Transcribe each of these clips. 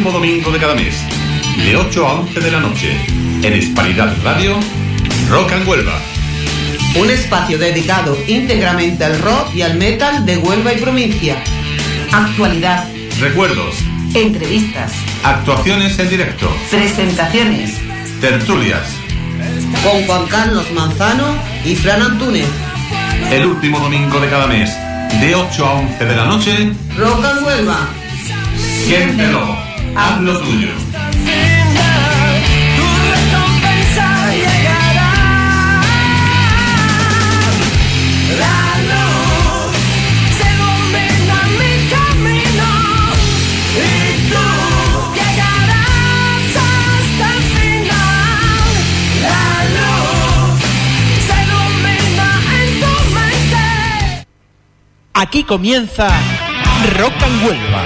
último domingo de cada mes, de 8 a 11 de la noche, en Hispanidad Radio, Rock and Huelva. Un espacio dedicado íntegramente al rock y al metal de Huelva y provincia. Actualidad. Recuerdos. Entrevistas. Actuaciones en directo. Presentaciones. Tertulias. Con Juan Carlos Manzano y Fran Antúnez. El último domingo de cada mes, de 8 a 11 de la noche, Rock and Huelva. Siéntelo, haz lo tuyo. Aquí comienza Rock and Huelva.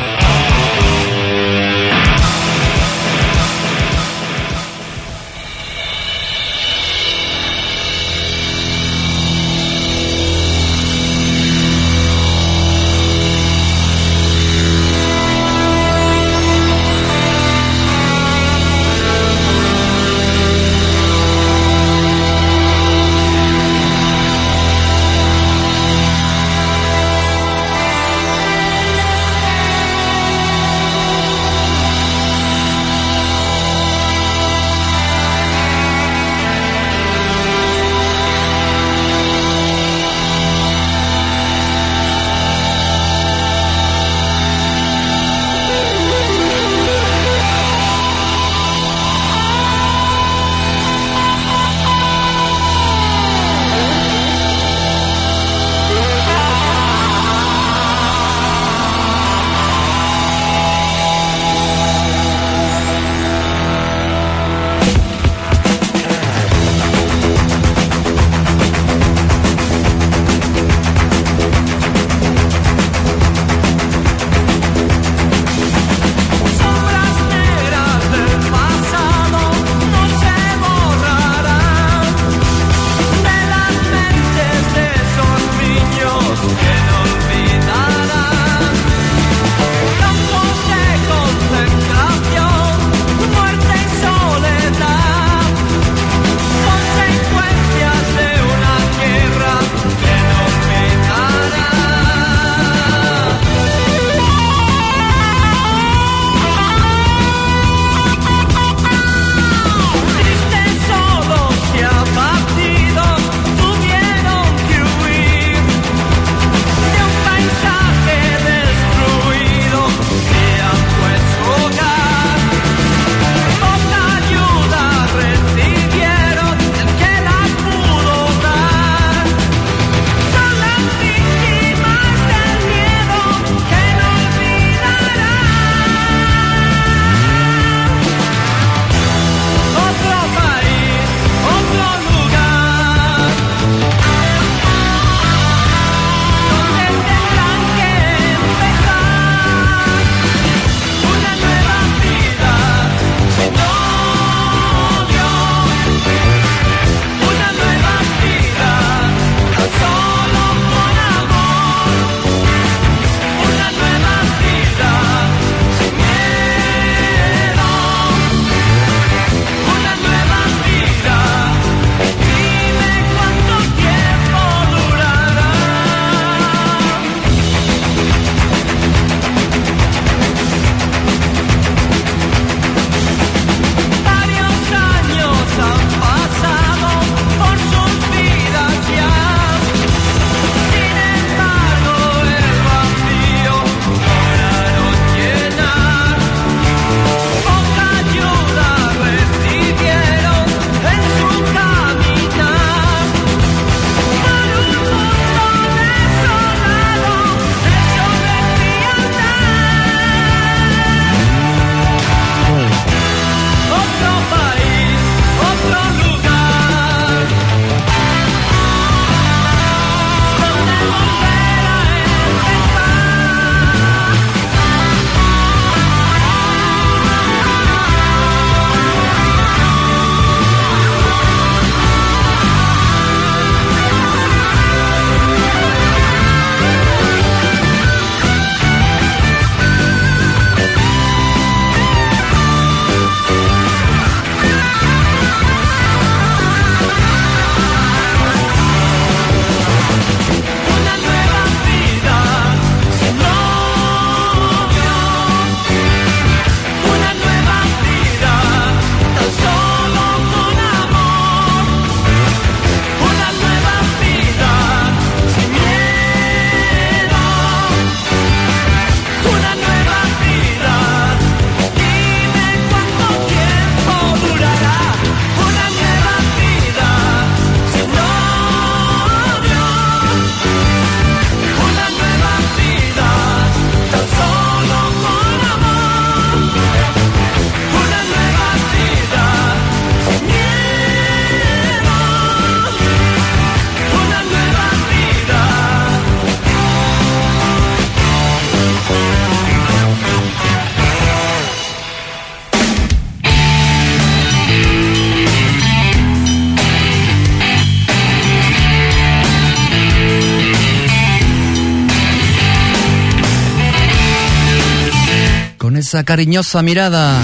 esa cariñosa mirada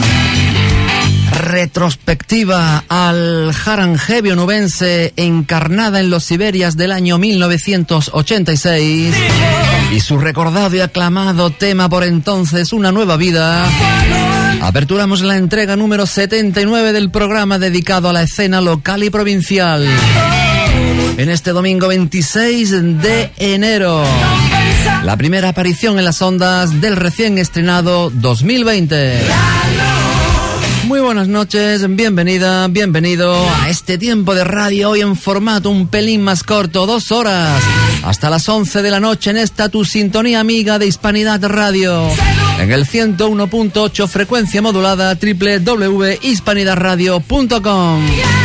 retrospectiva al Haranjevi onubense encarnada en los Siberias del año 1986 y su recordado y aclamado tema por entonces, Una nueva vida, aperturamos la entrega número 79 del programa dedicado a la escena local y provincial. En este domingo 26 de enero, la primera aparición en las ondas del recién estrenado 2020. Muy buenas noches, bienvenida, bienvenido a este tiempo de radio, hoy en formato un pelín más corto, 2 horas, hasta las 11 de la noche en esta tu sintonía amiga de Hispanidad Radio, en el 101.8 frecuencia modulada www.hispanidadradio.com.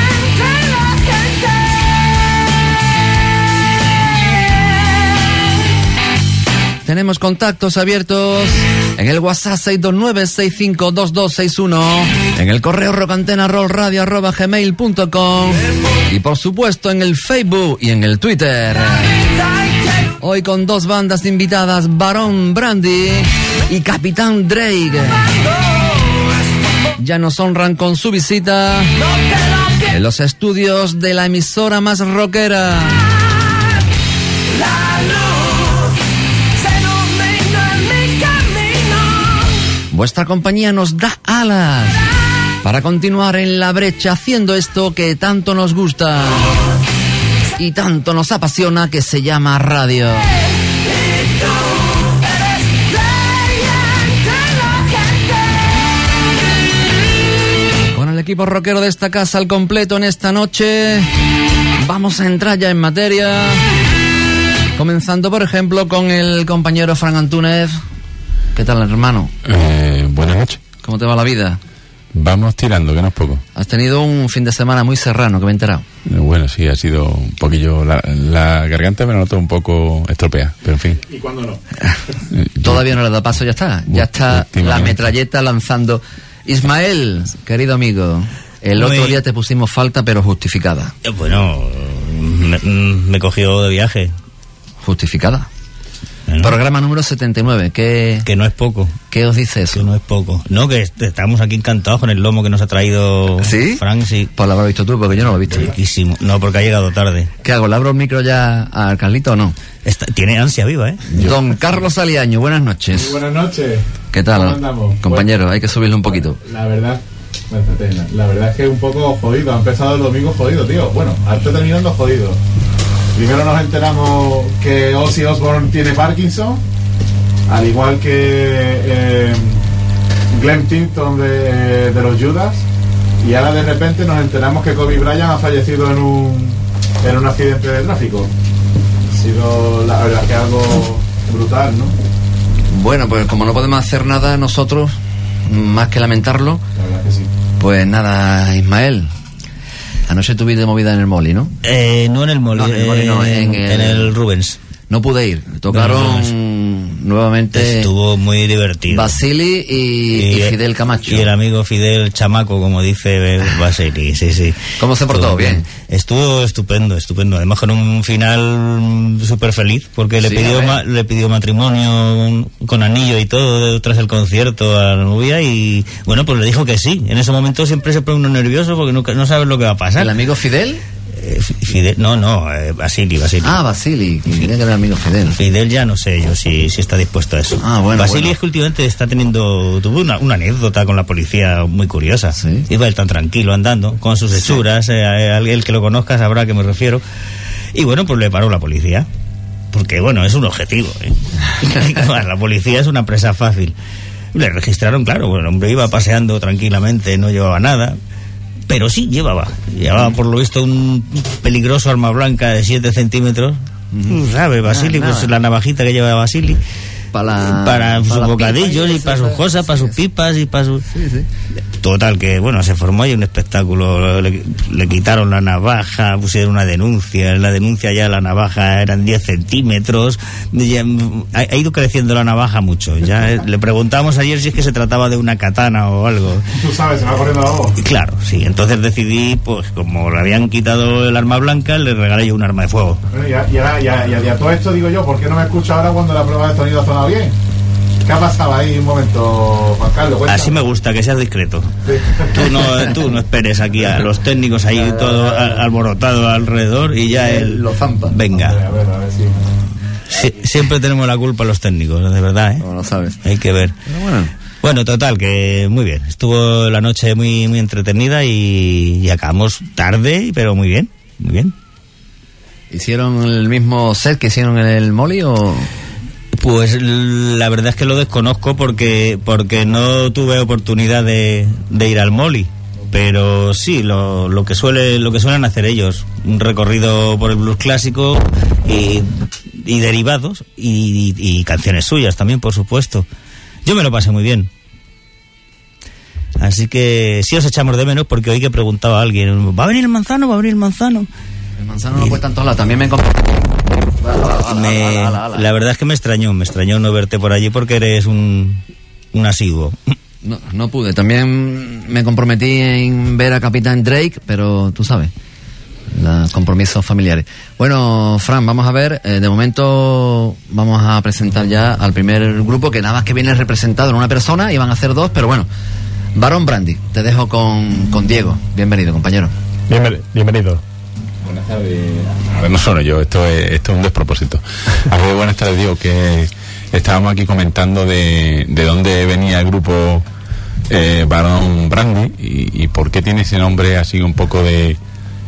Tenemos contactos abiertos en el WhatsApp 629-652261, en el correo rockantena@gmail.com y por supuesto en el Facebook y en el Twitter. Hoy con 2 bandas invitadas, Barón Brandy y Capitán Drake. Ya nos honran con su visita en los estudios de la emisora más rockera. Vuestra compañía nos da alas para continuar en la brecha haciendo esto que tanto nos gusta y tanto nos apasiona, que se llama radio. Con el equipo rockero de esta casa al completo en esta noche, vamos a entrar ya en materia, comenzando por ejemplo con el compañero Fran Antúnez. ¿Qué tal, hermano? Buenas noches. ¿Cómo te va la vida? Vamos tirando, que no es poco. Has tenido un fin de semana muy serrano, que me he enterado. Bueno, sí, ha sido un poquillo... La garganta me la noto un poco estropeada, pero en fin. ¿Y cuándo no? Todavía no le da paso, ya está. Ya está la metralleta lanzando. Ismael, querido amigo, el otro día te pusimos falta, pero justificada. Bueno, me cogió de viaje. ¿Justificada? Bueno. Programa número 79, que no es poco. ¿Qué os dice eso? Que no es poco. No, que estamos aquí encantados con el lomo que nos ha traído ¿Sí? Frank, sí. Pues lo habrás visto tú, porque yo no lo he visto. Riquísimo. No, porque ha llegado tarde. ¿Qué hago? ¿Le abro el micro ya a Carlito o no? Tiene ansia viva, ¿eh? Don Carlos Aliaño, buenas noches. Muy buenas noches. ¿Qué tal? ¿Cómo andamos? Compañero, bueno, hay que subirle un poquito. La verdad es que un poco jodido. Ha empezado el domingo jodido, tío. Bueno, está terminando jodido. Primero nos enteramos que Ozzy Osbourne tiene Parkinson, al igual que Glenn Tipton de los Judas, y ahora de repente nos enteramos que Kobe Bryant ha fallecido en un accidente de tráfico. Ha sido, la verdad, que algo brutal, ¿no? Bueno, pues como no podemos hacer nada nosotros, más que lamentarlo, La verdad que sí. pues nada, Ismael. Anoche tuviste movida en el Molly, ¿no? No en el Molly, en el Rubens. No pude ir. Tocaron nuevamente. Estuvo muy divertido. Basili y Fidel Camacho. Y el amigo Fidel Chamaco, como dice Basili, sí. ¿Cómo se portó? Bien. Estuvo estupendo. Además con un final súper feliz, porque le pidió matrimonio con anillo y todo tras el concierto a la novia, y bueno, pues le dijo que sí. En ese momento siempre se pone uno nervioso porque no sabes lo que va a pasar. ¿El amigo Fidel? Fidel, Basili. Ah, Basili, que era el amigo Fidel. Fidel ya no sé yo si está dispuesto a eso. Ah, bueno. Basili es que últimamente tuvo una anécdota con la policía muy curiosa. ¿Sí? Iba él tan tranquilo andando, con sus hechuras, el que lo conozca sabrá a qué me refiero. Y bueno, pues le paró la policía. Porque bueno, es un objetivo, ¿eh? La policía es una presa fácil. Le registraron, claro, bueno, el hombre iba paseando tranquilamente, no llevaba nada. Pero sí llevaba por lo visto un peligroso arma blanca de 7 centímetros. ¿Sabe, Basili? Pues la navajita que lleva Basili para sus bocadillos y para sus cosas, para sus pipas y para sus... Sí. Total, que bueno, se formó ahí un espectáculo. Le quitaron la navaja, pusieron una denuncia. En la denuncia ya la navaja eran 10 centímetros. Ya, ha ido creciendo la navaja mucho. Ya le preguntamos ayer si es que se trataba de una katana o algo. Tú sabes, se va corriendo la voz. Claro, sí. Entonces decidí, pues como le habían quitado el arma blanca, le regalé yo un arma de fuego. Bueno, y a todo esto digo yo, ¿por qué no me escucha ahora cuando la prueba de sonido ha sonado bien? ¿Qué ha pasado ahí un momento, Juan Carlos? Cuéntame. Así me gusta, que seas discreto. Tú no esperes aquí a los técnicos ahí todo alborotado alrededor y ya él lo zampa. Venga. A ver si... Siempre tenemos la culpa los técnicos, de verdad, ¿eh? No lo sabes. Hay que ver. Pero Bueno, total, que muy bien. Estuvo la noche muy, muy entretenida y acabamos tarde, pero muy bien, muy bien. ¿Hicieron el mismo set que hicieron en el Molly o...? Pues la verdad es que lo desconozco porque no tuve oportunidad de ir al Molly. Pero sí, lo que suelen hacer ellos, un recorrido por el blues clásico y derivados y canciones suyas también, por supuesto. Yo me lo pasé muy bien. Así que sí os echamos de menos porque hoy que preguntaba a alguien, ¿va a venir el Manzano? ¿Va a venir el Manzano? El Manzano no puede en todos lados, también me encontré. La verdad es que me extrañó no verte por allí porque eres un asiduo. No pude, también me comprometí en ver a Capitán Drake, pero tú sabes, los compromisos familiares. Bueno, Fran, vamos a ver, de momento vamos a presentar ya al primer grupo, que nada más que viene representado en una persona, iban a ser dos, pero bueno, Baron Brandy, te dejo con Diego. Bienvenido, compañero. Bienvenido. Buenas tardes. A ver, no solo yo, esto es un despropósito. A ver, buenas tardes, Diego, que estábamos aquí comentando de dónde venía el grupo Baron Brandy y por qué tiene ese nombre así un poco de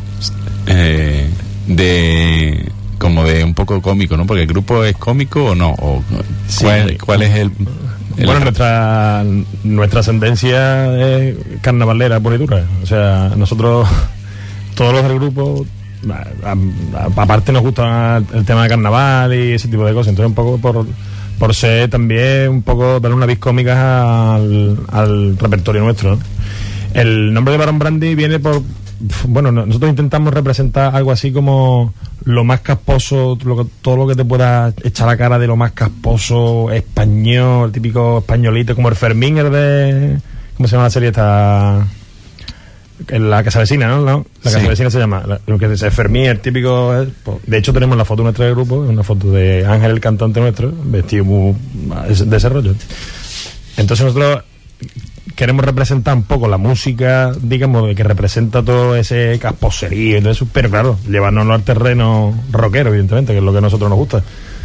como de un poco cómico, ¿no? Porque el grupo es cómico o no, o ¿cuál es el bueno, nuestra ascendencia es carnavalera pura y dura. O sea, nosotros, todos los del grupo, aparte nos gusta el tema de carnaval y ese tipo de cosas. Entonces un poco por ser también un poco darle una vis cómica al repertorio nuestro, ¿no? El nombre de Baron Brandy viene por... Bueno, nosotros intentamos representar algo así como lo más casposo, todo lo que te pueda echar la cara de lo más casposo español, el típico españolito, como el Fermín, el de... ¿Cómo se llama la serie esta? La que se avecina, ¿no? La que se avecina se llama. Lo que es Fermín, el típico... De hecho, tenemos la foto nuestra del grupo, una foto de Ángel, el cantante nuestro, vestido muy de ese rollo. Entonces nosotros queremos representar un poco la música, digamos, que representa todo ese casposerío y todo eso, pero claro, llevárnoslo al terreno rockero, evidentemente, que es lo que a nosotros nos gusta.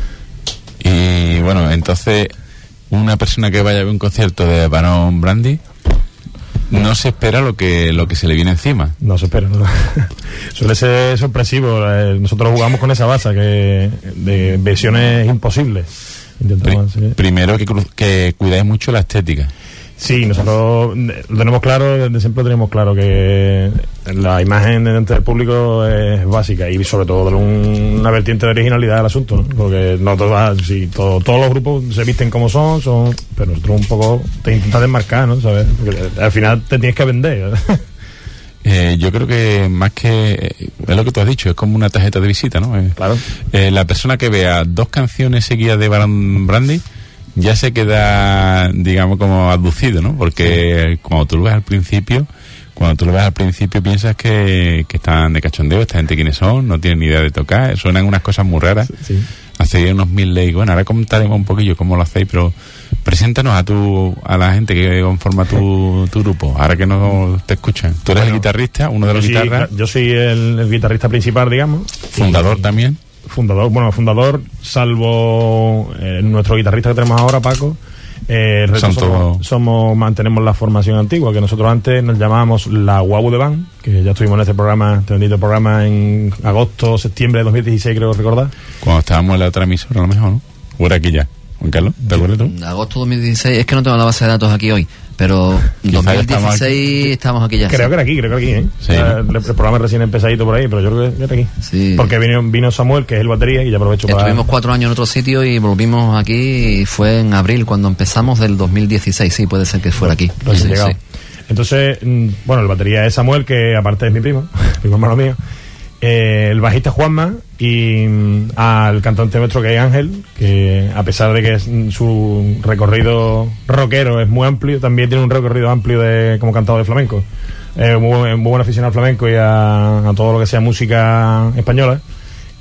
Y bueno, entonces, una persona que vaya a ver un concierto de Baron Brandy no se espera lo que se le viene encima. No se espera, no. Suele ser sorpresivo. Nosotros jugamos con esa base de versiones imposibles. Primero que cuidáis mucho la estética. Sí, nosotros lo tenemos claro, desde siempre tenemos claro que la imagen delante del público es básica y sobre todo darle una vertiente de originalidad al asunto, ¿no? Porque no todos los grupos se visten como son, pero nosotros un poco te intentas desmarcar, ¿no? ¿Sabes? Porque al final te tienes que vender. Yo creo que más que es lo que tú has dicho, es como una tarjeta de visita, ¿no? Claro. La persona que vea 2 canciones seguidas de Baron Brandy ya se queda, digamos, como abducido, ¿no? Porque cuando tú lo ves al principio piensas que están de cachondeo, esta gente quiénes son, no tienen ni idea de tocar, suenan unas cosas muy raras. Sí. Hacéis unos midley, bueno, ahora comentaremos un poquillo cómo lo hacéis, pero preséntanos a la gente que conforma tu grupo, ahora que no te escuchan. Tú eres el guitarrista, uno de los guitarras. Yo soy el guitarrista principal, digamos. Fundador también. Fundador, salvo nuestro guitarrista que tenemos ahora, Paco. Mantenemos la formación antigua, que nosotros antes nos llamábamos la Guau de Band, que ya estuvimos en este programa en agosto, septiembre de 2016, creo recordar. Cuando estábamos en la otra emisora, a lo mejor, ¿no? ¿O era aquí ya? Juan Carlos, ¿te acuerdas tú? Agosto 2016, es que no tengo la base de datos aquí hoy, pero en 2016 estamos aquí ya. Creo que era aquí, ¿eh? Sí, el programa recién empezadito por ahí, pero yo creo que era aquí. Sí. Porque vino Samuel, que es el batería, y ya aprovecho para... Estuvimos 4 años en otro sitio y volvimos aquí, y fue en abril cuando empezamos del 2016, sí, puede ser que fuera aquí. Sí. Entonces, bueno, el batería es Samuel, que aparte es mi primo hermano mío. El bajista Juanma y al cantante nuestro que es Ángel, que a pesar de que su recorrido rockero es muy amplio, también tiene un recorrido amplio como cantador de flamenco. Muy buen aficionado al flamenco y a todo lo que sea música española.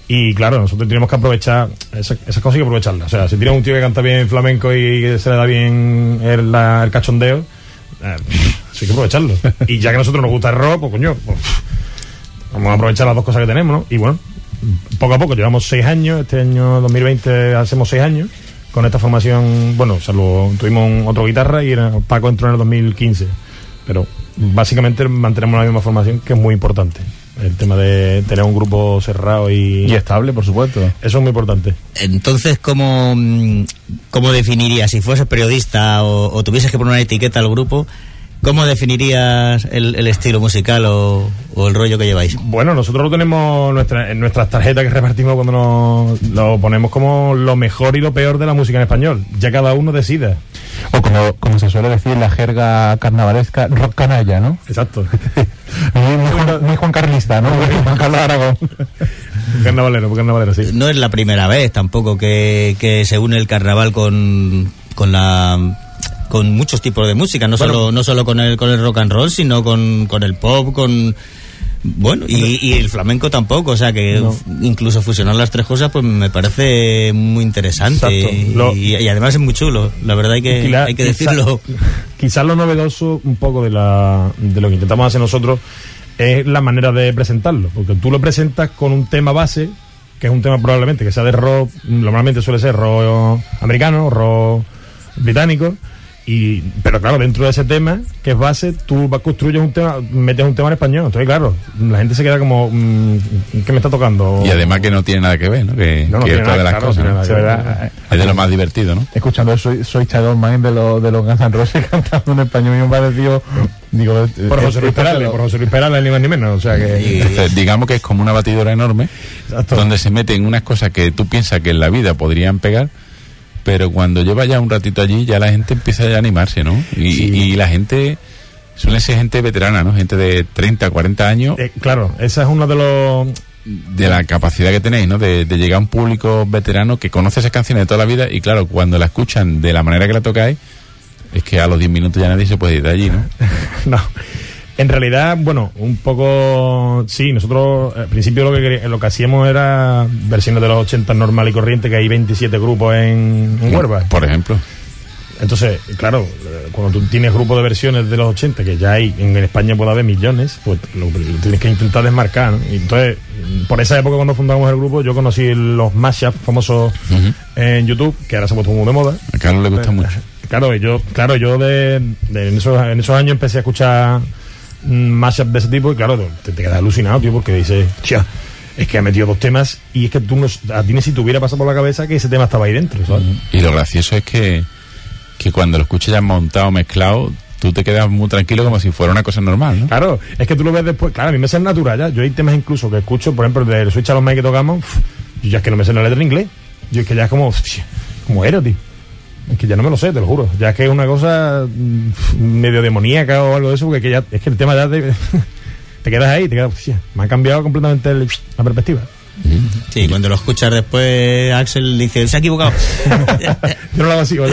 Y claro, nosotros tenemos que aprovechar esas cosas, hay que aprovecharlas. O sea, si tienes un tío que canta bien flamenco y se le da bien el cachondeo, sí hay que aprovecharlo. Y ya que a nosotros nos gusta el rock, pues coño, pues, vamos a aprovechar las dos cosas que tenemos, ¿no? Y bueno, poco a poco, llevamos 6 años, este año 2020 hacemos 6 años con esta formación. Bueno, salvo tuvimos otro guitarra y Paco entró en el 2015, pero básicamente mantenemos la misma formación, que es muy importante. El tema de tener un grupo cerrado y estable, por supuesto. Eso es muy importante. Entonces, ¿cómo definirías, si fueses periodista o tuvieses que poner una etiqueta al grupo, cómo definirías el estilo musical o el rollo que lleváis? Bueno, nosotros lo tenemos en nuestras tarjetas que repartimos cuando lo ponemos como lo mejor y lo peor de la música en español. Ya cada uno decida. O como se suele decir en la jerga carnavalesca, rock canalla, ¿no? Exacto. muy Juan Carlista, ¿no? Juan Carlos Aragón. Carnavalero, sí. No es la primera vez tampoco que se une el carnaval con muchos tipos de música, no solo con el rock and roll, sino con el pop, y el flamenco tampoco, o sea que incluso fusionar las tres cosas pues me parece muy interesante. Y además es muy chulo, la verdad hay que decirlo. Quizás lo novedoso un poco de lo que intentamos hacer nosotros es la manera de presentarlo, porque tú lo presentas con un tema base, que es un tema probablemente que sea de rock, normalmente suele ser rock americano, rock británico. Pero claro, dentro de ese tema que es base, tú construyes un tema, metes un tema en español. Entonces claro, la gente se queda como ¿qué me está tocando? Y además que no tiene nada que ver, ¿no? Que es todas las cosas, ¿no? Es de lo más divertido, ¿no? Escuchando soy Shadow Man de los Guns N' Roses cantando en español, y me pareció, digo, por José Luis Perales, ni más ni menos. O sea que entonces, digamos que es como una batidora enorme. Exacto. Donde se meten unas cosas que tú piensas que en la vida podrían pegar, pero cuando lleva ya un ratito allí, ya la gente empieza a animarse, ¿no? Y la gente suele ser gente veterana, ¿no? Gente de 30, 40 años. Claro, esa es uno de los... De la capacidad que tenéis, ¿no? De llegar a un público veterano que conoce esas canciones de toda la vida, y claro, cuando la escuchan de la manera que la tocáis, es que a los 10 minutos ya nadie se puede ir de allí, ¿no? No. En realidad, bueno, un poco... Sí, nosotros al principio lo que hacíamos era versiones de los 80 normal y corriente, que hay 27 grupos en Huelva. Por ejemplo. Entonces, claro, cuando tú tienes grupos de versiones de los 80, que ya hay, en España puede haber millones, pues lo tienes que intentar desmarcar, ¿no? Y entonces, por esa época cuando fundamos el grupo, yo conocí los mashups famosos en YouTube, que ahora se ha puesto muy de moda. A Carlos le gusta mucho. Claro, yo en esos años empecé a escuchar mashup de ese tipo, y claro, te quedas alucinado, tío, porque dices, tía, es que ha metido 2 temas, y es que a ti ni si te hubiera pasado por la cabeza que ese tema estaba ahí dentro, ¿sabes? Y lo gracioso es que cuando lo escuchas ya montado, mezclado, tú te quedas muy tranquilo, como si fuera una cosa normal, ¿no? Claro, es que tú lo ves después, claro, a mí me sale natural ya. Yo hay temas incluso que escucho, por ejemplo, del Switch a los Mike que tocamos, yo ya es que no me sé la letra en inglés, yo es que ya es como héroe, tío. Es que ya no me lo sé, te lo juro. Ya es que es una cosa medio demoníaca o algo de eso, porque ya, es que el tema ya te quedas ahí, me ha cambiado completamente la perspectiva. Sí, cuando lo escuchas después, Axel dice, se ha equivocado. Yo no lo hago así.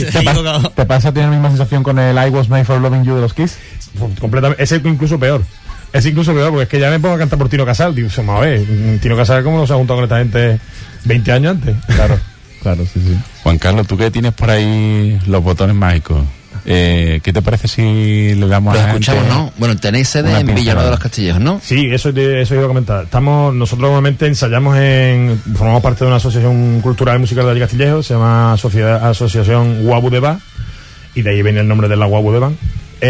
¿Te pasa tener la misma sensación con el I Was Made for Loving You de los Kiss? Completamente. Es incluso peor. Porque es que ya me pongo a cantar por Tino Casal, tío. Vamos a ver, Tino Casal, ¿cómo no se ha juntado con esta gente 20 años antes? Claro, sí. Juan Carlos, tú que tienes por ahí los botones mágicos, ¿qué te parece si le damos a la gente? Lo escuchamos, ¿no? Bueno, tenéis sede en Villanueva de los Castillejos, ¿no? Sí, eso iba a comentar. Nosotros normalmente ensayamos formamos parte de una asociación cultural y musical de allí Castillejo, se llama Asociación Guabu de Ba, y de ahí viene el nombre de la Guabu de Ba.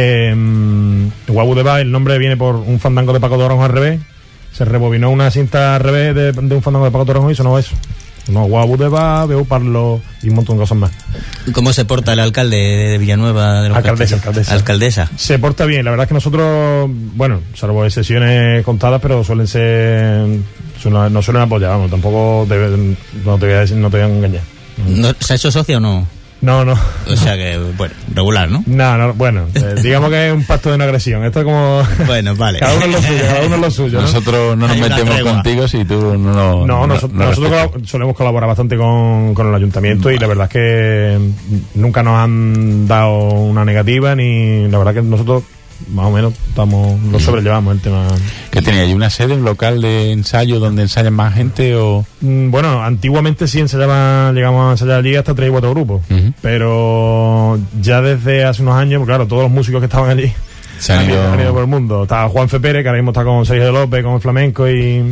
Guabu de Ba, el nombre viene por un fandango de Paco Toronjo al revés. Se rebobinó una cinta al revés de un fandango de Paco Toronjo y sonó eso. No, Guabu de Ba, veo parlo y un montón de cosas más. ¿Cómo se porta el alcalde de Villanueva de los Alcaldesa? Se porta bien, la verdad es que nosotros, bueno, salvo excepciones contadas, pero no suelen apoyar, vamos, tampoco no te voy a decir, no te voy a engañar. ¿Se ha hecho socio o no? No. O sea que, bueno, regular, ¿no? No, bueno, digamos que es un pacto de no agresión. Esto es como... Bueno, vale. Cada uno es lo suyo, ¿no? Nosotros no nos metemos contigo si tú no... Nosotros solemos colaborar bastante con el ayuntamiento, y la verdad es que nunca nos han dado una negativa, ni... La verdad que nosotros más o menos lo sobrellevamos el tema. ¿Qué tenía? ¿Hay una sede, un local de ensayo donde ensayan más gente o...? Bueno, antiguamente sí llegamos a ensayar allí hasta 3 y 4 grupos, pero ya desde hace unos años, claro, todos los músicos que estaban allí se han ido por el mundo. Estaba Juan Fe Pérez, que ahora mismo está con Sergio López, con el flamenco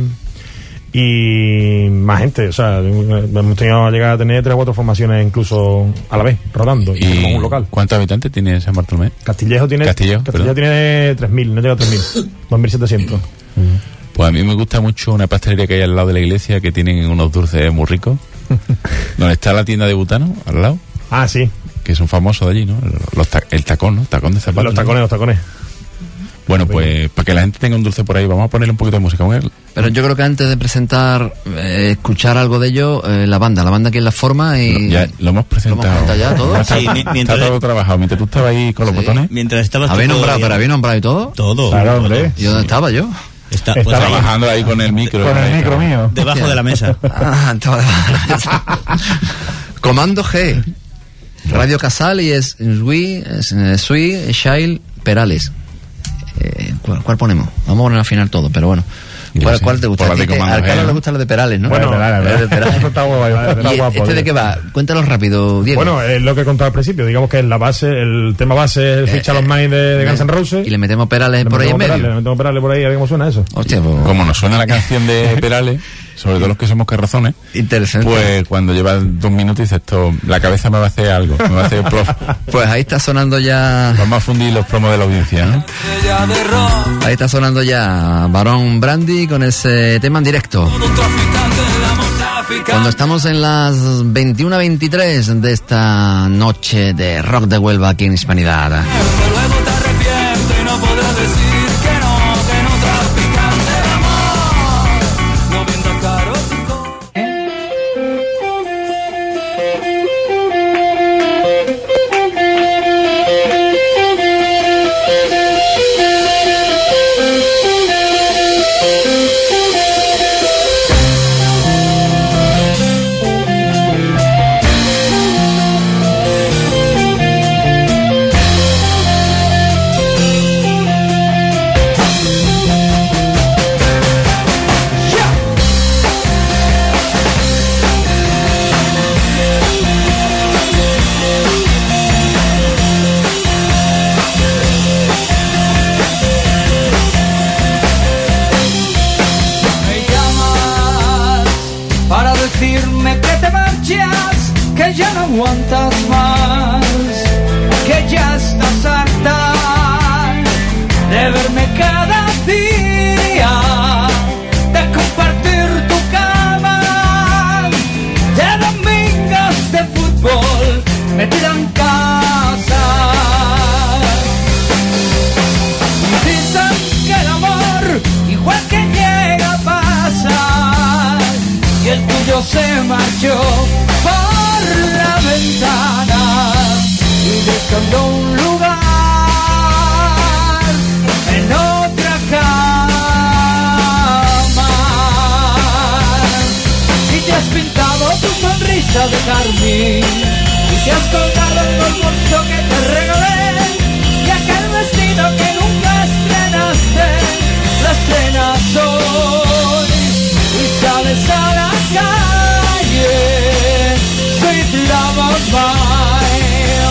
y más gente. O sea, hemos tenido que llegar a tener 3 o 4 formaciones incluso a la vez, rodando, y tenemos un local. ¿Cuántos habitantes tiene San Bartolomé? Castillejo tiene 3.000, no llega a 3.000, 2.700. Pues a mí me gusta mucho una pastelería que hay al lado de la iglesia, que tienen unos dulces muy ricos. Donde está la tienda de Butano, al lado. Ah, sí. Que son famosos de allí, ¿no? El tacón, ¿no? Tacón de zapatos. Los tacones. Bueno, pues para que la gente tenga un dulce por ahí, vamos a ponerle un poquito de música con él. Pero yo creo que antes de presentar, escuchar algo de ello, la banda que es la forma y... Ya lo hemos presentado. Ya todo. Sí, está todo trabajado. Mientras tú estabas ahí con los botones. Mientras estabas... ¿Habéis nombrado y todo? Todo. Claro, hombre. ¿Y dónde estaba yo? Estaba trabajando ahí con el micro. Con el micro mío. Debajo de la mesa. Estaba debajo de la mesa. Comando G. Radio Casal y es Sui Shail Perales. ¿Cuál ponemos? Vamos a poner al final todo, pero bueno. ¿Cuál te gusta? A Carlos le gusta lo de Perales, ¿no? Bueno, de Perales. ¿Y este de qué va? Cuéntanos rápido, Diego. Bueno, es lo que he contado al principio. Digamos que la base, el tema base es Ficha los Minds de Guns N' Roses. Y le metemos Perales por ahí en medio. Le metemos Perales por ahí, a ver cómo suena eso. Hostia, pues... Como nos suena la canción de Perales, sobre todo los que somos carrazones, interesante. Pues cuando llevas 2 minutos dices esto, la cabeza me va a hacer algo, me va a hacer prof. Pues ahí está sonando ya... Vamos a fundir los promos de la audiencia, ¿no? Ahí está sonando ya Barón Brandy con ese tema en directo. Cuando estamos en las 21:23 de esta noche de Rock de Huelva aquí en Hispanidad. Que ya no aguantas más, que ya estás harta de verme cada día, de compartir tu cama, de domingos de fútbol metida en casa. Y dicen que el amor igual que llega pasa, y el tuyo se marchó por la ventana y buscando un lugar en otra cama. Y te has pintado tu sonrisa de carmín y te has colgado el bolso que te regalé y aquel vestido que nunca estrenaste, la estrenas hoy y sales a la calle. Love of mine.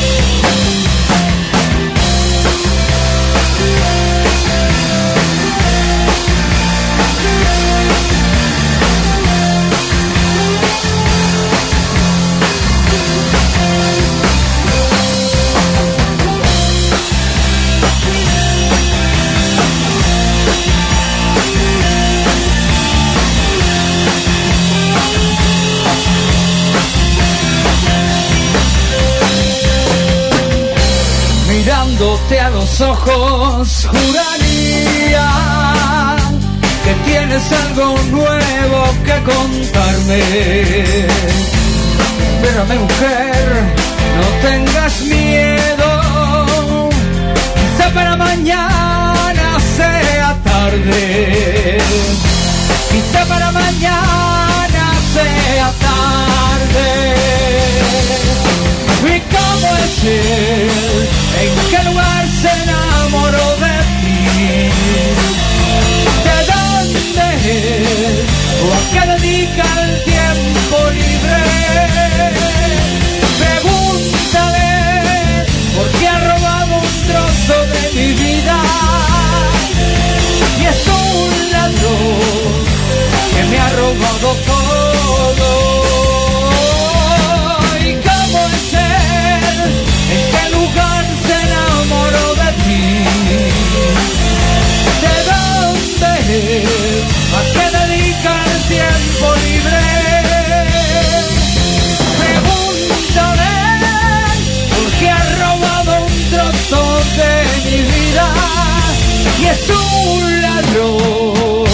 Mirándote a los ojos, juraría que tienes algo nuevo que contarme. Espérame, mujer, no tengas miedo, quizá para mañana sea tarde, quizá para mañana sea tarde. ¿Y cómo es él? ¿En qué lugar se enamoró? es un ladrón.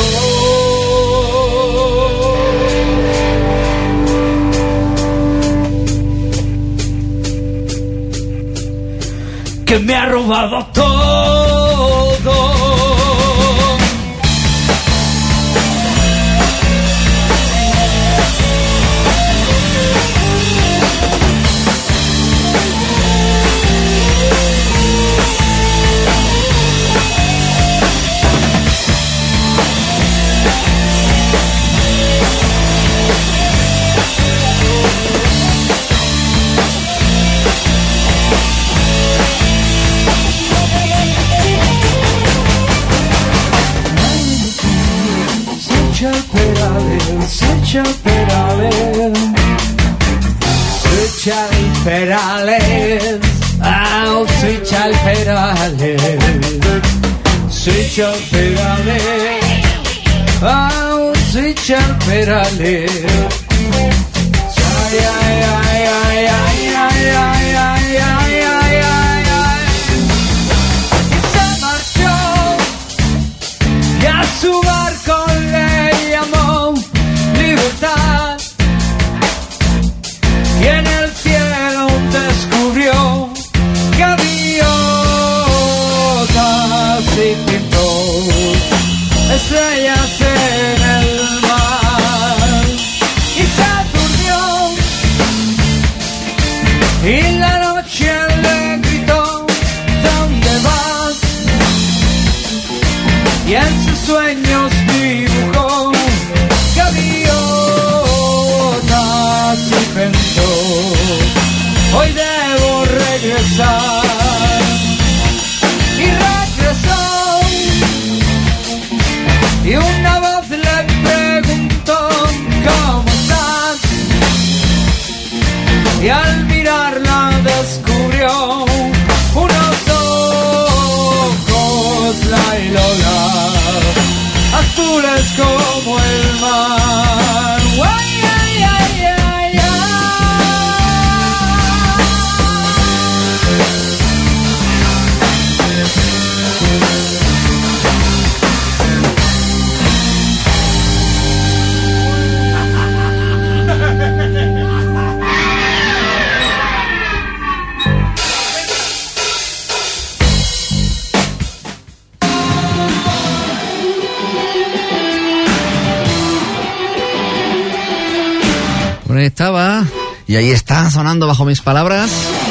Que me ha robado todo. Switch al Perales, oh, switch al Perales, switch al Perales, oh, switch al Perales. Ay, ay, ay, ay, ay, ay, ay, ay, ay, ay, ay, ay. Y se marchó y a su barco le llamó libertad. Y en el cielo descubrió gaviotas y pintó estrellas en el mar. Y se durmió y la noche le gritó: ¿dónde vas? Y en sus sueños dibujó gaviotas y pensó: hoy debo regresar. Y regresó y una voz le preguntó: ¿cómo estás? Y al mirarla descubrió unos ojos, la y Lola, azules como el mar. ¡Ay, ay, ay, ay, ay! Ahí estaba, y ahí está sonando Bajo mis palabras.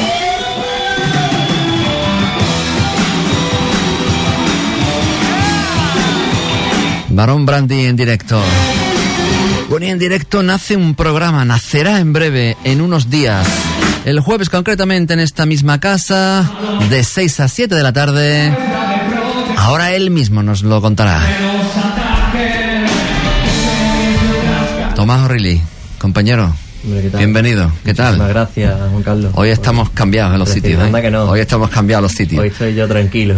Barón Brandy en directo. Bueno, y en directo nace un programa, nacerá en breve, en unos días. El jueves concretamente en esta misma casa, de 6 a 7 de la tarde. Ahora él mismo nos lo contará. Tomás O'Reilly, compañero. Hombre, ¿qué tal? Bienvenido, ¿qué tal? Muchísimas gracias, Juan Carlos. Hoy estamos cambiados en los sitios, anda que no. Hoy estamos cambiados los sitios. Hoy estoy yo tranquilo.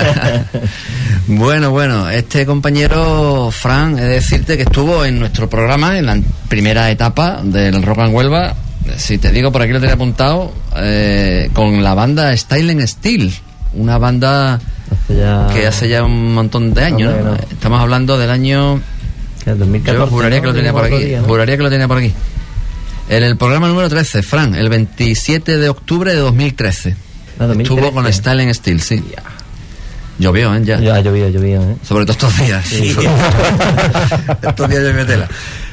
Bueno, este compañero, Fran, he de decirte que estuvo en nuestro programa en la primera etapa del Rock and Huelva. Si te digo, por aquí lo tenía apuntado, con la banda Style and Steel, una banda que hace ya un montón de años, ¿no? Estamos hablando del año... 2014, yo juraría que lo tenía por aquí, día, ¿no? Juraría que lo tenía por aquí. En el programa número 13, Fran, el 27 de octubre de 2013. 2013. Estuvo con Style and Steel, sí. Llovió, Ya. Ya llovió, Sobre todo estos días. Sí. Estos días llovió tela.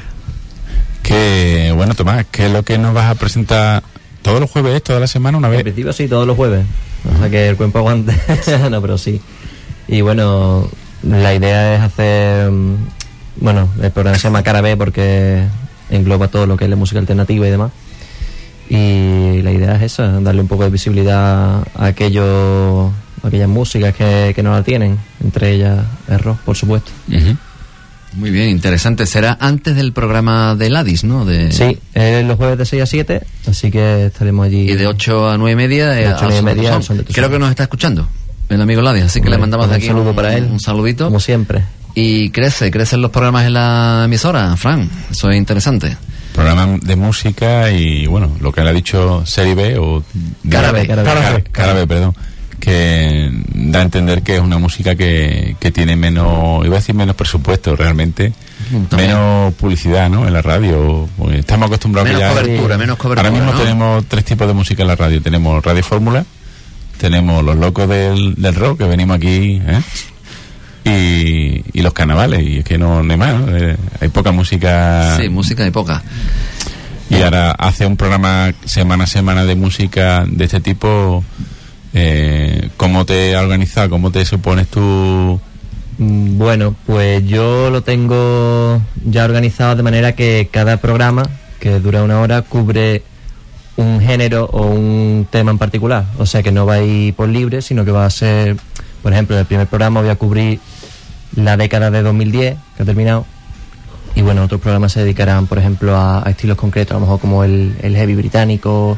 Que, bueno, Tomás, ¿qué es lo que nos vas a presentar todos los jueves, toda la semana, una vez? En principio sí, todos los jueves. O sea que el cuerpo aguante. No, pero sí. Y bueno, la idea es hacer... Bueno, el programa se llama Cara B porque engloba todo lo que es la música alternativa y demás. Y la idea es esa, darle un poco de visibilidad a aquellas músicas que no la tienen, entre ellas el rock, por supuesto. Uh-huh. Muy bien, interesante. Será antes del programa de Ladis, ¿no? Sí, los jueves de 6 a 7, así que estaremos allí. Y de 8 a 9 y media. De 8 a 9 y media. Creo que nos está escuchando el amigo Ladis, así que le mandamos de aquí un saludo para él. Un saludito. Como siempre. Y crecen los programas en la emisora, Fran. Eso es interesante. Programas de música y, bueno, lo que él ha dicho, Serie B o... Cara B, perdón. que da a entender que es una música que tiene menos, iba a decir menos presupuesto realmente, menos publicidad, ¿no? En la radio. Porque estamos acostumbrados menos que ya cobertura, menos cobertura. Ahora mismo ¿no? tenemos 3 tipos de música en la radio. Tenemos Radio Fórmula, tenemos los locos del rock que venimos aquí, y los carnavales, y es que no hay más, ¿no? Hay poca música. Sí, música hay poca. Y ahora hace un programa semana a semana de música de este tipo. ¿Cómo te has organizado? ¿Cómo te supones tú? Bueno, pues yo lo tengo ya organizado de manera que cada programa, que dura 1 hora, cubre un género o un tema en particular. O sea que no va a ir por libre, sino que va a ser, por ejemplo, en el primer programa voy a cubrir la década de 2010, que ha terminado. Y bueno, otros programas se dedicarán, por ejemplo, a estilos concretos, a lo mejor como el heavy británico,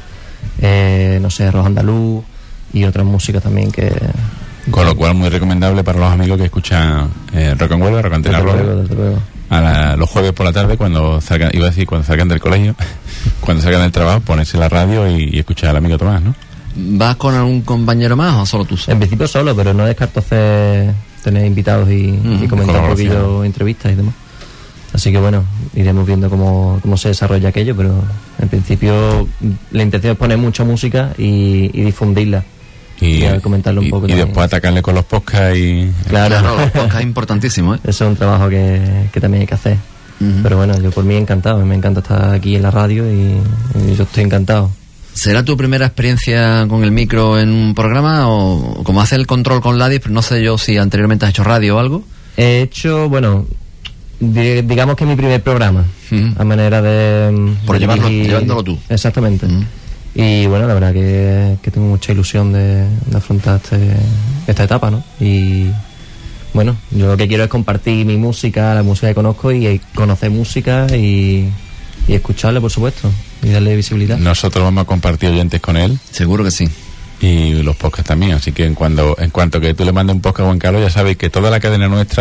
no sé, rock andaluz y otras músicas también que... Con lo cual, muy recomendable para los amigos que escuchan Rock and Huelva, Rock Antena Rock. Desde luego. Los jueves por la tarde, cuando salgan, iba a decir, cuando salgan del colegio, cuando salgan del trabajo, ponerse la radio y escuchar al amigo Tomás, ¿no? ¿Vas con algún compañero más o solo tú? En principio solo, pero no descarto tener invitados y comentar un poquillo entrevistas y demás. Así que bueno, iremos viendo cómo se desarrolla aquello, pero en principio la intención es poner mucha música y difundirla. Y comentarlo un poco. Y después atacarle con los podcasts y... Claro, los podcasts es importantísimo, ¿eh? Eso es un trabajo que también hay que hacer. Pero bueno, yo por mí encantado, me encanta estar aquí en la radio y yo estoy encantado. ¿Será tu primera experiencia con el micro en un programa o como hace el control con Ladis? Pero no sé yo si anteriormente has hecho radio o algo. He hecho, bueno, digamos que mi primer programa, a manera de... Por llevándolo tú. Exactamente. Y bueno, la verdad que tengo mucha ilusión de afrontar esta etapa, ¿no? Y bueno, yo lo que quiero es compartir mi música, la música que conozco, y conocer música y escucharla, por supuesto, y darle visibilidad. Nosotros vamos a compartir oyentes con él. Seguro que sí. Y los podcasts también, así que en cuanto que tú le mandes un podcast a Juan Carlos, ya sabéis que toda la cadena nuestra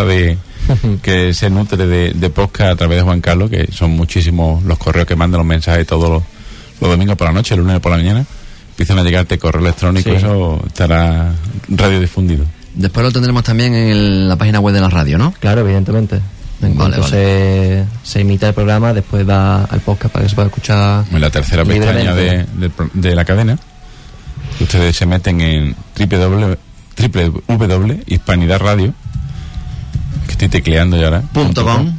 que se nutre de podcast a través de Juan Carlos, que son muchísimos los correos que mandan los mensajes todos los domingos por la noche, el lunes por la mañana, empiezan a llegarte correo electrónico, sí. Eso estará radiodifundido. Después lo tendremos también en la página web de la radio, ¿no? Claro, evidentemente. En cuanto se emita el programa, después va al podcast para que se pueda escuchar. En la tercera pestaña de la cadena, ustedes se meten en www.hispanidadradio, que estoy tecleando ya ahora, .com.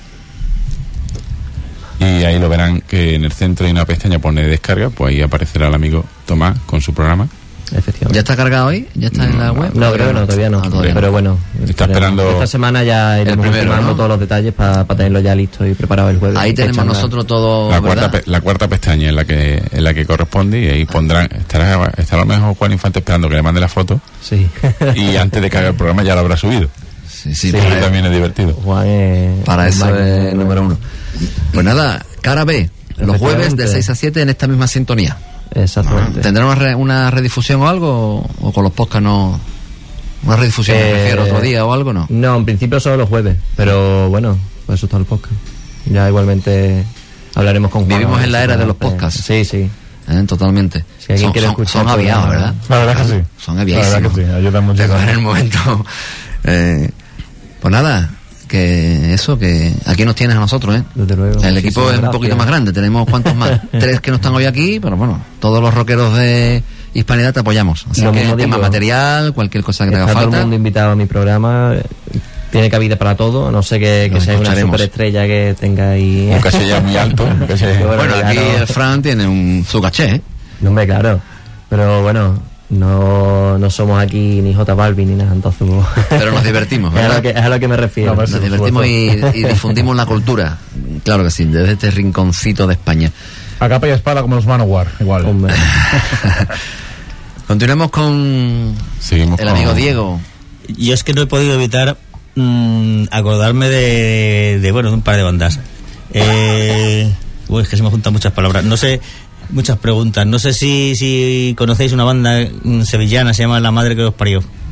Y ahí lo verán que en el centro hay una pestaña pone descarga, pues ahí aparecerá el amigo Tomás con su programa. Efectivamente. ¿Ya está cargado hoy? ¿Ya está en la web? No, creo que no, todavía no. Pero bueno, está esperando. Esta semana ya iremos firmando todos los detalles para tenerlo ya listo y preparado el jueves. Ahí tenemos nosotros todo. La cuarta pestaña en la que corresponde, y ahí pondrán. Estará a lo mejor Juan Infante esperando que le mande la foto. Sí. Y antes de que haga el programa ya lo habrá subido. Sí, porque también es divertido. Juan para eso es número 1. Pues nada, cara B, los jueves de 6 a 7 en esta misma sintonía. Exactamente. ¿Tendrá una redifusión o algo? ¿O con los podcasts no? ¿Una redifusión me refiero otro día o algo? No, en principio solo los jueves. Pero bueno, pues eso está el podcast. Ya igualmente hablaremos con Juan. Vivimos en la era de los podcasts. Sí. Totalmente. Si alguien quiere escuchar, son aviados, ¿verdad? La verdad que sí. Son aviadísimos. La verdad que sí, ayudan mucho. En el momento. Pues nada, que aquí nos tienes a nosotros, ¿eh? Desde luego. El equipo es un poquito más grande, tenemos cuántos más, 3 que no están hoy aquí, pero bueno, todos los rockeros de Hispanidad te apoyamos. Así que tema material, cualquier cosa que te haga falta. Todo el mundo invitado a mi programa, tiene cabida para todo, no sé que sea una superestrella que tenga ahí. Un caché ya muy alto. Bueno, aquí el Fran tiene su caché, ¿eh? No, hombre, claro, pero bueno. No somos aquí ni J Balvin ni nada, entonces pero nos divertimos, ¿verdad? Es a lo que me refiero. Nos divertimos y difundimos la cultura, claro que sí, desde este rinconcito de España, a capa y espada como los Manowar, igual. Continuemos con el amigo Diego. Yo es que no he podido evitar acordarme de un par de bandas. Es que se me juntan muchas palabras, no sé. Muchas preguntas. No sé si conocéis una banda sevillana, se llama La Madre que los parió.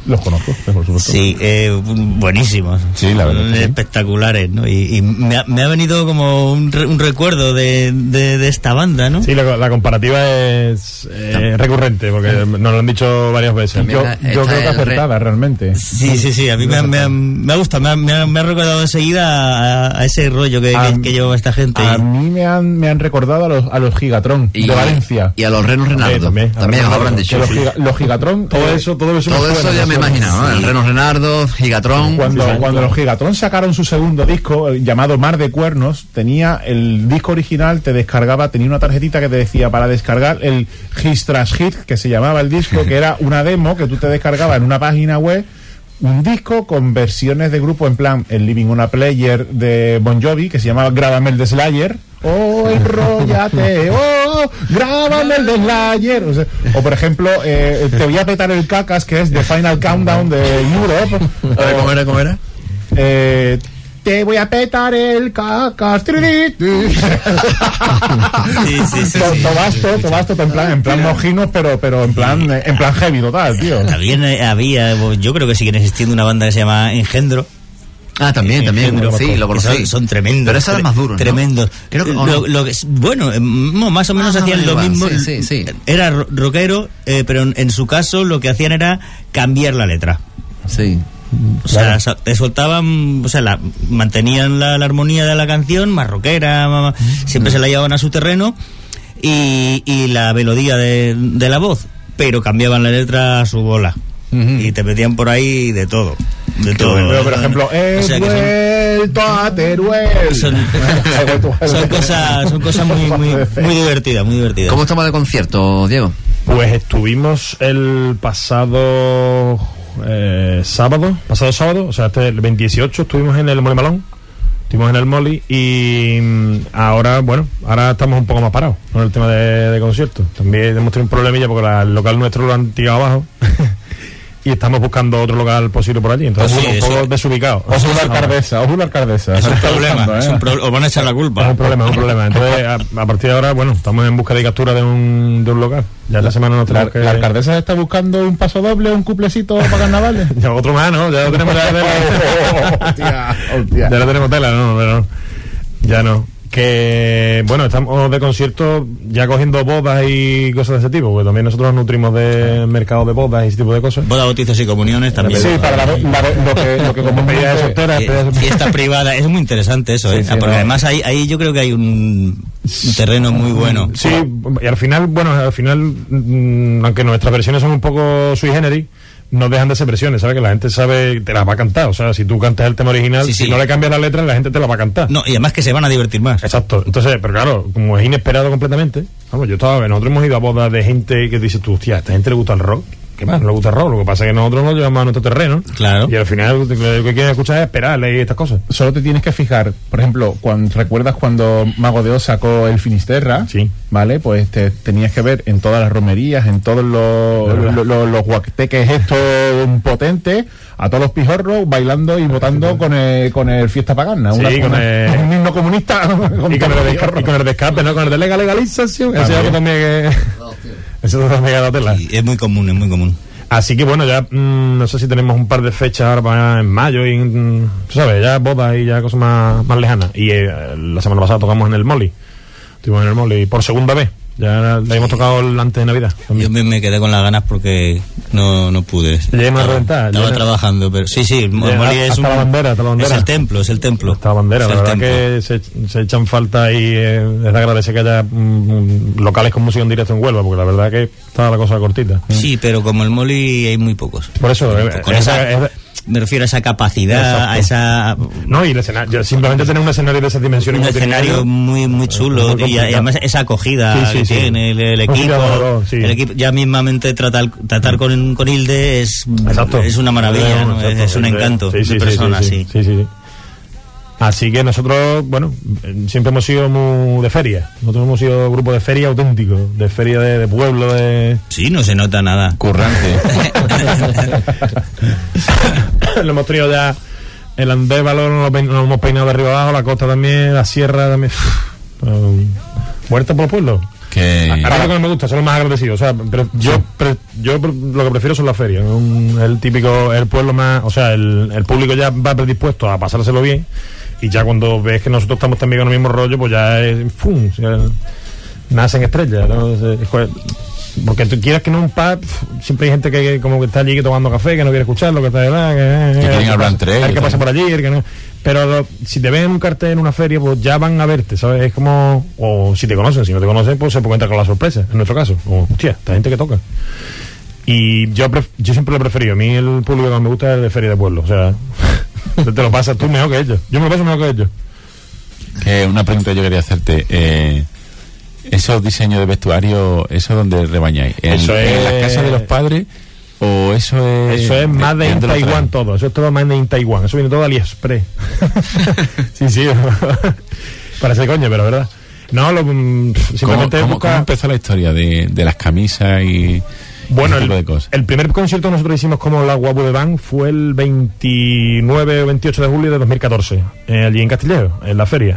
Los conozco, por supuesto. Sí, buenísimos. Sí, la verdad. Espectaculares, ¿no? Y me ha venido como un recuerdo de esta banda, ¿no? Sí, la comparativa es recurrente, porque nos lo han dicho varias veces. Yo creo que acertada, realmente. Sí, a mí me ha gustado, me ha recordado enseguida a ese rollo que lleva esta gente. A mí me han recordado a los Gigatron de Valencia. Y a los Renos Renardo. También os habrán dicho. Los Gigatron, todo eso ya me imagino, ¿no? El Reno Renardo, Gigatron. Cuando los Gigatron sacaron su segundo disco, llamado Mar de Cuernos, tenía el disco original, tenía una tarjetita que te decía para descargar el Hits Trash Hit, que se llamaba el disco, que era una demo que tú te descargabas en una página web, un disco con versiones de grupo, en plan el Living on a Player de Bon Jovi, que se llamaba Grábame el de Slayer, enróllate, grábame el de Slayer, o por ejemplo Te voy a petar el cacas, que es The Final Countdown de Europe. ¿Cómo era? Te voy a petar el cacas. Tobasto, en plan mojinos, pero en plan heavy total, tío. Había, yo creo que siguen existiendo una banda que se llama Engendro. También, sí, lo conocí. Son tremendos. Pero esa era más duro, ¿no? Tremendos. Creo que, más o menos hacían lo mismo. Sí. Era rockero, pero en su caso lo que hacían era cambiar la letra. Sí. O sea, soltaban, mantenían la armonía de la canción, más rockera, siempre se la llevaban a su terreno, y la melodía de la voz, pero cambiaban la letra a su bola. Y te metían por ahí de todo. Pero, por ejemplo, vuelto a Teruel. Son cosas muy divertidas, muy divertidas. ¿Cómo estamos de concierto, Diego? Pues estuvimos el pasado sábado, o sea, el 2018 estuvimos en el Molly Malón, estuvimos en el Molly, y ahora estamos un poco más parados con el tema de conciertos. También hemos tenido un problemilla porque el local nuestro lo han tirado abajo y estamos buscando otro local posible por allí, entonces un poco desubicados. Ojo la alcaldesa. Es un problema, os van a echar la culpa. Es un problema. Entonces, a partir de ahora, estamos en busca de captura de un local. Ya la semana nos tenemos que... ¿La alcaldesa está buscando un paso doble, un cuplecito para carnavales? Ya otro más, ¿no? Ya lo tenemos tela. Hostia. Ya lo tenemos tela, ¿no? Pero ya no. Que, estamos de conciertos ya cogiendo bodas y cosas de ese tipo, porque también nosotros nos nutrimos de mercado de bodas y ese tipo de cosas. Bodas, bautizos y comuniones también. Sí, para lo que como pedida de soltera. Fiesta privada, es muy interesante eso, porque además ahí yo creo que hay un terreno muy bueno. Sí, y al final, aunque nuestras versiones son un poco sui generis, no dejan de ser versiones, ¿sabes? Que la gente sabe, te las va a cantar. O sea, si tú cantas el tema original, si no le cambias la letra, la gente te la va a cantar. No, y además que se van a divertir más. Exacto. Entonces, pero claro, como es inesperado completamente, nosotros hemos ido a bodas de gente que dice tú, hostia, a esta gente le gusta el rock. ¿Qué más? No le gusta el rock. Lo que pasa es que nosotros nos llevamos a nuestro terreno. Claro. Y al final lo que quieren escuchar es esperarle y estas cosas. Solo te tienes que fijar, por ejemplo, ¿recuerdas cuando Mago de Oz sacó el Finisterra? Sí. ¿Vale? Pues tenías que ver en todas las romerías, en todos los guateques estos potentes, a todos los pijorros bailando y votando con el Fiesta Pagana. Sí, con un himno comunista. Y con el de escape, ¿no? Con el de legalización. Eso también eso también es tela. Es muy común. Así que ya no sé si tenemos un par de fechas ahora para en mayo y tú sabes, ya bodas y ya cosas más lejanas. Y la semana pasada tocamos en el Molly. Estuvimos en el Molly por segunda vez. Ya le hemos tocado antes de Navidad. Yo me quedé con las ganas porque no pude. Estaba trabajando, pero sí, el Molly es la bandera. Es el templo. Está la bandera, la verdad que se echan falta y es de agradecer que haya locales con música en directo en Huelva, porque la verdad que está la cosa cortita. Sí, pero como el Molly hay muy pocos. Por eso, me refiero a esa capacidad, exacto. No, y el escenario, simplemente tener un escenario de esas dimensiones. Un escenario muy chulo, y además esa acogida que tiene el equipo. El equipo, ya mismamente tratar con Hilde es una maravilla, ¿no? Es un encanto de persona, sí. Así que nosotros, siempre hemos sido muy de feria. Nosotros hemos sido grupo de feria auténtico, de feria de pueblo, de... Sí, no se nota nada. Currante. Lo hemos tenido ya el Andévalo, nos lo hemos peinado de arriba abajo, la costa también, la sierra también. Muerta por los pueblos. Que... A mí lo que no me gusta son los más agradecidos. O sea, pero yo lo que prefiero son las ferias. El típico, el pueblo más. O sea, el público ya va predispuesto a pasárselo bien. Y ya cuando ves que nosotros estamos también con el mismo rollo, pues ya es. ¡Fum! O sea, nacen estrellas, ¿no? Porque tú quieras que no un pub, siempre hay gente que como que está allí tomando café, que no quiere escuchar lo que está de la que quieren hablar entre ellos. El que pasa por allí, el que no. Pero si te ven en un cartel en una feria, pues ya van a verte, ¿sabes? Es como, o si te conocen, si no te conocen, pues se puede entrar con la sorpresa, en nuestro caso. Como, hostia, esta gente que toca. Y yo siempre lo he preferido. A mí el público que más me gusta es el de feria de pueblo. O sea, te lo pasas tú mejor que ellos. Yo me lo paso mejor que ellos. Una pregunta yo quería hacerte. Esos diseños de vestuario, ¿eso dónde rebañáis? ¿En las casas de los padres? ¿O eso es más de Taiwán todo? Eso es todo más de Taiwán. Eso viene todo de AliExpress. sí. Parece coño, pero verdad. No, simplemente ¿Cómo empezó la historia de las camisas y bueno, ese tipo de cosas? El primer concierto que nosotros hicimos como la Guapo de Band fue el 29 o 28 de julio de 2014, allí en Castillejo, en la feria.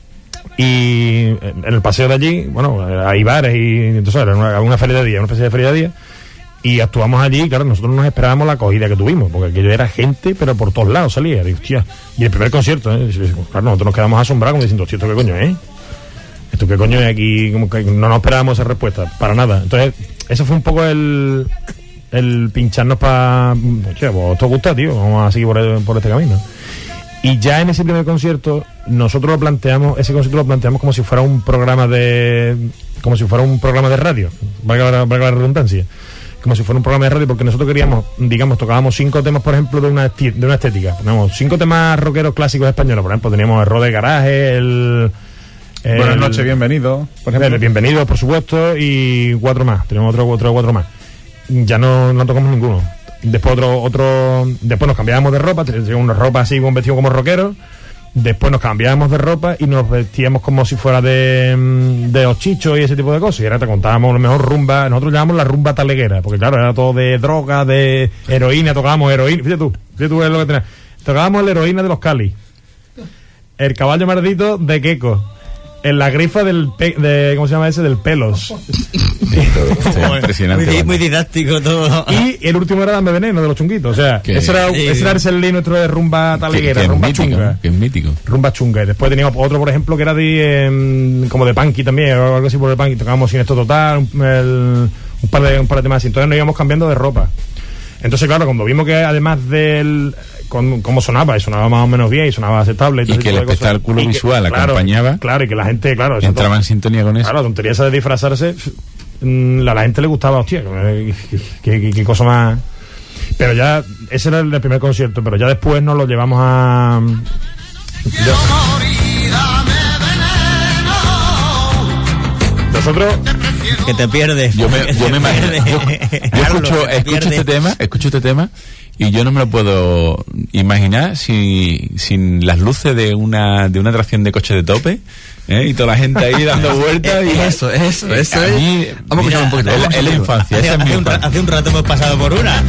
Y en el paseo de allí, bueno, hay bares y entonces era una feria de día, una especie de feria de día. Y actuamos allí y claro, nosotros nos esperábamos la acogida que tuvimos, porque aquello era gente, pero por todos lados salía. Y, hostia, y el primer concierto, claro, nosotros nos quedamos asombrados como diciendo, hostia, ¿esto qué coño es? ¿Esto qué coño es aquí? Como que no nos esperábamos esa respuesta, para nada. Entonces, eso fue un poco el pincharnos para, hostia, pues esto gusta, tío, vamos a seguir por este camino. Y ya en ese primer concierto, nosotros lo planteamos como si fuera un programa de radio, valga la redundancia, como si fuera un programa de radio, porque nosotros queríamos, digamos, tocábamos 5 temas, por ejemplo, de una estética. Teníamos 5 temas rockeros clásicos españoles, por ejemplo, teníamos el rock de garaje, Buenas noches, bienvenido, por ejemplo. El bienvenido, por supuesto, y 4 más, tenemos otro 4 más. Ya no tocamos ninguno. Después después nos cambiábamos de ropa, teníamos una ropa así, un vestido como rockero. Después nos cambiábamos de ropa y nos vestíamos como si fuera de ochichos y ese tipo de cosas. Y ahora te contábamos lo mejor rumba. Nosotros llamamos la rumba taleguera, porque claro, era todo de droga, de heroína. Tocábamos heroína. Fíjate tú es lo que tenés. Tocábamos la heroína de los Cali, el caballo maldito de Keiko, en la grifa ¿cómo se llama ese? Del Pelos. Impresionante. Muy didáctico todo. Y el último era Dame Veneno, de los Chunguitos. O sea, ese era el serlín nuestro de rumba taleguera, rumba mítico, chunga. Que es mítico. Rumba chunga. Y después teníamos otro, por ejemplo, que era como de punky también, o algo así por el punky. Tocábamos Sin Esto Total, un par de temas así. Entonces nos íbamos cambiando de ropa. Entonces, claro, cuando vimos que además cómo sonaba, y sonaba más o menos bien, y sonaba aceptable. Y que el espectáculo visual acompañaba. Claro, y que la gente, claro. Entraba en sintonía con eso. Claro, la tontería esa de disfrazarse, a la gente le gustaba, hostia, qué cosa más. Pero ya, ese era el primer concierto, pero ya después nos lo llevamos a. Nosotros. Que te pierdes. Yo me imagino. Yo escucho este tema y yo no me lo puedo imaginar sin las luces de una atracción de coche de tope, y toda la gente ahí dando vueltas. Y eso es. Vamos a escuchar un poquito. Es la infancia. Hace un rato hemos pasado por una.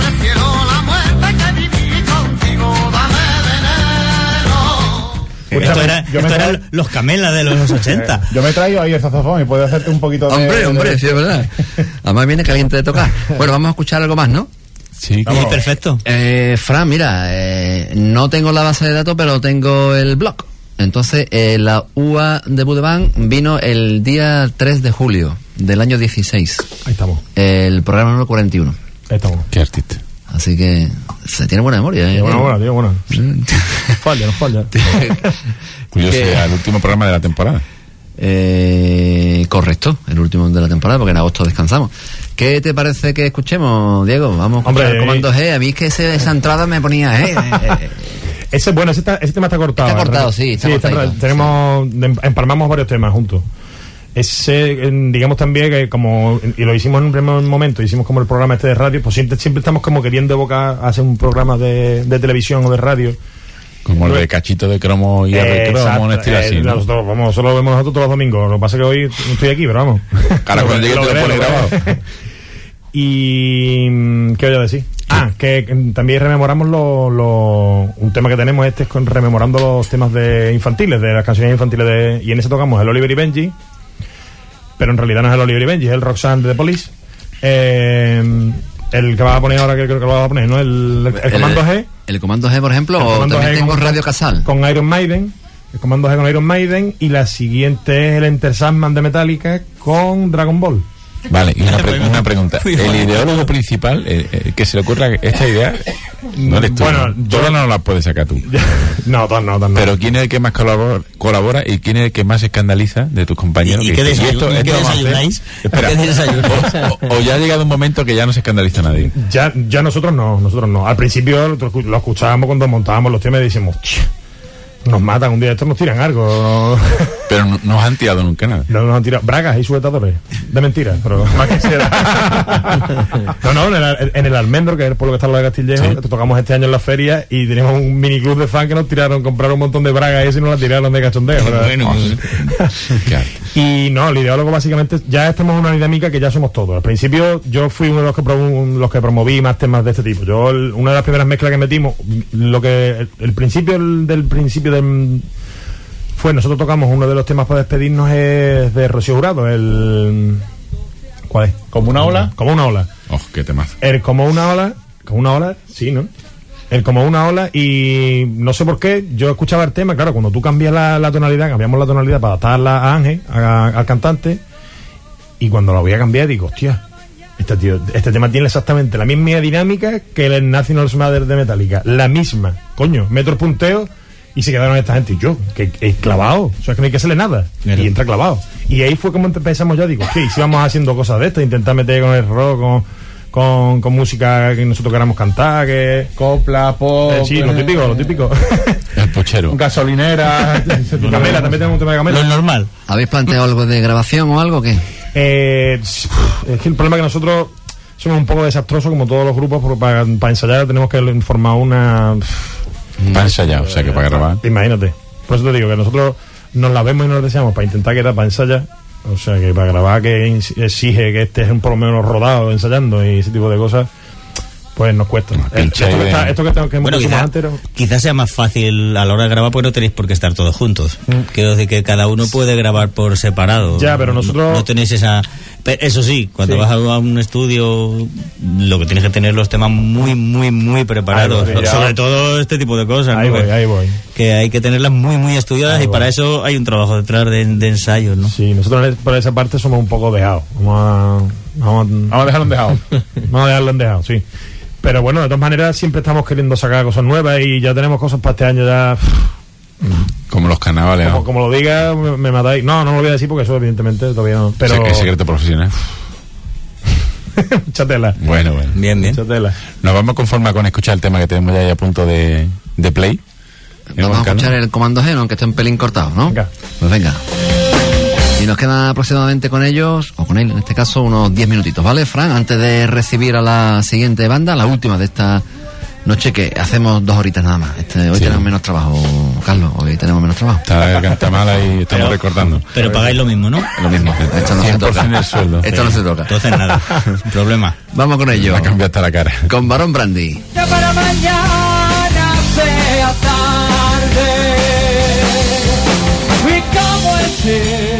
Esto eran los Camelas de los 80. Yo me traigo ahí el saxofón y puedo hacerte un poquito de... Hombre, sí, es verdad. Además viene caliente de tocar. Bueno, vamos a escuchar algo más, ¿no? Sí, perfecto. Fran, mira, no tengo la base de datos, pero tengo el blog. Entonces, la UA de Budebán vino el día 3 de julio del año 16. Ahí estamos. El programa número 41. Ahí estamos. Qué artista. Así que se tiene buena memoria. Buena. No falla. Curioso, el último programa de la temporada. Correcto, el último de la temporada, porque en agosto descansamos. ¿Qué te parece que escuchemos, Diego? Vamos a escuchar Comando G. A mí es que esa entrada me ponía ese tema está cortado. Está cortado, sí. Empalmamos varios temas juntos. Ese, digamos también que y lo hicimos en un primer momento, hicimos como el programa de radio, pues siempre estamos como queriendo evocar hacer un programa de televisión o de radio. Como el de Cachito de Cromo y de Cromo, un estilo así, ¿no? Nosotros, solo lo vemos nosotros todos los domingos. Lo que pasa es que hoy no estoy aquí, pero vamos. Claro, cuando llegue te lo pone grabado. Y ¿qué voy a decir? Que también rememoramos un tema que tenemos es rememorando los temas infantiles, de las canciones infantiles y en ese tocamos el Oliver y Benji. pero en realidad no es el Oliver y Benji, es el Roxanne de The Police. El que vas a poner ahora, que creo que lo vas a poner, ¿no? El Comando G. El Comando G, por ejemplo, o también tengo Radio Casal. Con Iron Maiden. El Comando G con Iron Maiden. Y la siguiente es el Enter Sandman de Metallica con Dragon Ball. Vale, y una pregunta. El ideólogo principal, que se le ocurra esta idea, no eres tú. Bueno, yo no la puedes sacar tú. No. Pero ¿quién es el que más colabora y quién es el que más se escandaliza de tus compañeros? ¿Y qué desayunáis? Espera, o ya ha llegado un momento que ya no se escandaliza nadie. Ya nosotros no. Al principio lo escuchábamos cuando montábamos los temas y decíamos, nos matan un día, estos nos tiran algo. Pero no os han tirado nunca nada. No nos han tirado bragas y sujetadores. De mentira, pero más que sea. No, en el Almendro, que es el pueblo que está en lo de Castillejo, sí. Tocamos este año en la feria y teníamos un mini club de fan que nos compraron un montón de bragas y nos las tiraron de cachondeo. Bueno, y no, el ideólogo básicamente, ya estamos en una dinámica que ya somos todos. Al principio yo fui uno de los que promoví más temas de este tipo. Una de las primeras mezclas que metimos, el principio fue, nosotros tocamos uno de los temas para despedirnos es de Rocío Jurado, ¿cuál es? ¿Como una ola? Como una ola. Oh, qué temazo. El como una ola, sí, ¿no? El como una ola, y no sé por qué, yo escuchaba el tema, claro, cuando tú cambiamos la tonalidad para adaptarla a Ángel, al cantante, y cuando lo voy a cambiar digo, hostia, este tema tiene exactamente la misma dinámica que el National Mother de Metallica, la misma, coño, meto el punteo. Y se quedaron esta gente y yo, que es clavado, o sea, que no hay que hacerle nada. Y entra clavado. Y ahí fue como empezamos ya, digo, sí, si vamos haciendo cosas de estas, intentar meter con el rock, con música que nosotros queramos cantar, que copla, pop, sí, lo típico. El pochero. Gasolinera, Camela, también tenemos un tema de Camela. Lo normal. ¿Habéis planteado algo de grabación o algo? ¿Qué? Es que el problema es que nosotros somos un poco desastrosos, como todos los grupos, porque para ensayar tenemos que formar una... Para ensayar, o sea que para grabar. Imagínate. Por eso te digo que nosotros nos la vemos y nos deseamos para intentar que era para ensayar. O sea que para grabar, que exige que estés por lo menos rodado ensayando y ese tipo de cosas, pues nos cuesta. Esto que hemos hecho antes. Quizás sea más fácil a la hora de grabar porque no tenéis por qué estar todos juntos. Quiero decir que cada uno puede grabar por separado. Ya, pero nosotros no tenéis esa. Eso sí, cuando vas a un estudio, lo que tienes que tener los temas muy preparados. Sobre todo este tipo de cosas. Ahí voy. Que hay que tenerlas muy estudiadas, y para eso hay un trabajo detrás de ensayos, ¿no? Sí, nosotros por esa parte somos un poco dejados. Vamos a dejarlo en dejado. Vamos a dejarlo en dejado, sí. Pero bueno, de todas maneras siempre estamos queriendo sacar cosas nuevas y ya tenemos cosas para este año ya. Como los carnavales. Como lo diga, me matáis. No lo voy a decir porque eso evidentemente todavía no. Pero es secreto profesional. Mucha tela. Bueno. Bien. Mucha tela. Nos vamos a conformar con escuchar el tema que tenemos ya a punto de play. Vamos a escuchar el Comando G, aunque esté un pelín cortado, ¿no? Venga. Pues venga. Y nos queda aproximadamente con ellos, o con él en este caso, unos 10 minutitos, ¿vale, Fran? Antes de recibir a la siguiente banda, la última de esta noche, que hacemos 2 horitas nada más. Hoy tenemos menos trabajo, Carlos, hoy tenemos menos trabajo. Está Cantamala y estamos recordando. Pero pagáis lo mismo, ¿no? Lo mismo. Esto no se toca. El sueldo. Esto no se toca. Entonces nada, sin problema. Vamos con ello. Va a cambiar hasta la cara. Con Barón Brandy. Ya para mañana sea tarde. Y como es él.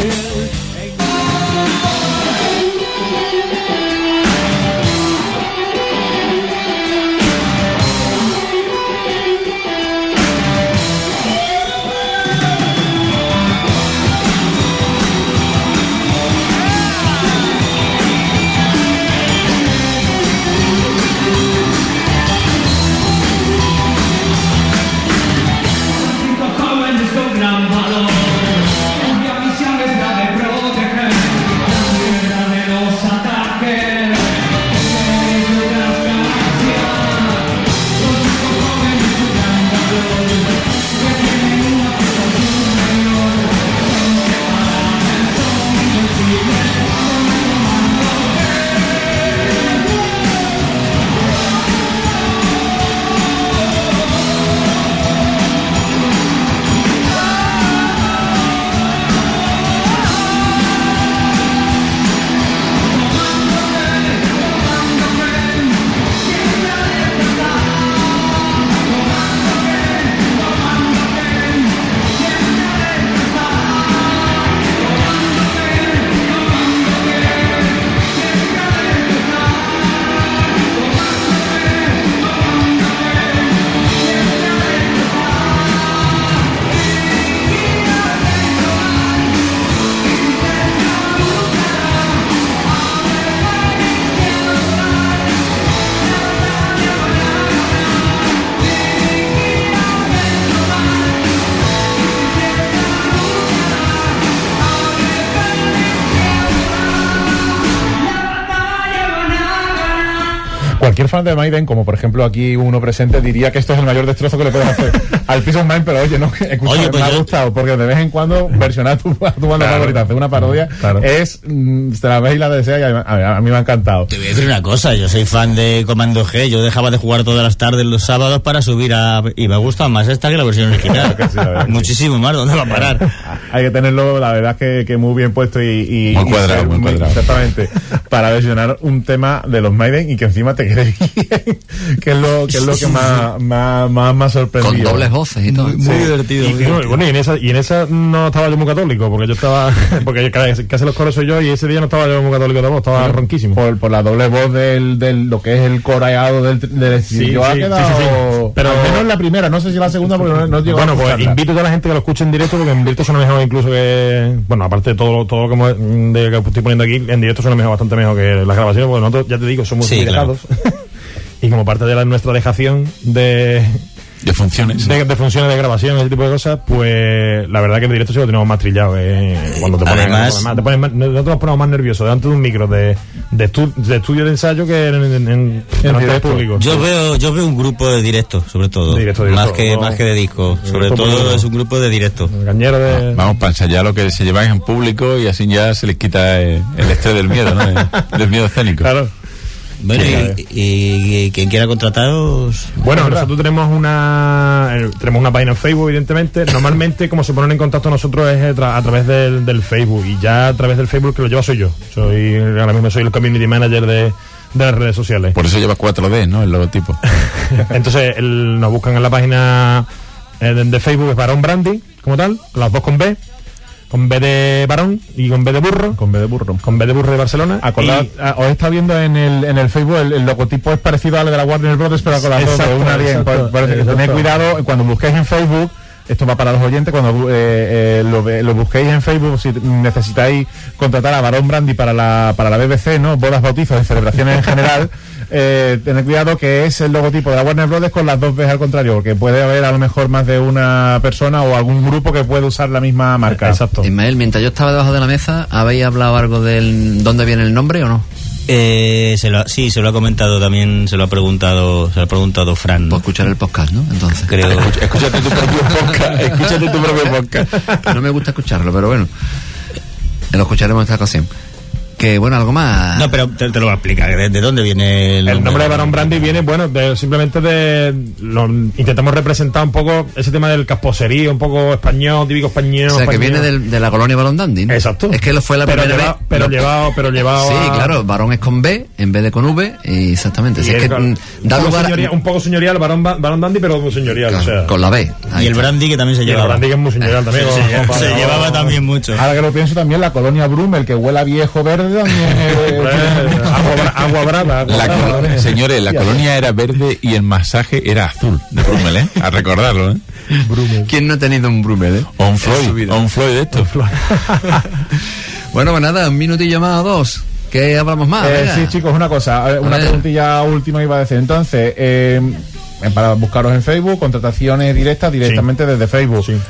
cualquier fan de Maiden, como por ejemplo aquí uno presente, diría que esto es el mayor destrozo que le puedes hacer al Peace of Mind, pero oye, no, escucha, me ha gustado, porque de vez en cuando versionar tu banda favorita, hacer una parodia, es, te la ves y la deseas, y a mí me ha encantado. Te voy a decir una cosa, yo soy fan de Comando G, yo dejaba de jugar todas las tardes los sábados para subir y me gusta más esta que la versión original. Sí, muchísimo más, ¿dónde va a parar? Hay que tenerlo, la verdad que muy bien puesto y muy cuadrado, muy cuadrado. Exactamente, para versionar un tema de los Maiden y que encima te quede bien, que es lo que más sorprendido. Con dobles voces y todo. Muy divertido. Bueno, y en esa no estaba yo muy católico, porque yo estaba, porque casi los coros soy yo, y ese día no estaba yo muy católico de voz, estaba ronquísimo. Por la doble voz del lo que es el coreado del estribillo, ha quedado. Pero al menos la primera, no sé si la segunda, porque no llegó. Bueno, pues invito a toda la gente que lo escuche en directo, porque en directo suena mejor incluso que, bueno, aparte de todo lo que estoy poniendo aquí, en directo suena bastante mejor que las grabaciones, porque nosotros, ya te digo, somos muy dejados. Y como parte de nuestra dejación de funciones de funciones de grabación, ese tipo de cosas, pues la verdad que en directo sí lo tenemos más trillado, cuando te pones más, nosotros nos ponemos más nerviosos delante de un micro de estudio de ensayo que en del público. Yo veo un grupo de directo, sobre todo, más que de disco, sobre todo es un grupo de directo. Vamos para ensayar lo que se lleváis en público y así ya se les quita el estrés del miedo, ¿no? Del miedo escénico. Claro. Bueno, y quien quiera contrataros. Bueno, nosotros tenemos una página en Facebook, evidentemente. Normalmente, como se ponen en contacto nosotros es a través del Facebook, y ya a través del Facebook que lo lleva soy yo. Ahora mismo soy el community manager de las redes sociales. Por eso lleva 4D, ¿no? El logotipo. Entonces, nos buscan en la página de Facebook, es Barón Brandy, como tal, las dos con B. Con B de varón y con B de burro. Con B de burro. Con B de burro de Barcelona. Os está viendo en el Facebook, el logotipo es parecido al de la Warner Brothers, pero con las dos. Tened cuidado, cuando busquéis en Facebook, esto va para los oyentes, cuando lo busquéis en Facebook, si necesitáis contratar a Barón Brandy para la BBC, ¿no? Bodas, bautizos y celebraciones en general, tened cuidado que es el logotipo de la Warner Brothers con las dos veces al contrario, porque puede haber a lo mejor más de una persona o algún grupo que puede usar la misma marca. Exacto. Ismael, mientras yo estaba debajo de la mesa, ¿habéis hablado algo del dónde viene el nombre o no? Se lo ha comentado también, se lo ha preguntado Fran. Pues escuchar el podcast, ¿no? Entonces. Creo. Escúchate tu propio podcast. No me gusta escucharlo, pero bueno. Lo escucharemos en esta ocasión. Que bueno, algo más. No, pero te lo voy a explicar. ¿De dónde viene el nombre de Barón Brandy? Viene, bueno, simplemente intentamos representar un poco ese tema del casposería, un poco español, típico español. O sea, español. que viene de la colonia Barón Dandy, ¿no? Exacto. Es que lo fue la primera vez. Pero llevado. Sí, claro, Barón es con B en vez de con V, y exactamente. Y es que da lugar un poco señorial, Barón Dandy, pero muy señorial, claro, o sea. con la B. Y el brandy, que también se llevaba. El brandy, que es muy señorial también. Se llevaba también mucho. Ahora que lo pienso, también la colonia Brummel, que huele a viejo verde, también. Agua brava. Señores, la colonia era verde y el masaje era azul de Brummel, a recordarlo, Brummel. ¿Quién no ha tenido un Brummel, o un Floyd de esto. Bueno, pues nada, un minutillo más o dos, que hablamos más. Sí, chicos, una cosa, una preguntilla última iba a decir. Entonces, para buscaros en Facebook, contrataciones directamente desde Facebook. Sí.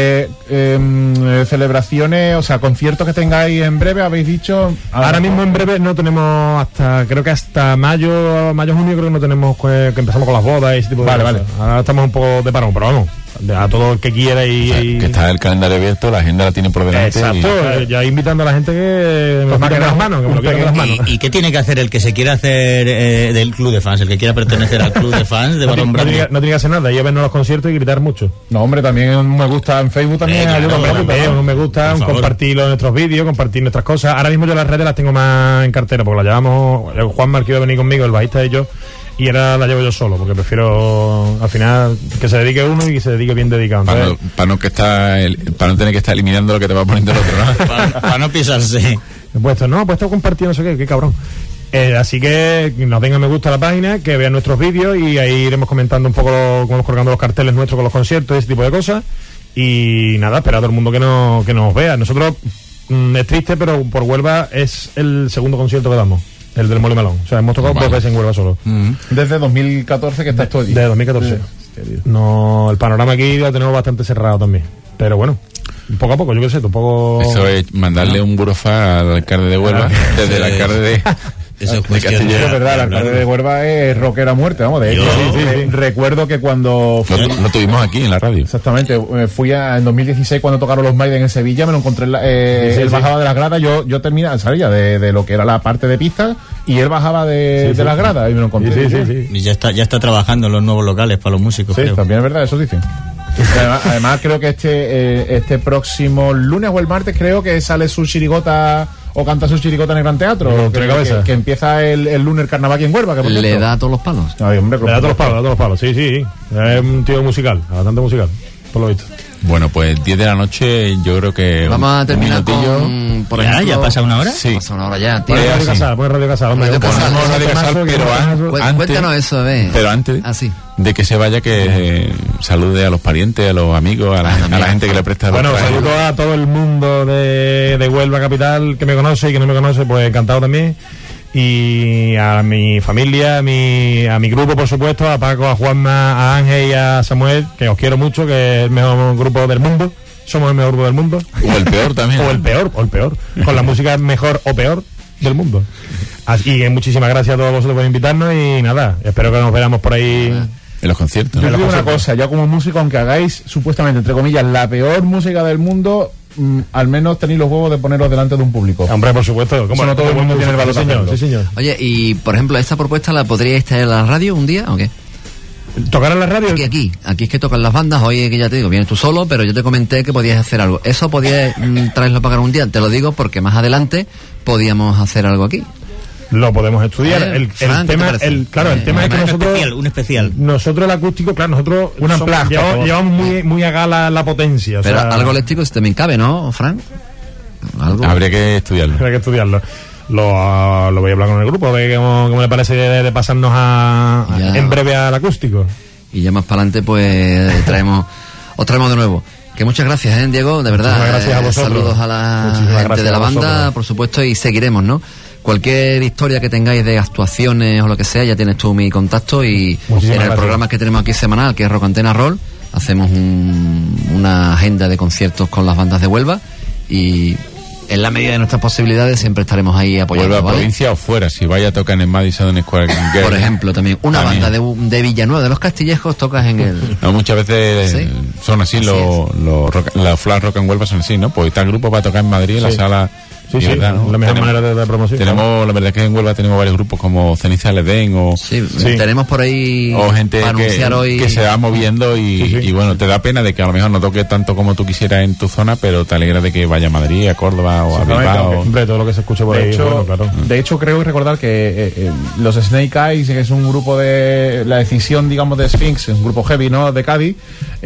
Celebraciones, o sea, conciertos que tengáis en breve, habéis dicho. Ahora mismo en breve no tenemos creo que hasta mayo, junio, creo que no tenemos, que empezamos con las bodas y ese tipo de cosas. Vale. Ahora estamos un poco de parón, pero vamos. A todo el que quiera y... O sea, que está el calendario abierto, la agenda la tiene por delante. Exacto, ya invitando a la gente que me lo las manos, ¿Y qué tiene que hacer el que se quiera hacer del club de fans, el que quiera pertenecer al club de fans de Barón Brandy? No tiene que hacer nada, ir a vernos los conciertos y gritar mucho. No, hombre, también un me gusta en Facebook, también ayuda un me gusta, compartirlo en nuestros vídeos, compartir nuestras cosas. Ahora mismo yo las redes las tengo más en cartera, porque las llevamos, Juan Mar, que iba a venir conmigo, el bajista de yo, y ahora la llevo yo solo, porque prefiero al final que se dedique uno y que se dedique bien dedicado. Para no tener que estar eliminando lo que te va poniendo el otro, ¿no? Para no pisarse. He puesto compartido no sé qué cabrón. Así que nos den a me gusta a la página, que vean nuestros vídeos, y ahí iremos comentando un poco cómo colgando los carteles nuestros con los conciertos, ese tipo de cosas. Y nada, esperar a todo el mundo que nos vea. Nosotros, es triste, pero por Huelva es el segundo concierto que damos. El del Mole Malón. O sea, hemos tocado 2 veces en Huelva solo. Desde 2014 que estás tú allí. Desde 2014. No, el panorama aquí lo tenemos bastante cerrado también. Pero bueno, poco a poco, yo qué sé, tampoco... Eso es mandarle un burofax al alcalde de Huelva, desde el alcalde Eso es de cuestión Castilla. de- Es verdad, el alcalde de Huelva es rockera a muerte, vamos. De hecho, recuerdo que cuando... Lo tuvimos aquí en la radio. Exactamente, en 2016 cuando tocaron los Maiden en Sevilla, me lo encontré, él bajaba de las gradas, yo terminaba, salía de lo que era la parte de pista y él bajaba de las gradas y me lo encontré. Y ya está trabajando en los nuevos locales para los músicos. Sí, creo. también es verdad, eso dicen. Además creo que este próximo lunes o el martes creo que sale su chirigota o canta su chirigota en el Gran Teatro, que empieza el lunes el carnaval aquí en Huelva. Que ¿Le da todos los palos? Ay, hombre, Le da todos los palos, sí. Es un tío musical, bastante musical, por lo visto. Bueno, pues 10 de la noche, yo creo que... Vamos a terminar un minutillo. con, por ¿Ya? ejemplo... ¿Ya pasa una hora? Sí. Pasa una hora ya, tío. Pon Radio Casal, hombre. Radio Casal. Ponemos Radio Casal, pero Cuéntanos eso, a ver. Pero antes de que se vaya, que salude a los parientes, a los amigos, a la gente que le presta... Bueno, saludo a todo el mundo de Huelva capital que me conoce y que no me conoce, pues encantado también. Y a mi familia, a mi grupo, por supuesto, a Paco, a Juanma, a Ángel y a Samuel, que os quiero mucho, que es el mejor grupo del mundo. Somos el mejor grupo del mundo. O el peor también. o el peor. Con la música mejor o peor del mundo. Así que muchísimas gracias a todos vosotros por invitarnos y nada, espero que nos veamos por ahí. En los conciertos. Yo digo una cosa, yo como músico, aunque hagáis supuestamente, entre comillas, la peor música del mundo, al menos tenéis los huevos de poneros delante de un público. Hombre, por supuesto. Como no todo el mundo tiene el valor de hacerlo. Sí, señor. Oye, y por ejemplo, ¿esta propuesta la podríais traer a la radio un día o qué? ¿Tocar en la radio? Aquí es que tocan las bandas. Hoy que ya te digo, vienes tú solo, pero yo te comenté que podías hacer algo. ¿Eso podías traerlo para un día? Te lo digo porque más adelante podíamos hacer algo aquí. Lo podemos estudiar. El Fran, tema, el tema es que nosotros... Un especial. Nosotros el acústico, claro, nosotros llevamos muy a gala la potencia. Pero o sea, algo eléctrico también cabe, ¿no, Fran? ¿Algo? Habría que estudiarlo. Habría que estudiarlo. Lo voy a hablar con el grupo, a ver cómo le parece de pasarnos en breve al acústico. Y ya más para adelante, pues os traemos de nuevo. Que muchas gracias, Diego, de verdad. Muchísimas gracias a vosotros. Saludos a la Muchísimas gente gracias de la a banda, vosotros. por supuesto, y seguiremos, ¿no? Cualquier historia que tengáis de actuaciones o lo que sea, ya tienes tú mi contacto y Muchísimas en el gracias. programa que tenemos aquí semanal, que es Rock Antena Roll, hacemos una agenda de conciertos con las bandas de Huelva y en la medida de nuestras posibilidades siempre estaremos ahí apoyando, Huelva, ¿vale? provincia o fuera, si vaya a tocar en Madison Square Garden. Por ejemplo, también una banda de Villanueva de los Castillejos tocas en el... No, muchas veces Sí. son así, los Flash Rock and Huelva son así, ¿no? Pues tal grupo va a tocar en Madrid, en la Sí. sala... Sí, y sí, verdad, ¿no? la mejor manera de promoción. Tenemos, la verdad es que en Huelva tenemos varios grupos como Ceniza del Edén o... Sí, tenemos por ahí O gente para anunciar hoy... que se va moviendo y bueno, te da pena de que a lo mejor no toque tanto como tú quisieras en tu zona, pero te alegra de que vaya a Madrid, a Córdoba o a Bilbao. Hombre, todo lo que se escuche por De ahí, hecho, bueno, claro. de hecho, creo recordar que los Snake Eyes, que es un grupo de la decisión, digamos, de Sphinx, un grupo heavy, ¿no?, de Cádiz,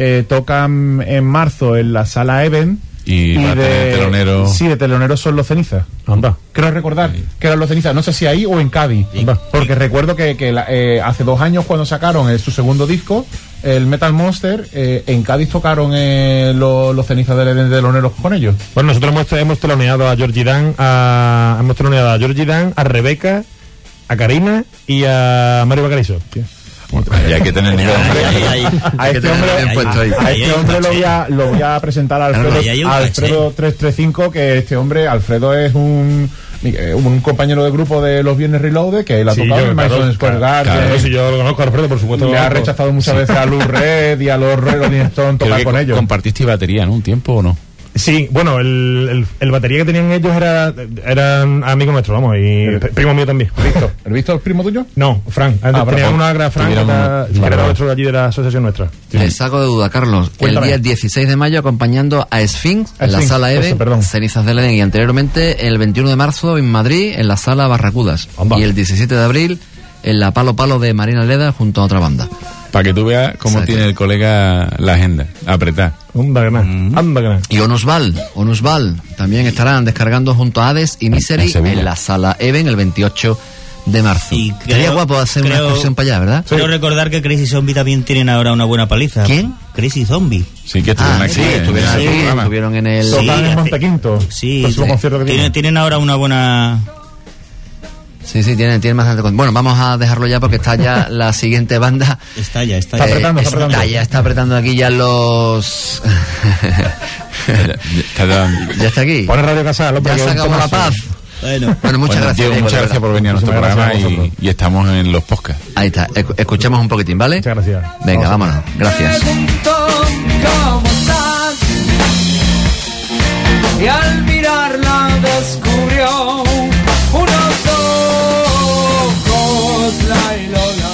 tocan en marzo en la sala Even. Y va a tener telonero. Sí, de teloneros son los Cenizas. Anda. Creo recordar que eran los Cenizas. No sé si ahí o en Cádiz. Porque recuerdo que hace 2 años cuando sacaron su segundo disco, el Metal Monster, en Cádiz tocaron los Cenizas de teloneros con ellos. Bueno, nosotros hemos teloneado a Georgie Dan, a Rebeca, a Karina y a Mario Bacarizo. Y hay que tener nivel. A este hombre lo voy a presentar a Alfredo 335, que este hombre, Alfredo es un compañero de grupo de los Viernes Reloaded, que él ha tocado en Madison Square Garden. Claro, si yo lo conozco, Alfredo, por supuesto. Le ha rechazado muchas veces a Lou Red y a los Rolling Stones tocar con ellos. ¿Compartiste batería, no? ¿Un tiempo o no? Sí, bueno, el batería que tenían ellos eran amigos nuestros, vamos, y primo mío también. ¿Víctor? ¿El Víctor es primo tuyo? No, Fran. Tenían una gran Fran, que era nuestro de allí de la asociación nuestra. Te saco de duda, Carlos. Cuéntame. El día 16 de mayo acompañando a Sphinx en la Sphinx, sala eso, Even, perdón. Cenizas del Edén, y anteriormente el 21 de marzo en Madrid en la sala Barracudas. Anda. Y el 17 de abril en la Palo Palo de Marina Leda junto a otra banda. Para que tú veas cómo Exacto. tiene el colega la agenda. Apretar. Anda que nada. Y Onusval también estarán descargando junto a Hades y Misery en Sevilla. en la sala Even el 28 de marzo. Y Sería guapo hacer una excursión para allá, ¿verdad? Quiero recordar que Crazy Zombie también tienen ahora una buena paliza. ¿Quién? Crazy Zombie. Sí, que estuvieron aquí. estuvieron en aquí, el programa. estuvieron en el... Tocan en hace- Montequinto. Sí, Próximo concierto que tienen ahora una buena... Sí, tienen bastante... Bueno, vamos a dejarlo ya porque está ya la siguiente banda. Está ya. Está apretando. Ya está apretando aquí ya los... Está dando. ya está aquí. Pone Radio Casal, hombre, Ya que se es un acabó la temazo. paz. Bueno, muchas gracias. Diego, Diego, muchas gracias por venir a nuestro programa y estamos en los podcasts. Ahí está, escuchemos un poquitín, ¿vale? Muchas gracias. Venga, vámonos. Gracias. ¿Cómo estás? Y al mirarla descubrió unos ojos, la y Lola.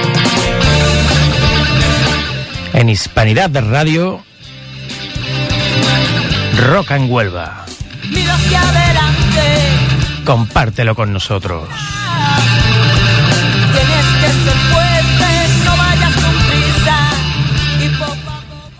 En Hispanidad de Radio, Rock en Huelva. Mira hacia adelante. Compártelo con nosotros. Tienes que ser fuerte, no vayas con prisa. Y poco a poco.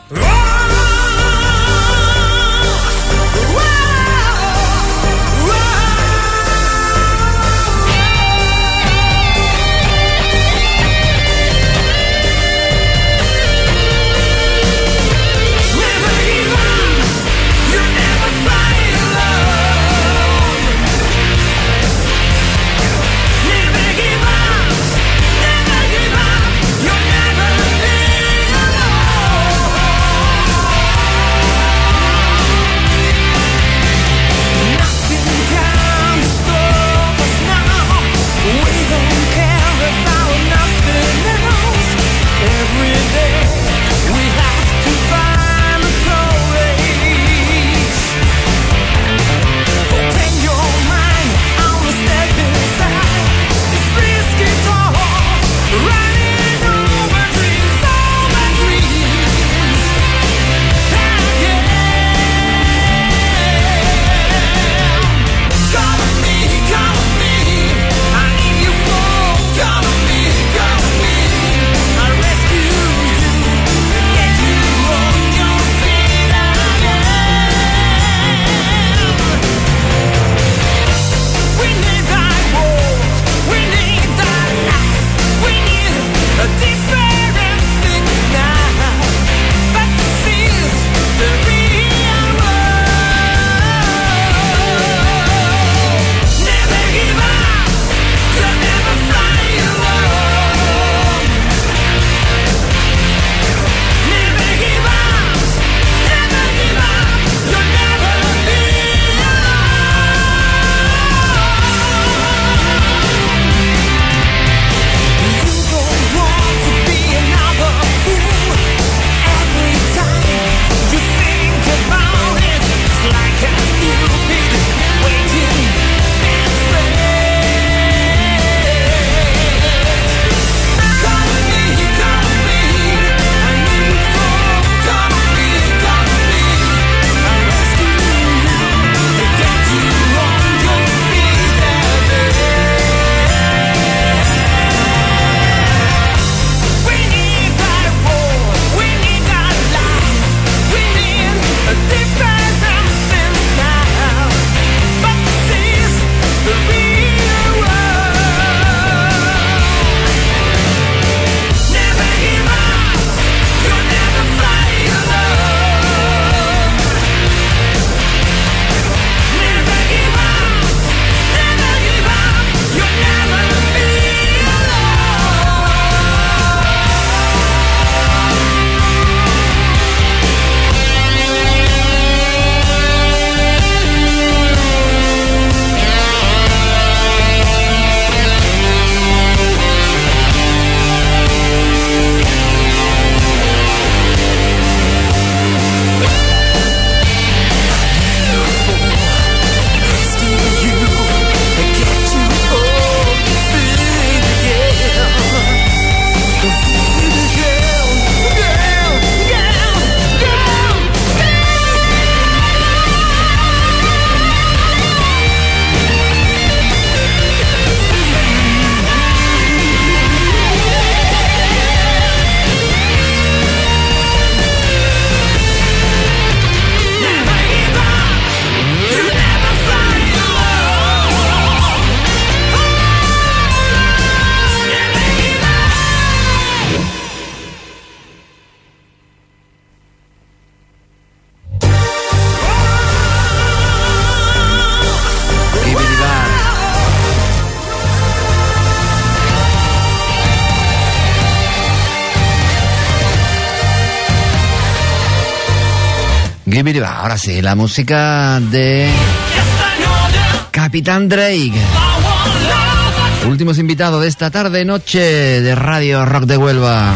Ahora sí, la música de Capitán Drake. Últimos invitados de esta tarde-noche de Radio Rock de Huelva.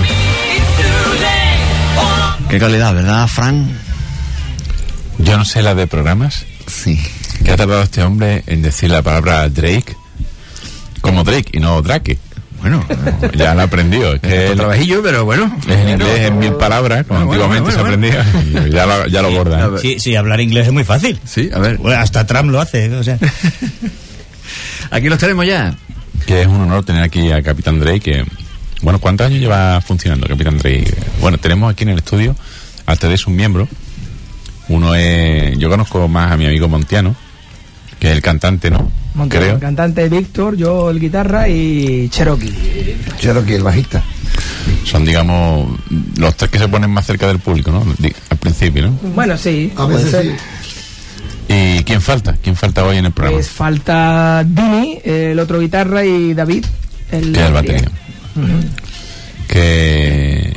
Qué calidad, ¿verdad, Fran? Yo no sé la de programas. Sí. ¿Qué ha tardado este hombre en decir la palabra Drake? Como Drake y no Drake. Bueno, ya lo he aprendido. Es que trabajillo, pero bueno. Es en inglés en 1000 palabras, como antiguamente se aprendía. Y ya lo borda. Sí, hablar inglés es muy fácil. Sí, a ver. Bueno, hasta Trump lo hace, o sea. Aquí los tenemos ya. Que es un honor tener aquí a Capitán Drake, que... Bueno, ¿cuántos años lleva funcionando Capitán Drake? Bueno, tenemos aquí en el estudio a 3 un miembro. Uno es... Yo conozco más a mi amigo Montiano, que es el cantante, ¿no? Montiano, creo. El cantante Víctor, yo el guitarra y Cherokee. Cherokee, el bajista. Son, digamos, los 3 que se ponen más cerca del público, ¿no? Al principio, ¿no? Bueno, sí. A veces sí. ¿Y quién falta? ¿Quién falta hoy en el programa? Pues falta Dini, el otro guitarra, y David, el batería. Que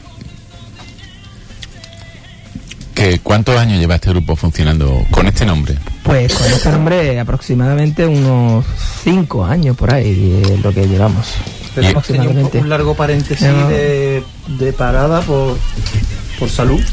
¿cuántos años lleva este grupo funcionando con este nombre? Pues con este nombre aproximadamente unos 5 años por ahí es lo que llevamos. Pero hemos tenido un largo paréntesis de parada por salud.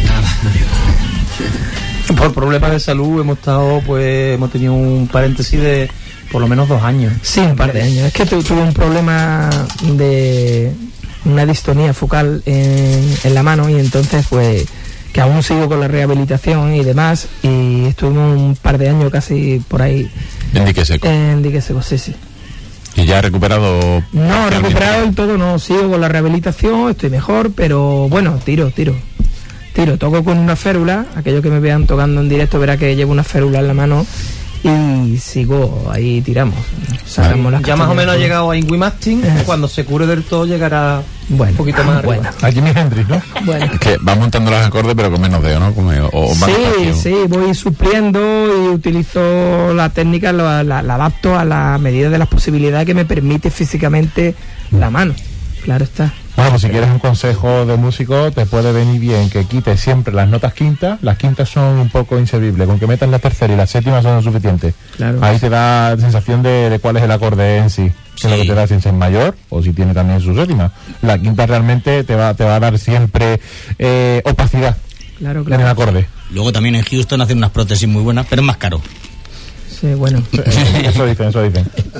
Por problemas de salud hemos tenido un paréntesis de por lo menos 2 años. Sí, un par de años. Es que tuve un problema de una distonía focal en la mano, y entonces pues que aún sigo con la rehabilitación y demás, y estuvimos un par de años casi por ahí en dique seco. En dique seco, sí. ¿Y ya ha recuperado? No, recuperado del todo no, sigo con la rehabilitación, estoy mejor, pero bueno, tiro, toco con una férula. Aquellos que me vean tocando en directo verá que llevo una férula en la mano y sigo, ahí tiramos. Ya más o menos ha llegado a Ingui Mastin, cuando se cure del todo llegará un poquito más arriba. A Jimi Hendrix, ¿no? Bueno. Es que va montando los acordes pero con menos dedo, ¿no? Sí, voy supliendo y utilizo la técnica, la adapto a la medida de las posibilidades que me permite físicamente la mano. Claro está. Bueno, pues si quieres un consejo de músico, te puede venir bien que quites siempre las notas quintas. Las quintas son un poco inservibles. Con que metas la tercera y la séptima son suficientes. Claro. Ahí te da sensación de cuál es el acorde en sí. Que es lo que te da si es mayor o si tiene también su séptima. La quinta realmente te va a dar siempre opacidad en el acorde. Luego también en Houston hacen unas prótesis muy buenas, pero es más caro. Sí, bueno. Eso dicen.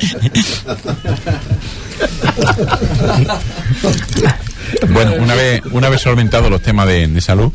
Bueno, una vez solventados los temas de salud,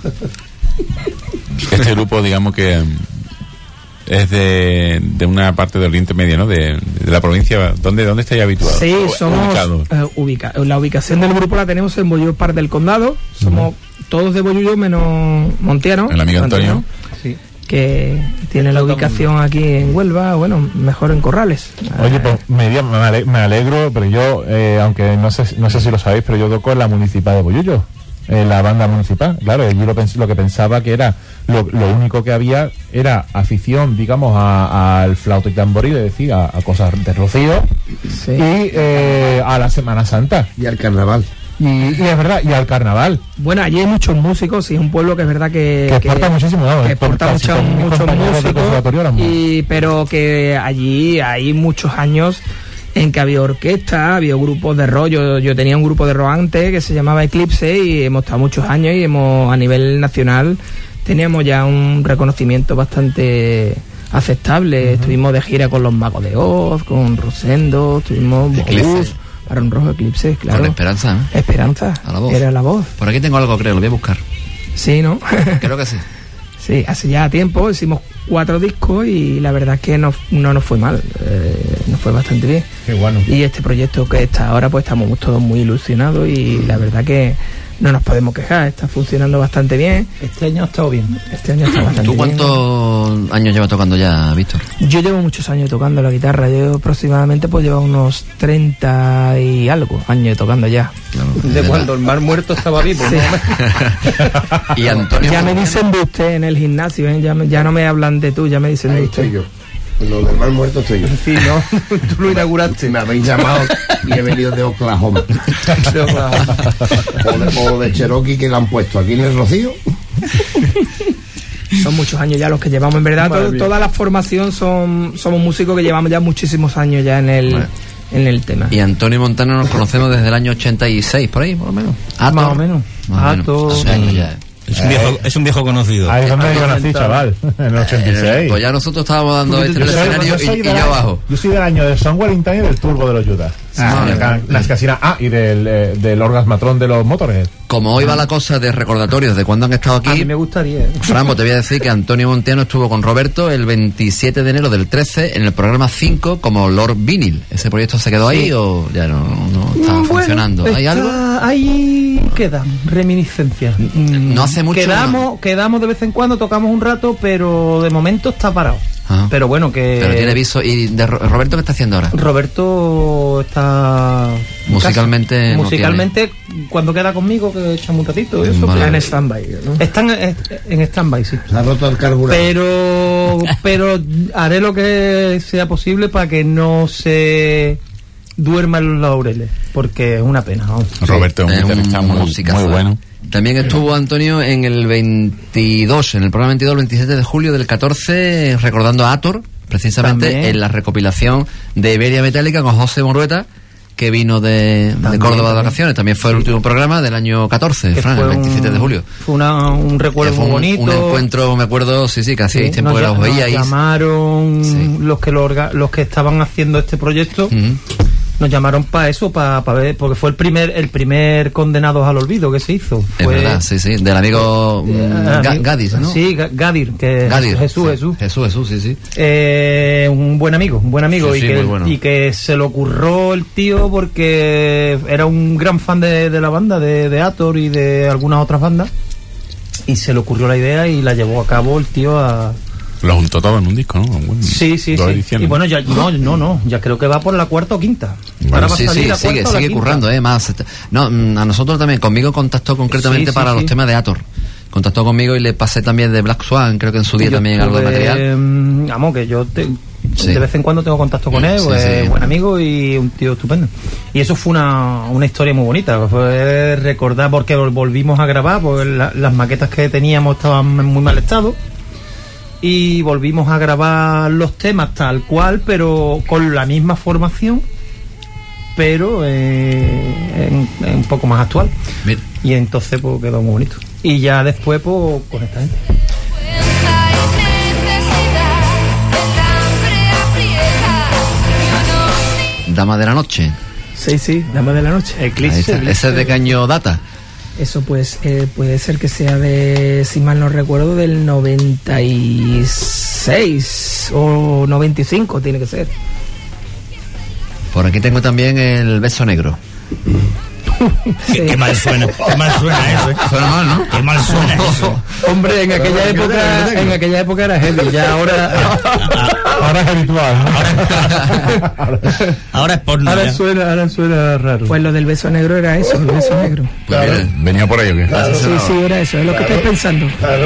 este grupo, digamos que es de una parte del Oriente Medio, ¿no? De la provincia. ¿Dónde estáis habituados? Sí, somos la ubicación del grupo la tenemos en Bollullo Par del Condado. Somos todos de Bollullo menos Montiano. El amigo Antonio. Sí. Que tiene la ubicación aquí en Huelva, bueno, mejor en Corrales. Oye, pues me alegro, pero yo, aunque no sé si lo sabéis, pero yo toco en la municipal de Bollullo, en la banda municipal. Claro, yo lo que pensaba que era, lo único que había era afición, digamos, al flauta y tamboril, es decir, a cosas de rocío, sí. Y a la Semana Santa. Y al carnaval. Y es verdad, y al carnaval. Bueno, allí hay muchos músicos, y es un pueblo que es verdad que exporta muchísimo, ¿no? Que exporta muchos músicos, pero que allí hay muchos años en que había orquesta, había grupos de rock. Yo tenía un grupo de rock antes que se llamaba Eclipse, y hemos estado muchos años, y a nivel nacional teníamos ya un reconocimiento bastante aceptable. Estuvimos de gira con los Magos de Oz, con Rosendo, estuvimos Barón Rojo, Eclipse, claro. Con Esperanza, ¿no? Esperanza. A la voz. Era la voz. Por aquí tengo algo, creo, lo voy a buscar. Sí, ¿no? Creo que sí. Sí, hace ya tiempo hicimos 4 discos y la verdad es que no nos fue mal. Nos fue bastante bien. Qué bueno. Y este proyecto que está ahora, pues estamos todos muy ilusionados y la verdad que no nos podemos quejar, está funcionando bastante bien. Este año ha estado bien. Este año está bastante bien. ¿Tú cuántos años llevas tocando ya, Víctor? Yo llevo muchos años tocando la guitarra. Yo aproximadamente pues llevo unos 30 y algo años tocando ya. Claro, de cuando el Mar Muerto estaba vivo, sí. ¿No? Y Antonio, ya me dicen de usted en el gimnasio, ¿eh? Ya no me hablan de tú, ya me dicen de usted. Estoy yo. Lo del Mar Muerto estoy yo. Sí, no, tú lo inauguraste. Me habéis llamado y he venido de Oklahoma. O de Cherokee, que le han puesto aquí en el Rocío. Son muchos años ya los que llevamos, en verdad. Toda la formación somos músicos que llevamos ya muchísimos años ya en el tema. Y Antonio Montano nos conocemos desde el año 86, por ahí, por lo menos. Más o menos. Más o menos. 12 años ya. Es un viejo conocido. Ahí es donde yo nací, chaval, en el 86. Pues ya nosotros estábamos dando en el escenario y yo abajo. Yo soy del año del Son Wellington y del Turbo de los Judas. Las casinas. Y del Orgasmatron de los Motorhead. Como hoy va la cosa de recordatorios de cuando han estado aquí, A mí me gustaría. Frambo, te voy a decir que Antonio Montiano estuvo con Roberto el 27 de enero del 13 en el programa 5 como Lord Vinyl. ¿Ese proyecto se quedó ahí o ya no está funcionando? ¿Hay algo? Ahí quedan reminiscencias. No hace mucho. Quedamos de vez en cuando, tocamos un rato, pero de momento está parado. Pero bueno, que... Pero tiene viso. ¿Y de Roberto qué está haciendo ahora? Roberto está... Musicalmente cuando queda conmigo, que echamos un ratito. Eso, Está en stand-by, ¿no? Está en stand-by, sí. Se ha roto el carburador. Pero haré lo que sea posible para que no se duerma en los laureles, porque es una pena, ¿no? Roberto es un guitarrista muy bueno. También estuvo Antonio en el 22, en el programa 22, el 27 de julio del 14, recordando a Ator, precisamente También. en la recopilación de Iberia Metálica con José Morueta, que vino de Córdoba de vacaciones. También fue el último programa del año 14, Fran, el 27 de julio. Fue un recuerdo muy bonito. Un encuentro, me acuerdo, sí, que hacíais tiempo que los veíais. Nos llamaron los que estaban haciendo este proyecto. Nos llamaron para eso, para ver, porque fue el primer Condenados al Olvido que se hizo. Es verdad, sí, del amigo Gadis, ¿no? Sí, Gadir, Jesús, sí. Un buen amigo, Sí, muy bueno. y que se le ocurrió el tío porque era un gran fan de la banda, de Ator y de algunas otras bandas, y se le ocurrió la idea y la llevó a cabo el tío a... Lo juntó todo en un disco, ¿no? Bueno, sí. Y bueno, ya ya creo que va por la cuarta o quinta. Ahora va a salir la cuarta o la sigue quinta. currando, más. No, a nosotros también, conmigo contactó concretamente para los temas de Ator. Contactó conmigo y le pasé también de Black Swan, creo que en su día también algo de material. Vamos, que yo de vez en cuando tengo contacto con él, buen amigo y un tío estupendo. Y eso fue una historia muy bonita, fue recordar, porque volvimos a grabar, porque las maquetas que teníamos estaban en muy mal estado. Y volvimos a grabar los temas tal cual, pero con la misma formación, pero un poco más actual. Bien. Y entonces pues quedó muy bonito. Y ya después pues con esta gente. Dama de la Noche. Sí, Dama de la Noche. Eclipse. ¿Ese es de qué año data? Eso pues puede ser que sea de, si mal no recuerdo, del 96 o 95 tiene que ser. Por aquí tengo también el Beso Negro. Qué mal suena eso, Suena mal, ¿no? Qué mal suena eso. Hombre, en aquella época era heavy, ya ahora es habitual, ¿no? Ahora es porno. Ahora suena raro. Pues lo del Beso Negro era eso, el Beso Negro. Claro. ¿Venía por ahí o qué? Claro. Sí, era eso, es lo que estoy pensando. Claro.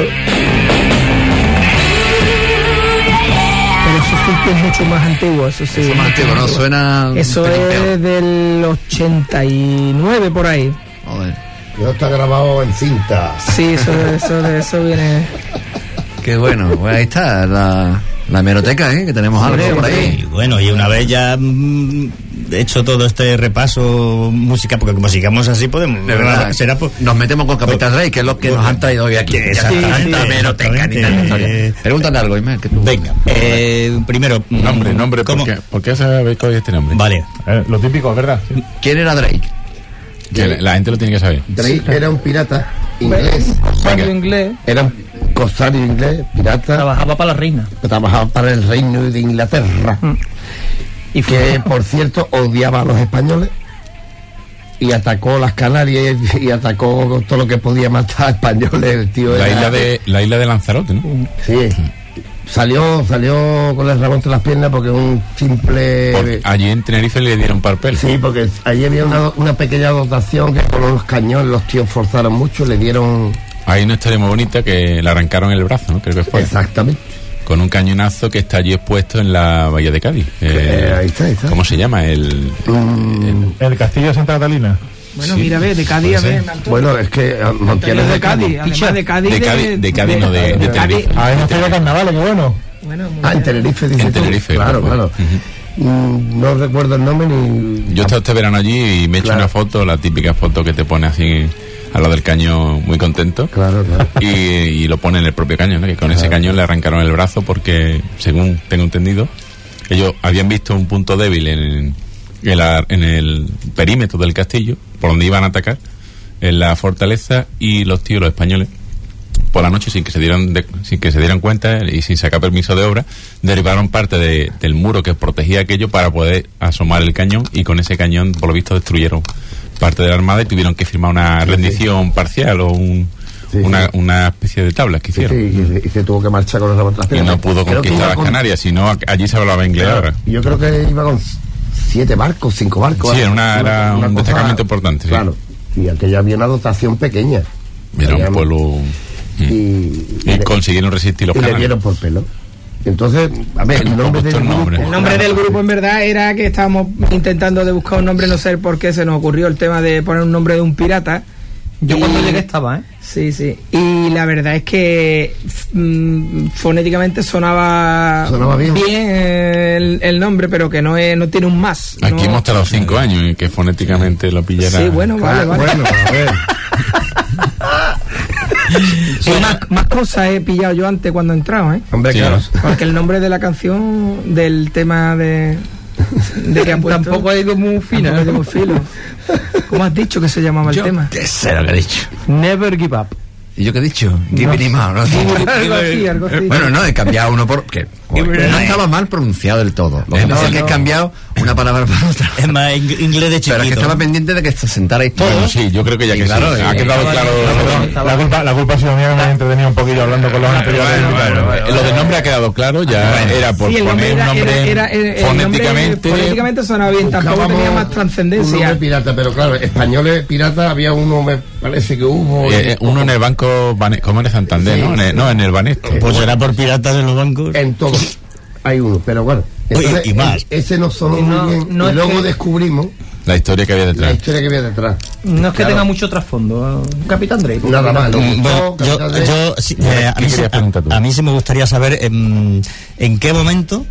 Pero eso sí que es mucho más antiguo, eso sí. Eso es más antiguo, ¿no? Suena... Eso es del 89 por ahí. Joder. Yo está grabado en cinta. Sí, eso viene... Qué bueno, pues ahí está la hemeroteca, que tenemos algo por ahí. Y bueno, y una vez ya hecho todo este repaso música, porque como sigamos así podemos... De verdad, nos metemos con Capital Rey, que es lo que nos han traído hoy aquí. Exactamente. Hemeroteca ni tanta historia. Pregúntale algo, Ismael, que tú... Venga, primero... Nombre, ¿cómo? ¿por qué sabéis que hoy este nombre? Vale. Lo típico, ¿verdad? Sí. ¿Quién era Drake? Que la gente lo tiene que saber. Drake era un pirata inglés. Era un cosario inglés, pirata. Trabajaba para la reina. Trabajaba para el reino de Inglaterra. Y que, por cierto, odiaba a los españoles. Y atacó las Canarias y atacó todo lo que podía matar a españoles. El tío La isla de Lanzarote, ¿no? Sí. Salió con el rabo entre las piernas porque un simple... Allí en Tenerife le dieron papel. Sí, porque allí había una pequeña dotación que con los cañones los tíos forzaron mucho, le dieron... Hay una historia muy bonita que le arrancaron el brazo, ¿no? Creo que fue. Exactamente. Con un cañonazo que está allí expuesto en la bahía de Cádiz. Ahí está. ¿Cómo se llama? El Castillo de Santa Catalina. Bueno, mira, ve, de Cádiz, a ver. Bueno, es que Montiel de Cádiz, además de Cádiz. De Cádiz, no de Tenerife. Ahí no estoy de carnaval, qué bueno. En Tenerife, dice. En Tenerife. Claro. No recuerdo el nombre ni... Yo he estado este verano allí y me he hecho una foto, la típica foto que te pone así al lado del cañón muy contento. Claro. Y lo pone en el propio cañón, ¿no? Que con ese cañón le arrancaron el brazo porque, según tengo entendido, ellos habían visto un punto débil en el perímetro del castillo, por donde iban a atacar, en la fortaleza, y los españoles, por la noche, sin que se dieran cuenta y sin sacar permiso de obra, derribaron parte del muro que protegía aquello para poder asomar el cañón, y con ese cañón, por lo visto, destruyeron parte de la armada y tuvieron que firmar una rendición parcial o una especie de tablas que hicieron. Y se tuvo que marchar con las otras piernas. Y no pudo conquistar las Canarias, sino allí se hablaba inglés ahora. Yo creo que iba con 7 barcos, 5 barcos. Sí, era un destacamento importante. Claro, y aquella había una dotación pequeña. Era un pueblo... Y consiguieron resistir los canarios. Y le dieron por pelo. Entonces, a ver, el nombre del grupo en verdad era que estábamos intentando de buscar un nombre, no sé por qué se nos ocurrió el tema de poner un nombre de un pirata. Yo cuando llegué estaba, Sí. Y la verdad es que fonéticamente sonaba bien el nombre, pero que no tiene un más. Aquí hemos tardado 5 años en que fonéticamente lo pillara. Sí, bueno, vale. Bueno, a ver. Más cosas he pillado yo antes cuando he entrado, Hombre, sí, claro. Porque el nombre de la canción, del tema de que ha puesto, tampoco ha ido muy fino. ¿Cómo has dicho que se llamaba el tema? ¿Qué sé lo que he dicho? Never Give Up. ¿Y yo qué he dicho? Give it him up, ¿no? Algo así. Bueno, no, he cambiado uno por... que no estaba mal pronunciado del todo. Lo que pasa es que he cambiado una palabra por otra. Es más, inglés de chiquito. Pero es que estaba pendiente de que se sentarais todos. Bueno, sí, yo creo que ya que claro, sí. Ha quedado claro. La culpa ha sido mía, que me he entretenido un poquillo hablando con los anteriores. Lo del nombre ha quedado claro, ya era por poner un nombre fonéticamente. Fonéticamente sonaba bien, tampoco tenía más trascendencia. Un nombre pirata, pero claro, españoles piratas había uno, me parece que hubo. Uno en el banco, ¿cómo en el Santander? Sí. No, en el Banesto. Pues será por piratas en los bancos. En todos hay uno, pero bueno. Entonces, y más. Ese no sonó muy bien. No y luego descubrimos la historia que había detrás. No es que tenga mucho trasfondo. Capitán Drake. Nada más. Bueno, a mí sí me gustaría saber en qué momento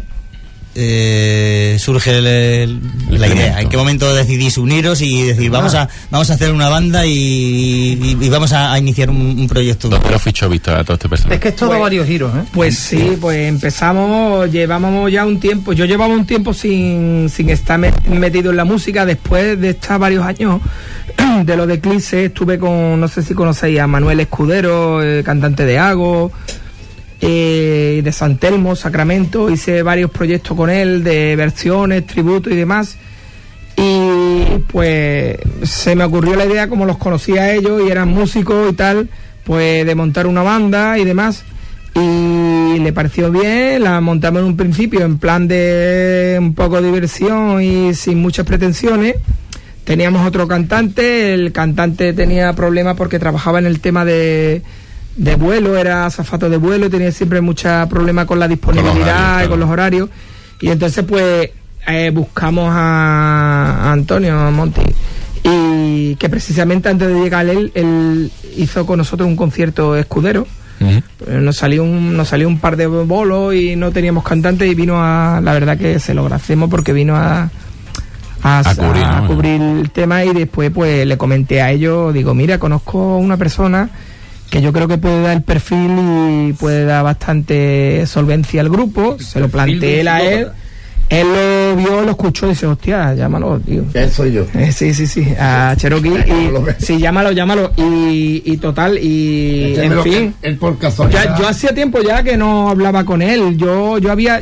surge la idea. ¿En qué momento decidís uniros y decir vamos a hacer una banda y vamos a iniciar un proyecto? ¿Dónde lo fichó Víctor a todo este personaje? Es que es todo varios giros, Pues sí, pues llevábamos ya un tiempo. Yo llevaba un tiempo sin estar metido en la música. Después de estar varios años de lo de Eclipse, estuve con, no sé si conocéis a Manuel Escudero, cantante de Hago, de San Telmo, Sacramento. Hice varios proyectos con él de versiones, tributo y demás, y pues se me ocurrió la idea, como los conocía a ellos y eran músicos y tal, pues de montar una banda y demás, y le pareció bien. La montamos en un principio en plan de un poco de diversión y sin muchas pretensiones. Teníamos otro cantante, el cantante tenía problemas porque trabajaba en el tema de vuelo, era azafato de vuelo, tenía siempre mucha problema con la disponibilidad y con los horarios, y entonces pues buscamos a Antonio Monti, y que precisamente antes de llegar él hizo con nosotros un concierto Escudero. Nos salió un par de bolos y no teníamos cantante, y la verdad que se lo agradecemos porque vino a cubrir el tema. Y después pues le comenté a ellos, digo, mira, conozco a una persona que yo creo que puede dar el perfil y puede dar bastante solvencia al grupo. Se lo planteé a él. Él lo vio, lo escuchó y dice, hostia, llámalo, tío. ¿Quién soy yo? Sí, a Cherokee. Sí, llámalo. Y total, y en fin. Él por casualidad. Yo hacía tiempo ya que no hablaba con él. Yo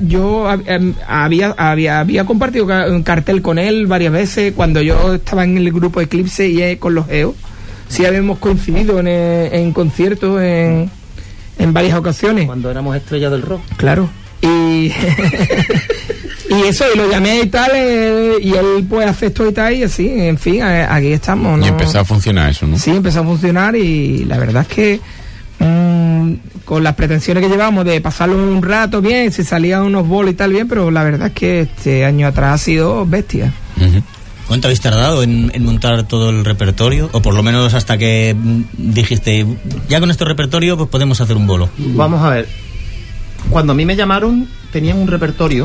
había compartido un cartel con él varias veces cuando yo estaba en el grupo Eclipse y con los EO. Sí habíamos coincidido en conciertos en varias ocasiones. Cuando éramos estrellas del rock. Claro. Y eso, y lo llamé y tal, y él pues aceptó y tal, y así, en fin, aquí estamos, ¿no? Y empezó a funcionar eso, ¿no? Sí, empezó a funcionar, y la verdad es que con las pretensiones que llevamos de pasarlo un rato bien, si salían unos bolos y tal bien, pero la verdad es que este año atrás ha sido bestia. ¿Cuánto habéis tardado en montar todo el repertorio? O por lo menos hasta que dijiste, ya con este repertorio pues podemos hacer un bolo. Vamos a ver. Cuando a mí me llamaron, tenían un repertorio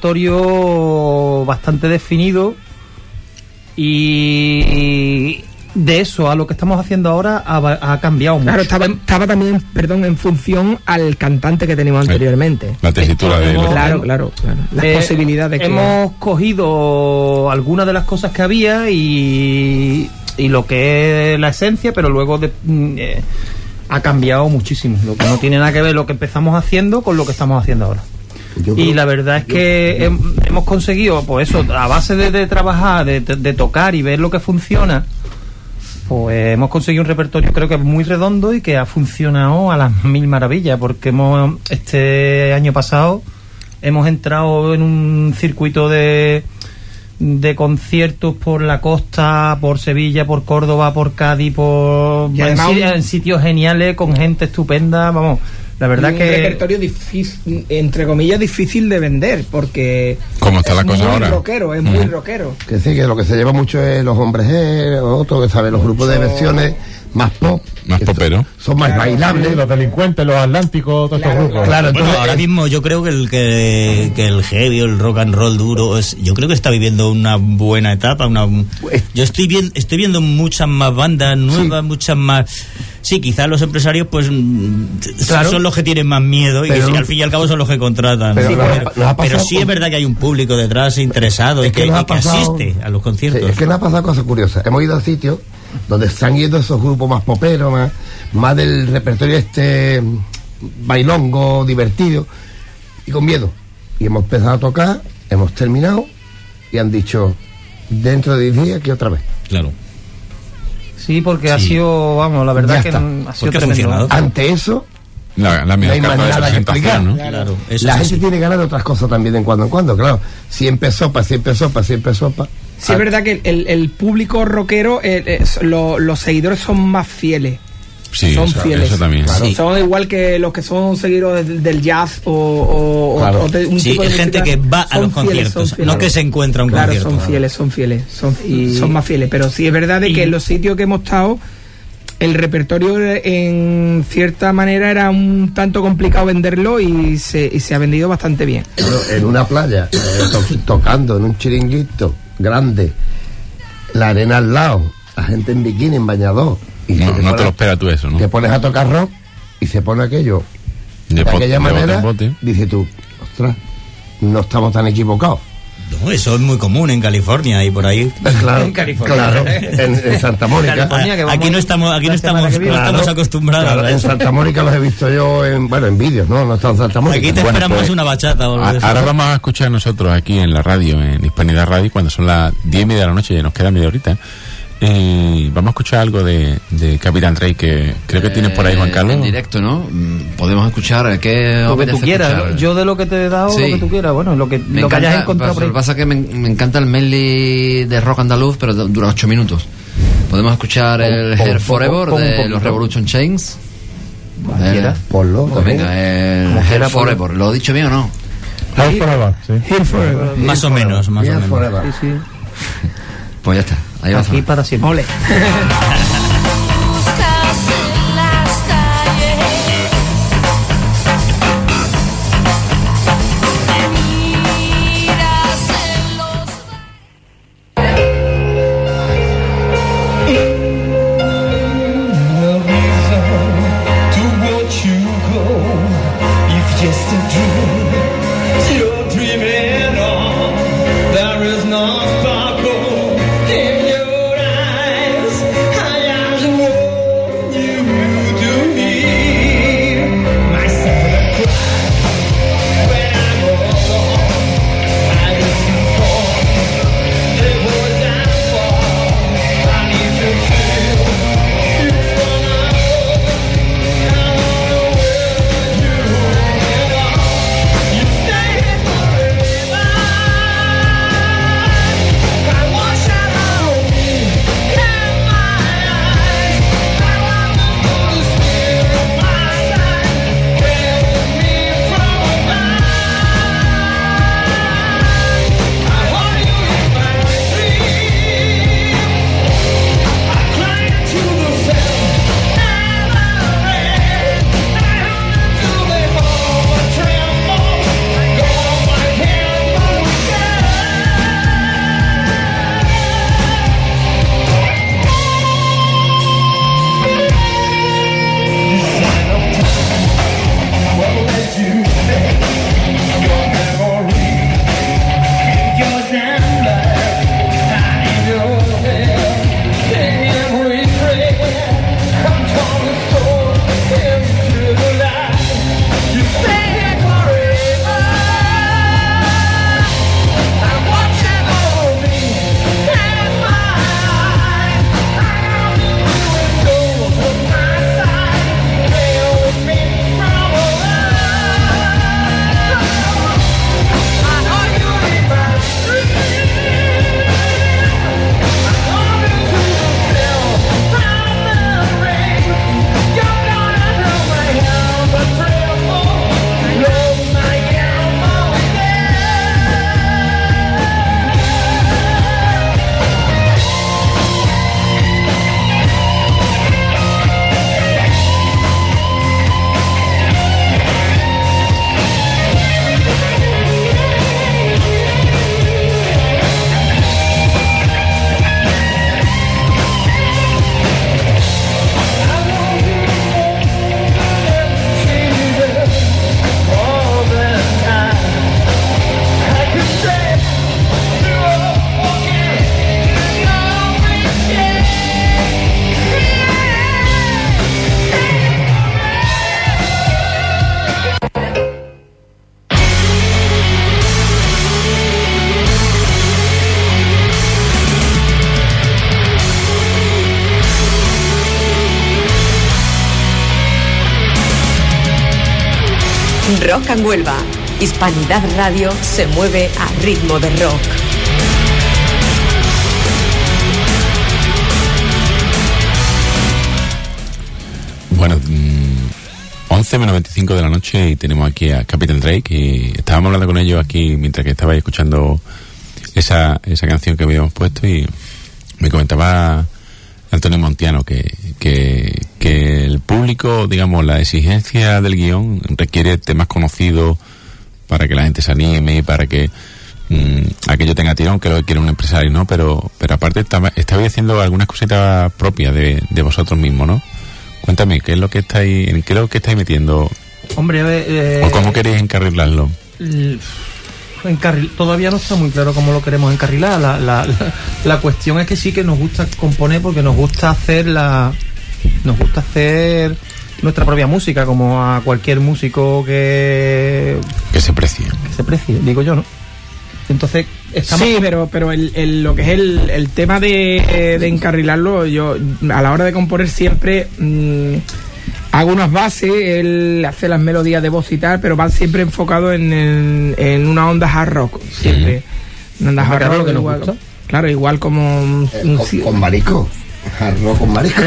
bastante definido, y de eso a lo que estamos haciendo ahora ha cambiado mucho. Claro, estaba también, en función al cantante que teníamos anteriormente. La tesitura de Claro. Las posibilidades que hemos cogido algunas de las cosas que había y lo que es la esencia, pero luego ha cambiado muchísimo. Lo que no tiene nada que ver lo que empezamos haciendo con lo que estamos haciendo ahora. Y la verdad es que hemos conseguido, pues eso, a base de trabajar, de tocar y ver lo que funciona, pues hemos conseguido un repertorio creo que muy redondo y que ha funcionado a las mil maravillas, porque este año pasado hemos entrado en un circuito de conciertos por la costa, por Sevilla, por Córdoba, por Cádiz, en sitios geniales, con gente estupenda, vamos. La verdad que un repertorio difícil, entre comillas, difícil de vender, porque ¿cómo está la cosa ahora? Es muy rockero. Que sí, que lo que se lleva mucho es los hombres G, otros, que saben, los grupos de versiones más pop. Más popero. Son más bailables. Los delincuentes, los atlánticos, todos estos grupos. Claro, entonces, ahora mismo yo creo que el heavy, el rock and roll duro, yo creo que está viviendo una buena etapa. Yo estoy viendo muchas más bandas nuevas, muchas más. Sí, quizás los empresarios pues son los que tienen más miedo y que al fin y al cabo son los que contratan. Pero sí es verdad que hay un público detrás interesado y que asiste a los conciertos. Sí, es que nos ha pasado cosas curiosas. Hemos ido a sitios donde están yendo esos grupos más poperos, más del repertorio bailongo, divertido y con miedo. Y hemos empezado a tocar, hemos terminado y han dicho dentro de 10 días que otra vez. Claro. Sí, porque ha sido, vamos, la verdad que ha sido tremendo. Ante eso, la no hay más nada que explicar, ¿no? Claro. La gente tiene ganas de otras cosas también de cuando en cuando, claro. Siempre sopa. Sí, es verdad que el público rockero, los seguidores son más fieles. Sí, son fieles. Eso también. Claro. Son igual que los que son seguidores del jazz o de un tipo de gente que va a los conciertos, no que se encuentra un concierto. Son fieles, son más fieles. Pero sí es verdad de que en los sitios que hemos estado, el repertorio en cierta manera era un tanto complicado venderlo y se ha vendido bastante bien. En una playa, tocando en un chiringuito grande, la arena al lado, la gente en bikini, en bañador. Y no te lo esperas tú eso, ¿no? Te pones a tocar rock y se pone aquello de aquella manera, dices tú, ostras, no estamos tan equivocados. No, eso es muy común en California y por ahí. Claro, en California. Claro, en Santa Mónica. Aquí no estamos acostumbrados. Claro, en Santa Mónica los he visto yo en vídeos, ¿no? No está en Santa Mónica. Aquí te esperamos pues, una bachata. Ahora vamos a escuchar nosotros aquí en la radio, en Hispanidad Radio, cuando son las 10:30 de la noche, ya nos queda media horita. Vamos a escuchar algo de Capitán Rey que creo que tienes por ahí, Juan Carlos. En directo, ¿no? Podemos escuchar lo que tú quieras. Escuchar. Yo de lo que te he dado, lo que tú quieras. Bueno, lo que hayas encontrado. Lo que pasa es que me encanta el medley de rock andaluz, pero dura 8 minutos. Podemos escuchar el Here Forever de los Revolution Chains. Ponlo. Pues venga, el Here Forever. ¿Lo he dicho bien o no? Here Forever, sí. Here Forever. Más o menos. Sí. Pues ya está. Ahí va. Aquí para siempre. Ole. There is no sparkle in your eyes. Rock and Huelva. Hispanidad Radio se mueve a ritmo de rock. Bueno, 11 menos 25 de la noche y tenemos aquí a Captain Drake y estábamos hablando con ellos aquí mientras que estabais escuchando esa canción que habíamos puesto y me comentaba Antonio Montiano que el público, digamos, la exigencia del guión requiere temas conocidos para que la gente se anime, para que aquello tenga tirón, que lo que quiere un empresario, ¿no? Pero aparte estabais haciendo algunas cositas propias de vosotros mismos, ¿no? Cuéntame, ¿qué es lo que estáis metiendo? Hombre, ¿O cómo queréis encarrilarlo? Todavía no está muy claro cómo lo queremos encarrilar. La cuestión es que sí que nos gusta componer porque nos gusta hacer nuestra propia música, como a cualquier músico que se precie, digo yo, ¿no? Entonces estamos... Sí, pero lo que es el tema de encarrilarlo, yo a la hora de componer siempre hago unas bases, él hace las melodías de voz y tal, pero van siempre enfocados en una onda hard rock, siempre. Una onda hard rock, lo que nos igual, gusta. claro, igual como... con marisco. Hard rock con marisco.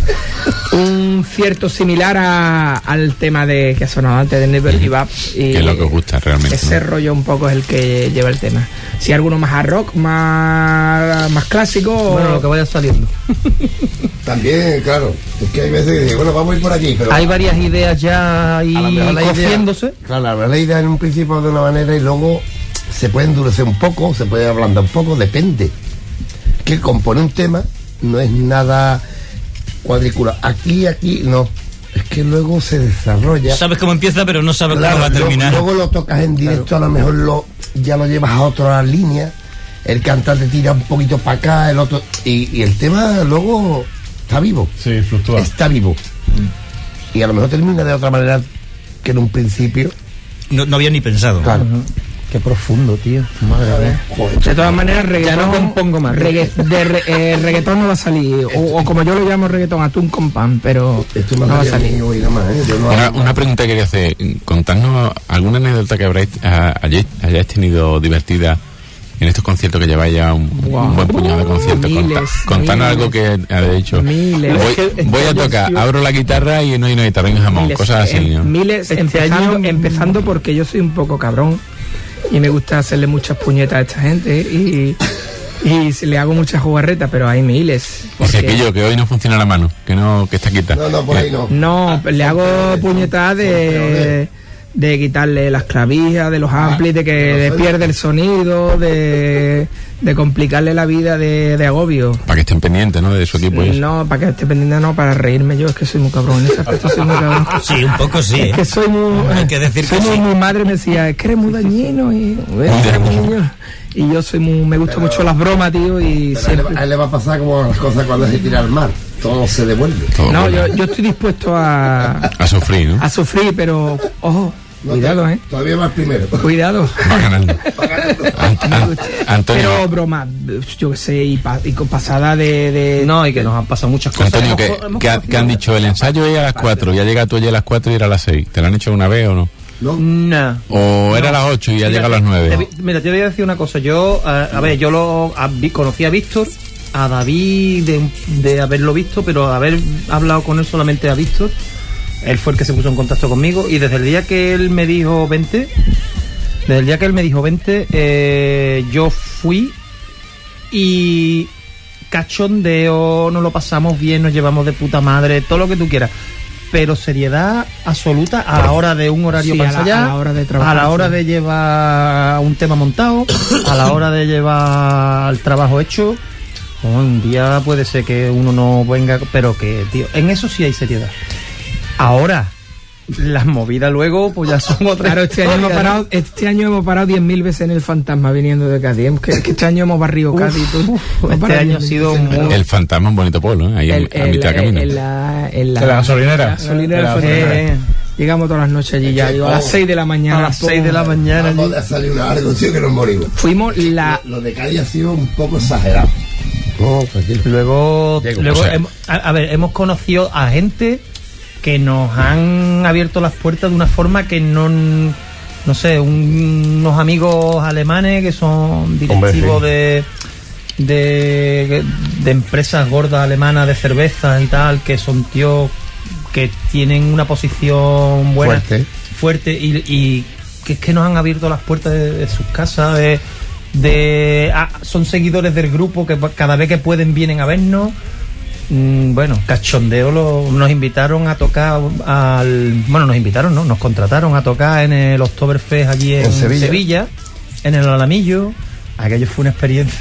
Un cierto similar al tema que ha sonado antes de Never Give Up. Que es lo que os gusta realmente. Ese rollo un poco es el que lleva el tema. Si hay alguno más hard rock, más clásico. Bueno, lo que vaya saliendo. También, claro. Es que hay veces que digo, bueno, vamos a ir por aquí. Pero hay varias ideas ya ahí cociéndose. Claro, a la idea en un principio de una manera y luego se puede endurecer un poco, se puede ablandar un poco, depende. Que componer un tema no es nada cuadriculado. Aquí, no. Es que luego se desarrolla. Sabes cómo empieza, pero no sabes cómo va a terminar. Luego lo tocas en directo, a lo mejor ya lo llevas a otra línea. El cantante tira un poquito para acá, el otro. Y el tema luego está vivo. Sí, fluctúa. Está vivo. Y a lo mejor termina de otra manera que en un principio. No había ni pensado. Claro. Qué profundo, tío. Madre mía. De todas maneras, reggaetón, ya no compongo más. Reggaetón no va a salir. O como yo lo llamo reggaetón, atún con pan, pero no va a salir. Una pregunta que quería hacer. Contadnos alguna anécdota que hayáis tenido divertida en estos conciertos que lleváis ya un buen puñado de conciertos. Contadnos algo que habéis dicho. Voy a tocar, abro la guitarra y no hay una guitarra en jamón, cosas así, ¿no? Miles, empezando porque yo soy un poco cabrón y me gusta hacerle muchas puñetas a esta gente y le hago muchas jugarretas, pero hay miles. Porque... Es aquello que hoy no funciona la mano, que está quita. No, por ahí no. No, le hago puñetas de quitarle las clavijas de los amplis, de que pierde el sonido, de complicarle la vida de agobio. Para que estén pendientes, ¿no? De su equipo. No, para que esté pendiente, no, para reírme yo, es que soy muy cabrón en ese aspecto, soy muy cabrón. Sí, un poco sí. Es que soy muy... Hay que decir que sí. Mi madre me decía, es que eres muy dañino y yo soy me gusta mucho las bromas, tío, y siempre... A él le va a pasar como las cosas cuando se tira al mar. Todo se devuelve. No, yo estoy dispuesto a sufrir, ¿no? A sufrir, pero ojo, cuidado, Todavía más primero. Cuidado. Va ganando. Antonio. Pero broma, yo qué sé, y con pasada de... No, y que nos han pasado muchas cosas. Antonio, que han dicho, el ensayo es a las 4, ya llega tú allí a las 4 y era a las 6. ¿Te lo han hecho una vez o no? No. ¿O era a las 8 y ya llega a las 9? Mira, te voy a decir una cosa. Yo, conocí a Víctor, a David de haberlo visto, pero haber hablado con él solamente a Víctor. Él fue el que se puso en contacto conmigo y desde el día que él me dijo vente, yo fui y cachondeo, nos lo pasamos bien, nos llevamos de puta madre, todo lo que tú quieras, pero seriedad absoluta a la hora de un horario para ensayar, a la hora de trabajar, a la hora de llevar un tema montado, a la hora de llevar el trabajo hecho. Un día puede ser que uno no venga, pero que, tío, en eso sí hay seriedad. Ahora, las movidas luego, pues ya son otras. Claro, este año hemos parado 10.000 veces en el Fantasma viniendo de Cádiz. Que este año hemos barrido Cádiz. Este año ha sido muy... El Fantasma es un bonito pueblo, ¿eh? Ahí a mitad de camino. En la gasolinera. Llegamos todas las noches allí ya. Digo, a las 6 de la mañana. A las 6 de la mañana. Vamos a salir una largo, tío, que nos morimos. Fuimos Lo de Cádiz ha sido un poco exagerado. Luego hemos conocido a gente que nos han abierto las puertas de una forma que no sé, unos amigos alemanes que son directivos de empresas gordas alemanas de cerveza y tal, que son tíos que tienen una posición buena, fuerte y que es que nos han abierto las puertas de sus casas, son seguidores del grupo que cada vez que pueden vienen a vernos. Bueno, cachondeo, nos invitaron a tocar nos contrataron a tocar en el Oktoberfest allí en Sevilla, en el Alamillo. Aquello fue una experiencia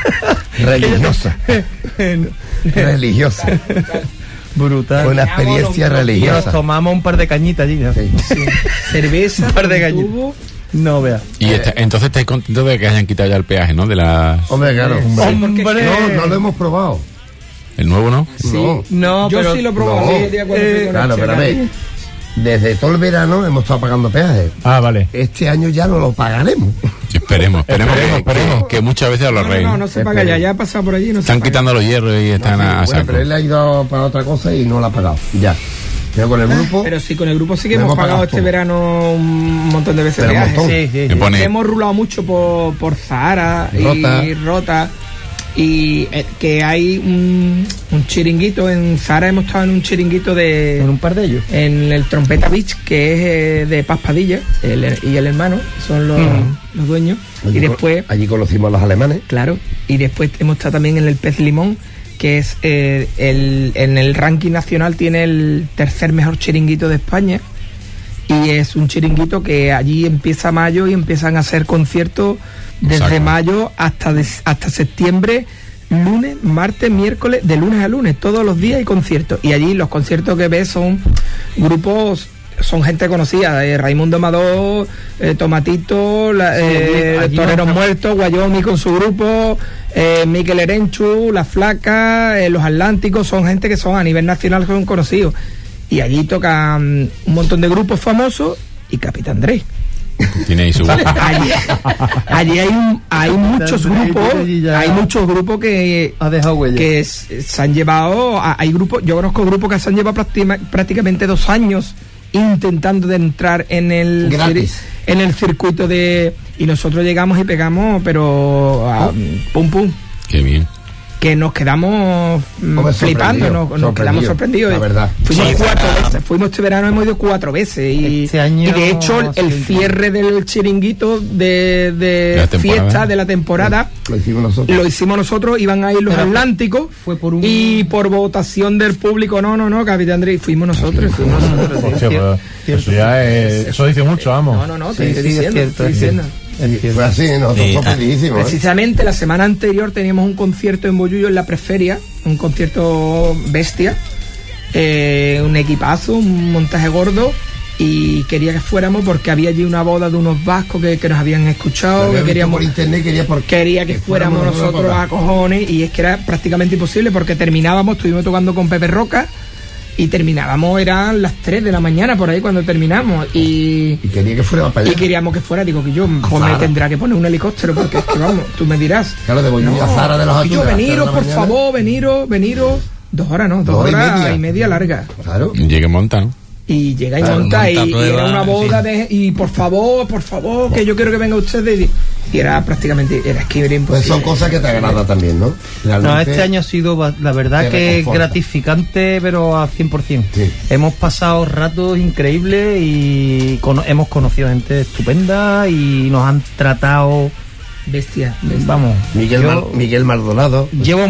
religiosa brutal. Fue una experiencia religiosa. Nos tomamos un par de cañitas allí, ¿no? Cerveza, un par de cañitas. No veas. Y entonces estáis contentos de que hayan quitado ya el peaje, ¿no? De las... Hombre, claro. No lo hemos probado. ¿El nuevo no? Sí, no, yo pero, sí lo he probado. No. Claro, pero a ver, desde todo el verano hemos estado pagando peajes. Ah, vale. Este año ya no lo pagaremos. Esperemos. Que muchas veces lo reín. No se paga ya ha pasado por allí. Están quitando los hierros y están a saco. Pero él ha ido para otra cosa y no lo ha pagado. Ya. Pero con el grupo. Pero sí, con el grupo sí que hemos pagado este verano un montón de veces peajes. Sí. Hemos rulado mucho por Zahara y Rota. Y que hay un chiringuito en Zara. Hemos estado en un chiringuito en un par de ellos, en el Trompeta Beach, que es de Paz Padilla y el hermano son los dueños. Allí, y después allí conocimos a los alemanes, claro, y después hemos estado también en el Pez Limón, que es en el ranking nacional tiene el tercer mejor chiringuito de España, y es un chiringuito que allí empieza mayo y empiezan a hacer conciertos desde mayo hasta septiembre, lunes, martes, miércoles, de lunes a lunes, todos los días hay conciertos. Y allí los conciertos que ves son grupos, son gente conocida, Raimundo Amador, Tomatito, Toreros Muertos, Guayomi con su grupo, Miquel Erenchu, La Flaca, Los Atlánticos, son gente que son a nivel nacional, son conocidos. Y allí tocan un montón de grupos famosos y Capitán Dre. Tiene ahí su allí hay muchos grupos que ha dejado huella, que se han llevado, hay grupos, yo conozco grupos que se han llevado prácticamente 2 años intentando de entrar en el circuito y nosotros llegamos y pegamos, pero pum pum. Qué bien. Que nos quedamos flipando, nos quedamos sorprendidos. La verdad. Fuimos 4 veces, fuimos este verano, hemos ido 4 veces. Y de hecho, el cierre del chiringuito de fiesta de la temporada lo hicimos nosotros. Iban a ir los Atlánticos y por votación del público, no, Capitán Dre, fuimos nosotros. Eso dice mucho, vamos. No, estoy diciendo. Fue así, nosotros sorprendidísimos. Precisamente la semana anterior teníamos un concierto en Bollullo, en la Preferia, un concierto bestia, un equipazo, un montaje gordo, y quería que fuéramos porque había allí una boda de unos vascos que nos habían escuchado, que queríamos por internet, quería que fuéramos nosotros a cojones, y es que era prácticamente imposible porque estuvimos tocando con Pepe Roca y terminábamos, eran las 3 de la mañana por ahí cuando terminamos, y quería que fuera para allá. Y queríamos que fuera, digo que yo pues me tendrá que poner un helicóptero porque es que vamos, tú me dirás. Claro, de Bollullo a Zara de los Aturas. Y yo, veniros, por favor, veniros. 2 horas, ¿no? 2 horas y media larga. Claro. Llegué montando. Y llega y monta y era una boda y por favor, que yo quiero que venga ustedes, y era prácticamente, era imposible. Pues son cosas que te agradan también, ¿no? No, este año ha sido, la verdad, que gratificante, pero al 100%. Sí. Hemos pasado ratos increíbles y hemos conocido gente estupenda y nos han tratado bestia. Vamos, Miguel Maldonado,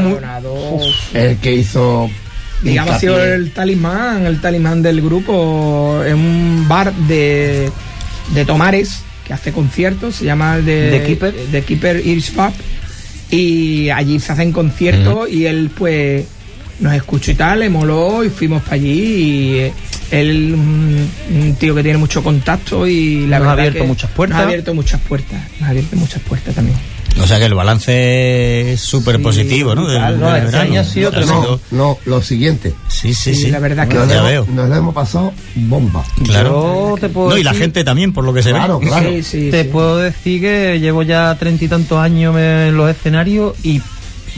el que hizo, digamos, ha sido el talismán del grupo, en un bar de Tomares que hace conciertos, se llama The Keeper Irish Pub, y allí se hacen conciertos y él pues nos escuchó y tal, le moló y fuimos para allí, y él un tío que tiene mucho contacto y la verdad nos ha abierto muchas puertas. Nos ha abierto muchas puertas también. O sea que el balance es súper positivo, ¿no? Este año ha sido no, lo siguiente. Sí. La verdad que nos lo hemos pasado bomba. Claro. Y la gente también, por lo que se ve. Claro. Sí. Te puedo decir que llevo ya 30 y tantos años en los escenarios y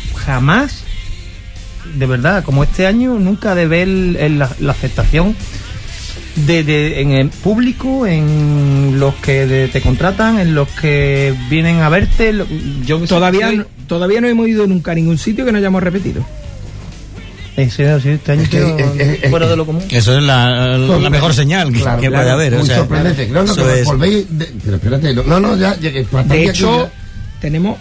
jamás, de verdad, como este año, nunca de ver la aceptación en el público, en los que te contratan, en los que vienen a verte. Todavía no hemos ido nunca a ningún sitio que no hayamos repetido. Este año fuera de lo común. Eso es la mejor señal que puede haber. Muy sorprendente. Volvéis. Pero espérate, de hecho, tenemos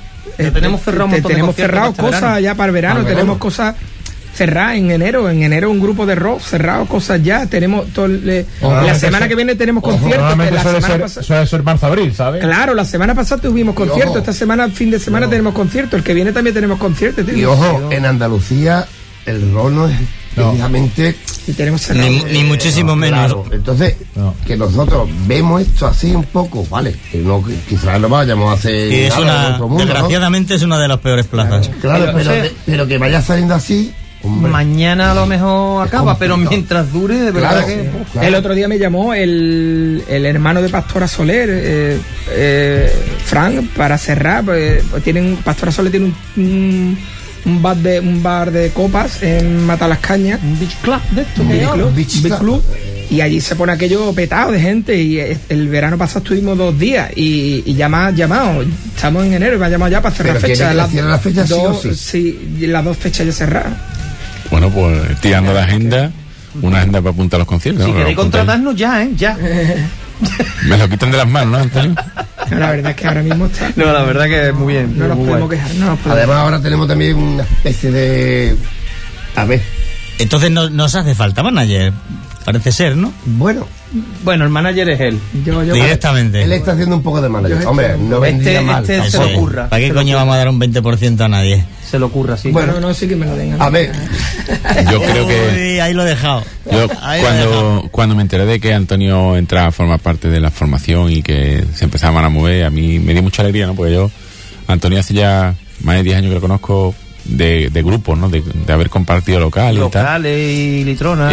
cerrado cosas ya para el verano. Tenemos cosas cerradas en enero. En enero un grupo de rock cerrado, cosas ya. Tenemos la semana que viene tenemos conciertos. Suele ser marzo-abril, ¿sabes? Claro, la semana pasada tuvimos conciertos. Esta semana, fin de semana, tenemos conciertos. El que viene también tenemos conciertos. Y ojo, en Andalucía el rock no es precisamente ni muchísimo menos. Claro. Entonces, que nosotros vemos esto así un poco, vale, que no, quizás no vayamos a hacer nada en otro mundo, desgraciadamente, ¿no? Es una de las peores plazas. Claro, pero que vaya saliendo así. Hombre. Mañana a lo mejor acaba, pero mientras dure, de verdad que... Claro. El otro día me llamó el hermano de Pastora Soler, Frank, para cerrar. Pastora Soler tiene un bar de copas en Matalascaña, un beach club de esto, beach club, y allí se pone aquello petado de gente. Y el verano pasado estuvimos 2 días y ya me ha llamado, estamos en enero y me ha llamado ya para cerrar fechas. Las fechas sí, las 2 fechas ya cerradas. Bueno, pues tirando la agenda, una agenda para apuntar los conciertos. Si queréis contratarnos ya, ya. Me lo quitan de las manos, ¿no, Antonio? No, la verdad es que ahora mismo está. No, la verdad que muy bien. No nos podemos quejar. Además, ahora tenemos también una especie de. A ver. Entonces no os hace falta manager, parece ser, ¿no? Bueno, el manager es él. Directamente. Él está haciendo un poco de manager. Hombre, no vendría mal. Se le ocurra. ¿Para qué coño vamos a dar un 20% a nadie? Se le ocurra, sí. Bueno, no, sí que me lo den. A ver. Yo creo que... ahí lo he dejado. Yo cuando me enteré de que Antonio entraba a formar parte de la formación y que se empezaban a mover, a mí me dio mucha alegría, ¿no? Porque Antonio hace ya más de 10 años que lo conozco de grupos, ¿no? De haber compartido locales y litronas.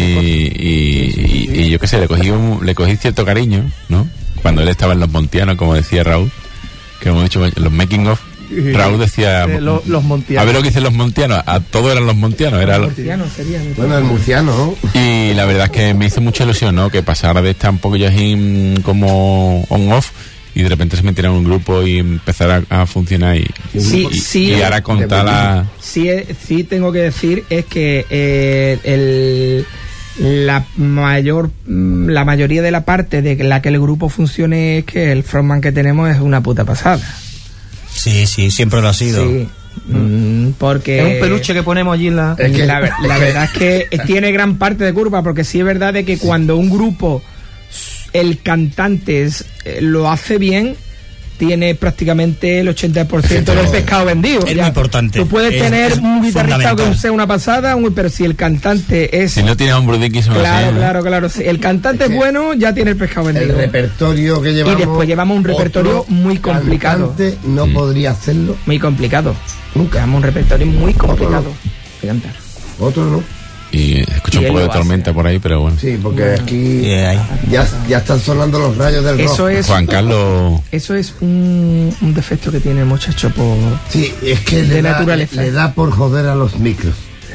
Y yo qué sé, le cogí cierto cariño, ¿no? Cuando él estaba en Los Montianos, como decía Raúl, que hemos dicho los making of. Raúl decía los montianos. A ver lo que dicen los montianos. A todos eran los montianos. Bueno, el murciano, ¿no? Y la verdad es que me hizo mucha ilusión, ¿no? Que pasara de estar un poco ya así como on-off y de repente se metieran en un grupo y empezara a funcionar y ahora contar la... Sí, tengo que decir es que la mayoría de la parte de la que el grupo funcione es que el frontman que tenemos es una puta pasada. Sí, siempre lo ha sido. Sí. Porque es un peluche que ponemos allí en la... La verdad es que tiene gran parte de culpa, porque sí es verdad de que cuando un grupo, el cantante lo hace bien, tiene prácticamente el 80% del pescado vendido. Es muy importante. Tú puedes tener un guitarrista que sea una pasada, pero si el cantante es... Si no tienes un brudiquis... Claro. Si el cantante es bueno, ya tiene el pescado vendido. El repertorio que llevamos... Y después llevamos un repertorio muy complicado. El cantante no podría hacerlo. Muy complicado. Nunca. Llevamos un repertorio muy complicado. Otro no. Y escucho un poco de tormenta por ahí, pero bueno. Sí, porque aquí ya están sonando los rayos del rock. Juan Carlos... Eso es un defecto que tiene el muchacho por... Sí, es que le da por joder a los micros.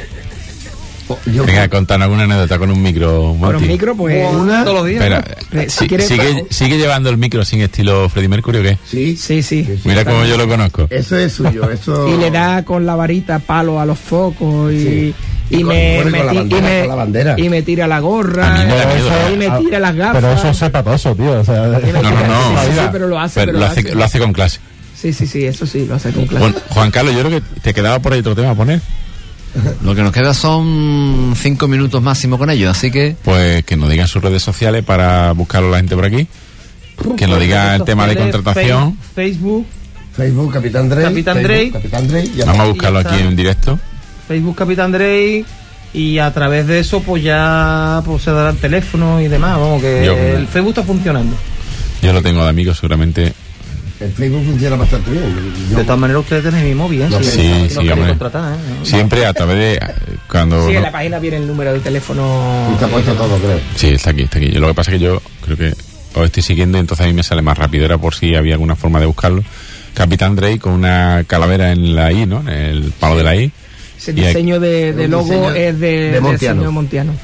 Venga, contanos alguna anécdota con un micro, Monty. Con un micro, pues... todos los días. Espera, ¿sigue llevando el micro sin estilo Freddie Mercury o qué? Sí. Mira cómo yo lo conozco. Eso es suyo, eso... Y le da con la varita palo a los focos y me tira la gorra, y me tira las gafas. Pero eso es sepatoso, tío. O sea, no. Sí, pero lo hace. Lo hace con clase. Sí, eso sí, lo hace con clase. Bueno, Juan Carlos, yo creo que te quedaba por ahí otro tema a poner. Lo que nos queda son 5 minutos máximo con ellos, así que... Pues que nos digan sus redes sociales para buscarlo la gente por aquí. Que nos diga el tema de contratación. Facebook, Capitán Drey. Vamos a buscarlo aquí en directo. Facebook Capitán Drey, y a través de eso pues ya se dará el teléfono y demás. Vamos, que el Facebook está funcionando. Yo lo tengo de amigos, seguramente. El Facebook funciona bastante bien. De todas maneras, ustedes tienen mi móvil, Sí, hombre. Siempre a través de... cuando en la página viene el número de teléfono. Y está puesto todo, creo. Sí, está aquí. Lo que pasa es que yo creo que os estoy siguiendo y entonces a mí me sale más rápido. Era por si había alguna forma de buscarlo. Capitán Drey con una calavera en la I, ¿no? En el palo de la I. Ese diseño de logo es de Montiano. Montiano.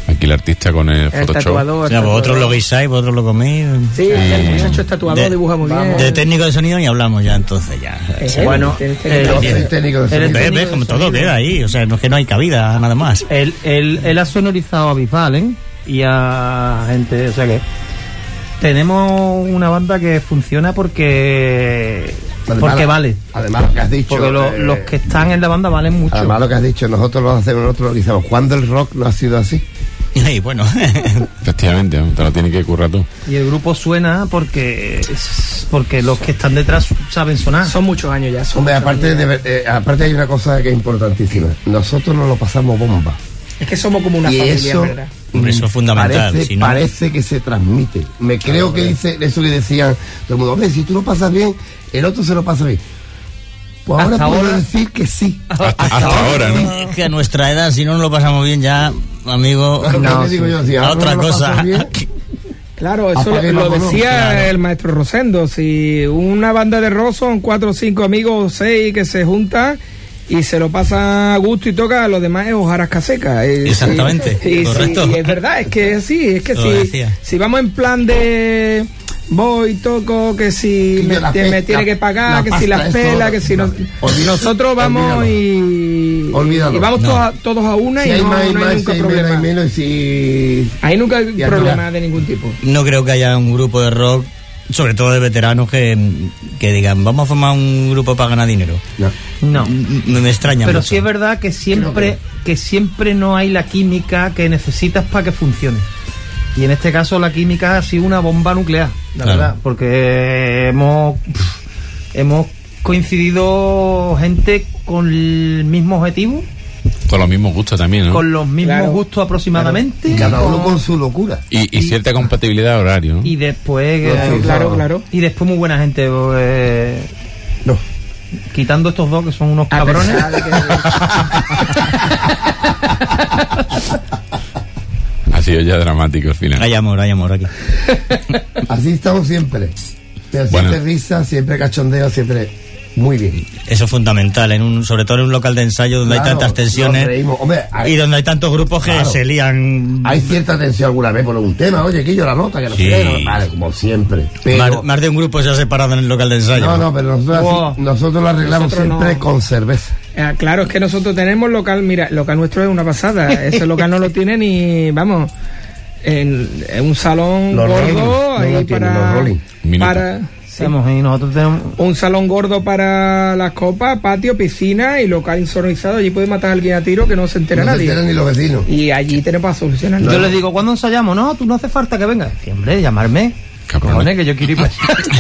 Aquí el artista con el Photoshop. tatuador. Vosotros lo guisáis, vosotros lo coméis. Sí, el muchacho es tatuador, dibuja muy bien. De técnico de sonido ni hablamos ya, entonces ya. Bueno, el técnico de sonido. ¿Ves? Como todo queda ahí, o sea, no es que no hay cabida, nada más. Él ha sonorizado a Bisbal, y a gente, o sea que tenemos una banda que funciona porque vale. Además, lo que has dicho. Porque los que están en la banda valen mucho. Además, lo que has dicho, nosotros lo hacemos, nosotros lo dicemos. ¿Cuándo el rock no ha sido así? Y bueno, efectivamente, te lo tienes que currar tú. Y el grupo suena porque los que están detrás saben sonar. Son muchos años ya. Hombre, aparte hay una cosa que es importantísima. Nosotros nos lo pasamos bomba. Es que somos como una familia, eso, ¿verdad? Eso es fundamental. Parece que se transmite. Creo que dice eso que decían todo el mundo. Hombre, si tú lo pasas bien, el otro se lo pasa bien. Pues ahora puedo decir que sí. Hasta ahora, ¿no? Es que a nuestra edad, si no nos lo pasamos bien ya, amigo, otra cosa. Claro, eso lo decía el maestro Rosendo. Si una banda de rock son 4 o 5 amigos, 6 que se juntan y se lo pasa a gusto y toca, los demás es hojarasca seca. Exactamente, correcto. Sí, es verdad, es que sí, es que si vamos en plan de voy, toco, que si me tiene que pagar, que si las pelas, que si no, nosotros vamos y vamos todos a una y no hay nunca problema. Hay nunca hay problema de ningún tipo. No creo que haya un grupo de rock, sobre todo de veteranos, que digan vamos a formar un grupo para ganar dinero. No. Me extraña pero mucho. sí es verdad que siempre no hay la química que necesitas para que funcione. Y en este caso la química ha sido una bomba nuclear, la verdad, porque hemos coincidido gente con el mismo objetivo. Con los mismos gustos también, ¿no? Con los mismos gustos aproximadamente. Y cada uno con su locura. Y cierta compatibilidad de horario, ¿no? Y después... claro. Y después muy buena gente. No. Quitando estos dos que son unos cabrones. Ha sido ya dramático el final. Hay amor aquí. Así estamos siempre. Pero siempre risa, siempre cachondeo, siempre muy bien. Eso es fundamental, sobre todo en un local de ensayo donde hay tantas tensiones. Hombre, y donde hay tantos grupos que se lían. Hay cierta tensión alguna vez por un tema, oye, Quillo, la nota, que no sé, vale, como siempre. Pero más de un grupo se ha separado en el local de ensayo. No, pero nosotros lo arreglamos siempre con cerveza. Claro, es que nosotros tenemos local, mira, local nuestro es una pasada. Ese local no lo tiene ni, vamos, en un salón gordo ahí para y nosotros tenemos un salón gordo para las copas, patio, piscina y local insonorizado. Allí puede matar a alguien a tiro que no se entera nadie. No se enteran ni los vecinos. Y allí tenemos para solucionar. Yo les digo, ¿cuándo ensayamos? No, tú no hace falta que vengas. Sí, hombre, llamarme. Cabrones, que yo quiero ir para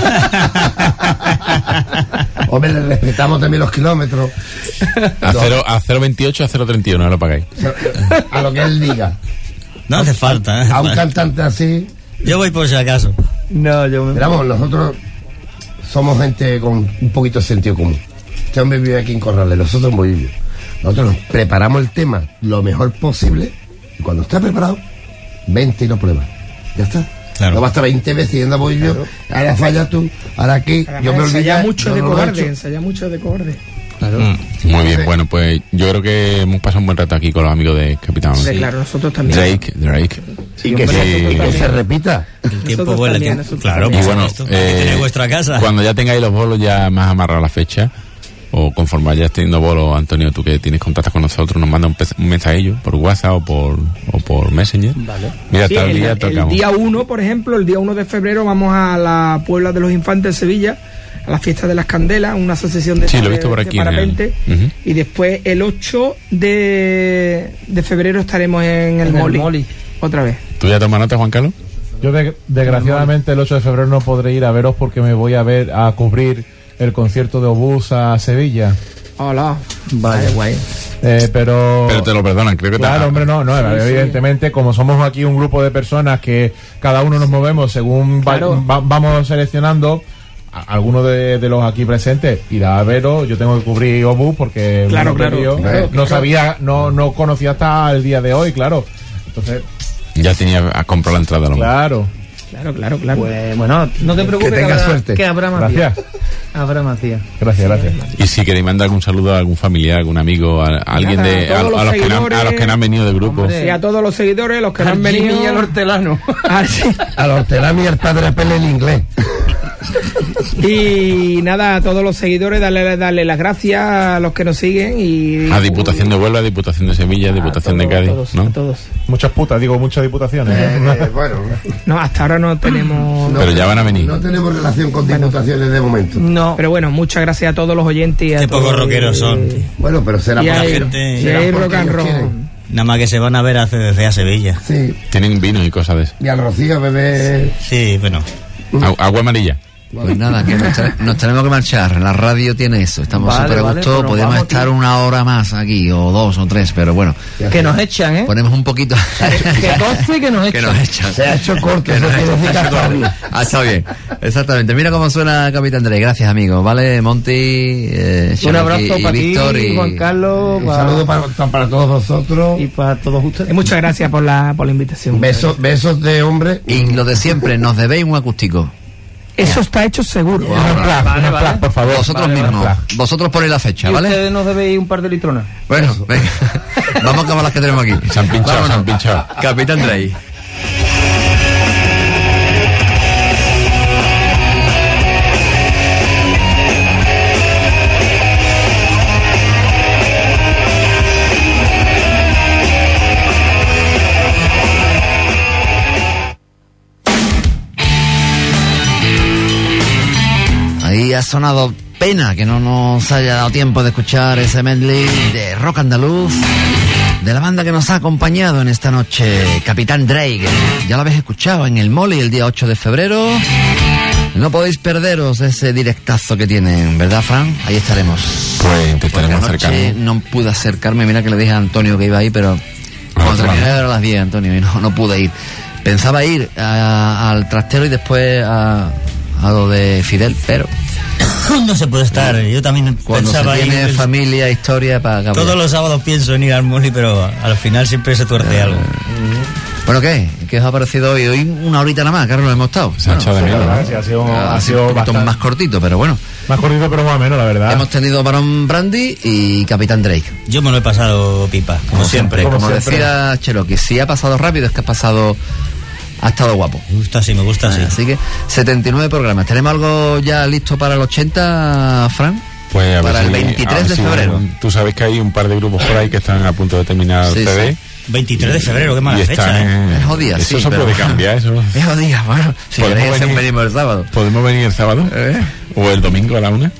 allá. Hombre, le respetamos también los kilómetros. A 0.28 a 0.31, no lo pagáis. A lo que él diga. No hace falta. A un cantante así. Yo voy por si acaso. Vamos, nosotros somos gente con un poquito de sentido común. Este hombre vive aquí en Corrales, nosotros en Bohivio. Nosotros nos preparamos el tema lo mejor posible y cuando está preparado, vente y lo pruebas. Ya está. Claro. No basta 20 veces yendo a Bohivio, ahora fallas tú, ahora aquí, yo me olvidé. Ensaya mucho de cobarde. Claro. Muy bien, bueno, pues yo creo que hemos pasado un buen rato aquí con los amigos de Capitán. Sí, claro, nosotros también. Drake. Y que se repita. El tiempo vuela. Claro, y bueno, tenéis vuestra casa. Cuando ya tengáis los bolos ya más amarrados a la fecha, o conforme vayas teniendo bolos, Antonio, tú que tienes contacto con nosotros, nos manda un mensajillo por WhatsApp o por Messenger. Vale. Mira, hasta el día tocamos. El día 1, por ejemplo, el día 1 de febrero vamos a la Puebla de los Infantes de Sevilla, a la fiesta de las Candelas, una asociación de, lo he visto por aquí parapente. Y después el 8 de febrero estaremos en el Moli otra vez. ¿Tú ya tomas nota, Juan Carlos? Yo desgraciadamente el 8 de febrero no podré ir a veros porque me voy a cubrir el concierto de Obús a Sevilla. Hola. Vaya, guay. Pero te lo perdonan, creo que claro, hombre, no, evidentemente, como somos aquí un grupo de personas que cada uno nos movemos según vamos seleccionando. Algunos de los aquí presentes irá a veros. Yo tengo que cubrir Obús porque no conocía hasta el día de hoy, claro. Entonces ya tenía a comprar la entrada. Claro. Pues bueno, no te preocupes, que tengas suerte. Que habrá más. Gracias. Abraham Macías. Gracias. Y si queréis mandar algún saludo a algún familiar, algún amigo, a alguien a los que no han venido del grupo. Y a todos los seguidores, los que no han venido. Y al hortelano. Al hortelano y al padre Pele en inglés. Y nada, a todos los seguidores, darle las gracias a los que nos siguen. Y A Diputación de Huelva, Diputación de Sevilla, Diputación de Cádiz. todos, ¿no? a todos. Muchas putas, digo, muchas diputaciones. Bueno, No, hasta ahora no tenemos. Pero ya van a venir. no tenemos relación con diputaciones de momento. No, pero bueno, muchas gracias a todos los oyentes. Y a Qué todos, pocos rockeros son. Bueno, pero será Y por hay, gente- y hay será rock porque and ellos roll. quieren. Nada más que se van a ver a CDC a Sevilla. Sí, Tienen vino y cosas de eso. y al Rocío bebé. Sí, bueno. Agua amarilla. Pues nada, que nos tenemos que marchar. La radio tiene eso. Estamos Vale, súper a vale, gusto. pues nos Podríamos vamos, estar tío. una hora más aquí, o 2 o 3, pero bueno. Que nos echan, ¿eh? Ponemos un poquito. Que conste que nos que echan. nos echan. Se ha hecho corto, Que eso nos quiere decir que echan. está bien. Ah, está bien. Exactamente. Mira cómo suena Capitán Drake. Gracias, amigos. Vale, Monty, Un Cherokee abrazo y para ti, Víctor. Y Juan Carlos. Un saludo para todos vosotros. Y para todos ustedes. Y muchas gracias por la invitación. Besos de hombre. Y lo de siempre, nos debéis un acústico. Eso está hecho seguro. Vale. por favor. Vosotros mismos. Vosotros ponéis la fecha, Y ¿vale? ustedes nos debéis un par de litronas. Bueno, venga. Vamos a acabar las que tenemos aquí. Se han pinchado, Vámonos. se han pinchado. Capitán Drake. Ahí ha sonado pena que no nos haya dado tiempo de escuchar ese medley de rock andaluz de la banda que nos ha acompañado en esta noche, Capitán Drake. Ya lo habéis escuchado en el Mole el día 8 de febrero. No podéis perderos ese directazo que tienen, ¿verdad, Fran? Ahí estaremos. Pues intentaremos Anoche acercarnos. no pude acercarme, mira que le dije a Antonio que iba ahí, pero cuando terminé era a las 10, Antonio, y no pude ir. Pensaba ir al trastero y después a lo de Fidel, pero No se puede estar. Yo también cuando se pensaba tiene ir. familia, historia para Todos los sábados pienso en ir al Moli, pero al final siempre se tuerce algo. Bueno, ¿qué? ¿Qué os ha parecido hoy? Hoy una horita nada más, Carlos, hemos estado. Se ha echado de sí, menos, la ¿no? verdad, Sí, ha sido un poquito bastante más cortito, pero bueno. más cortito, pero más o menos, la verdad. Hemos tenido Barón Brandy y Capitán Drake. Yo me lo he pasado pipa, como siempre. Como decía Cherokee, si ha pasado rápido es que ha estado guapo. Me gusta así, me gusta así. Así que 79 programas. ¿Tenemos algo ya listo para el 80, Fran? Pues a ver Para el si- 23 a ver de si- febrero. Tú sabes que hay un par de grupos por ahí que están a punto de terminar Sí, el CD. sí. 23 de febrero, qué mala Y fecha, están en- Es jodida, eso sí, se pero- puede cambiar, eso. Es jodida, bueno. Si ¿Podemos queréis, venir? venimos el sábado. ¿Podemos venir el sábado? O el domingo a la 1.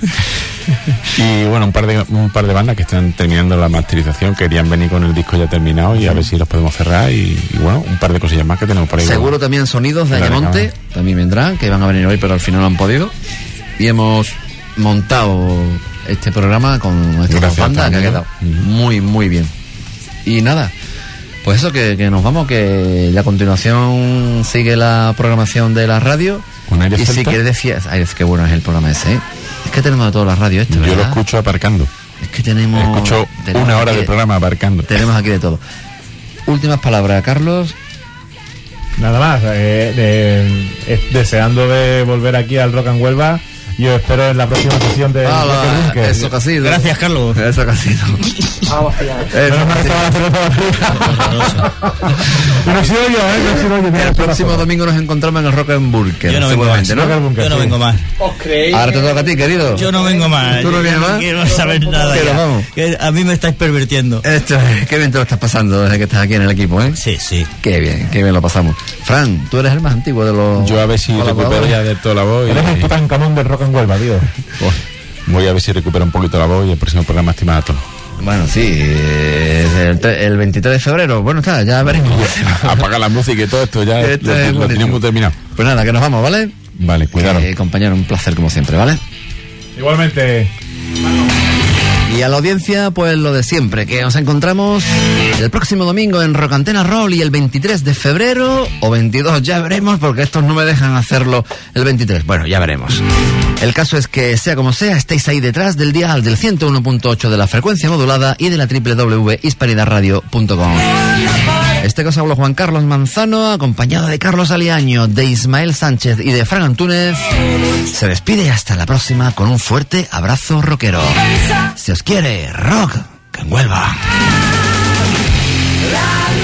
Y bueno, un par de bandas que están terminando la masterización, querían venir con el disco ya terminado y a ver si los podemos cerrar. Y bueno, un par de cosillas más que tenemos por ahí. Seguro también sonidos de Claro, Ayamonte, también vendrán, que van a venir hoy, pero al final no han podido. Y hemos montado este programa con nuestra Gracias banda, que ha también. quedado muy, muy bien. Y nada, pues eso, que nos vamos, que a continuación sigue la programación de la radio. Con Aire Y si Celta. quieres decir, ay, es que bueno es el programa ese, ¿eh? Es que tenemos de todas las radios este, Yo lo ¿verdad? escucho aparcando. Es que tenemos... Escucho tenemos una hora aquí- de programa aparcando. Tenemos aquí de todo. Últimas palabras, Carlos. Nada más, deseando de volver aquí al Rock and Huelva. Yo espero en la próxima sesión de Hala, Bunker. eso que ha sido. Gracias, Carlos. Eso que ha sido. Vamos allá. Menos mal que estaba la cerveza vacía. No he sido yo, no he sido yo. Mira, El próximo domingo nos encontramos en el Rock and Bunker. Yo no vengo más. seguramente, ¿no? Yo no vengo más. ¿Os creéis? Ahora te toca a ti, querido. Yo no vengo más. ¿Tú no Yo vienes más? quiero saber nada Pero ya. vamos. Que a mí me estáis pervirtiendo. Esto es, qué bien te lo estás pasando desde que estás aquí en el equipo, ¿eh? Sí, sí. Qué bien lo pasamos. Fran, tú eres el más antiguo de los... Yo a ver si recupero ya de toda la voz. Eres el Tutankamón del Rock and Huelva, tío. Voy a ver si recupero un poquito la voz y el próximo programa estoy más a tono. Bueno, sí, es el 23 de febrero. Bueno, está, ya veremos. Apaga la música y todo esto, ya Esto es lo buenísimo. tenemos terminado. Pues nada, que nos vamos, ¿vale? Vale, cuidado. Compañero, un placer como siempre, ¿vale? Igualmente. Y a la audiencia, pues lo de siempre, que nos encontramos el próximo domingo en Rocantena Roll y el 23 de febrero o 22, ya veremos, porque estos no me dejan hacerlo el 23. Bueno, ya veremos. El caso es que, sea como sea, estéis ahí detrás del dial del 101.8 de la frecuencia modulada y de la www.hispanidadradio.com. Este que os hablo, Juan Carlos Manzano, acompañado de Carlos Aliaño, de Ismael Sánchez y de Fran Antúnez, se despide hasta la próxima con un fuerte abrazo rockero. Si os quiere, rock, que en Huelva.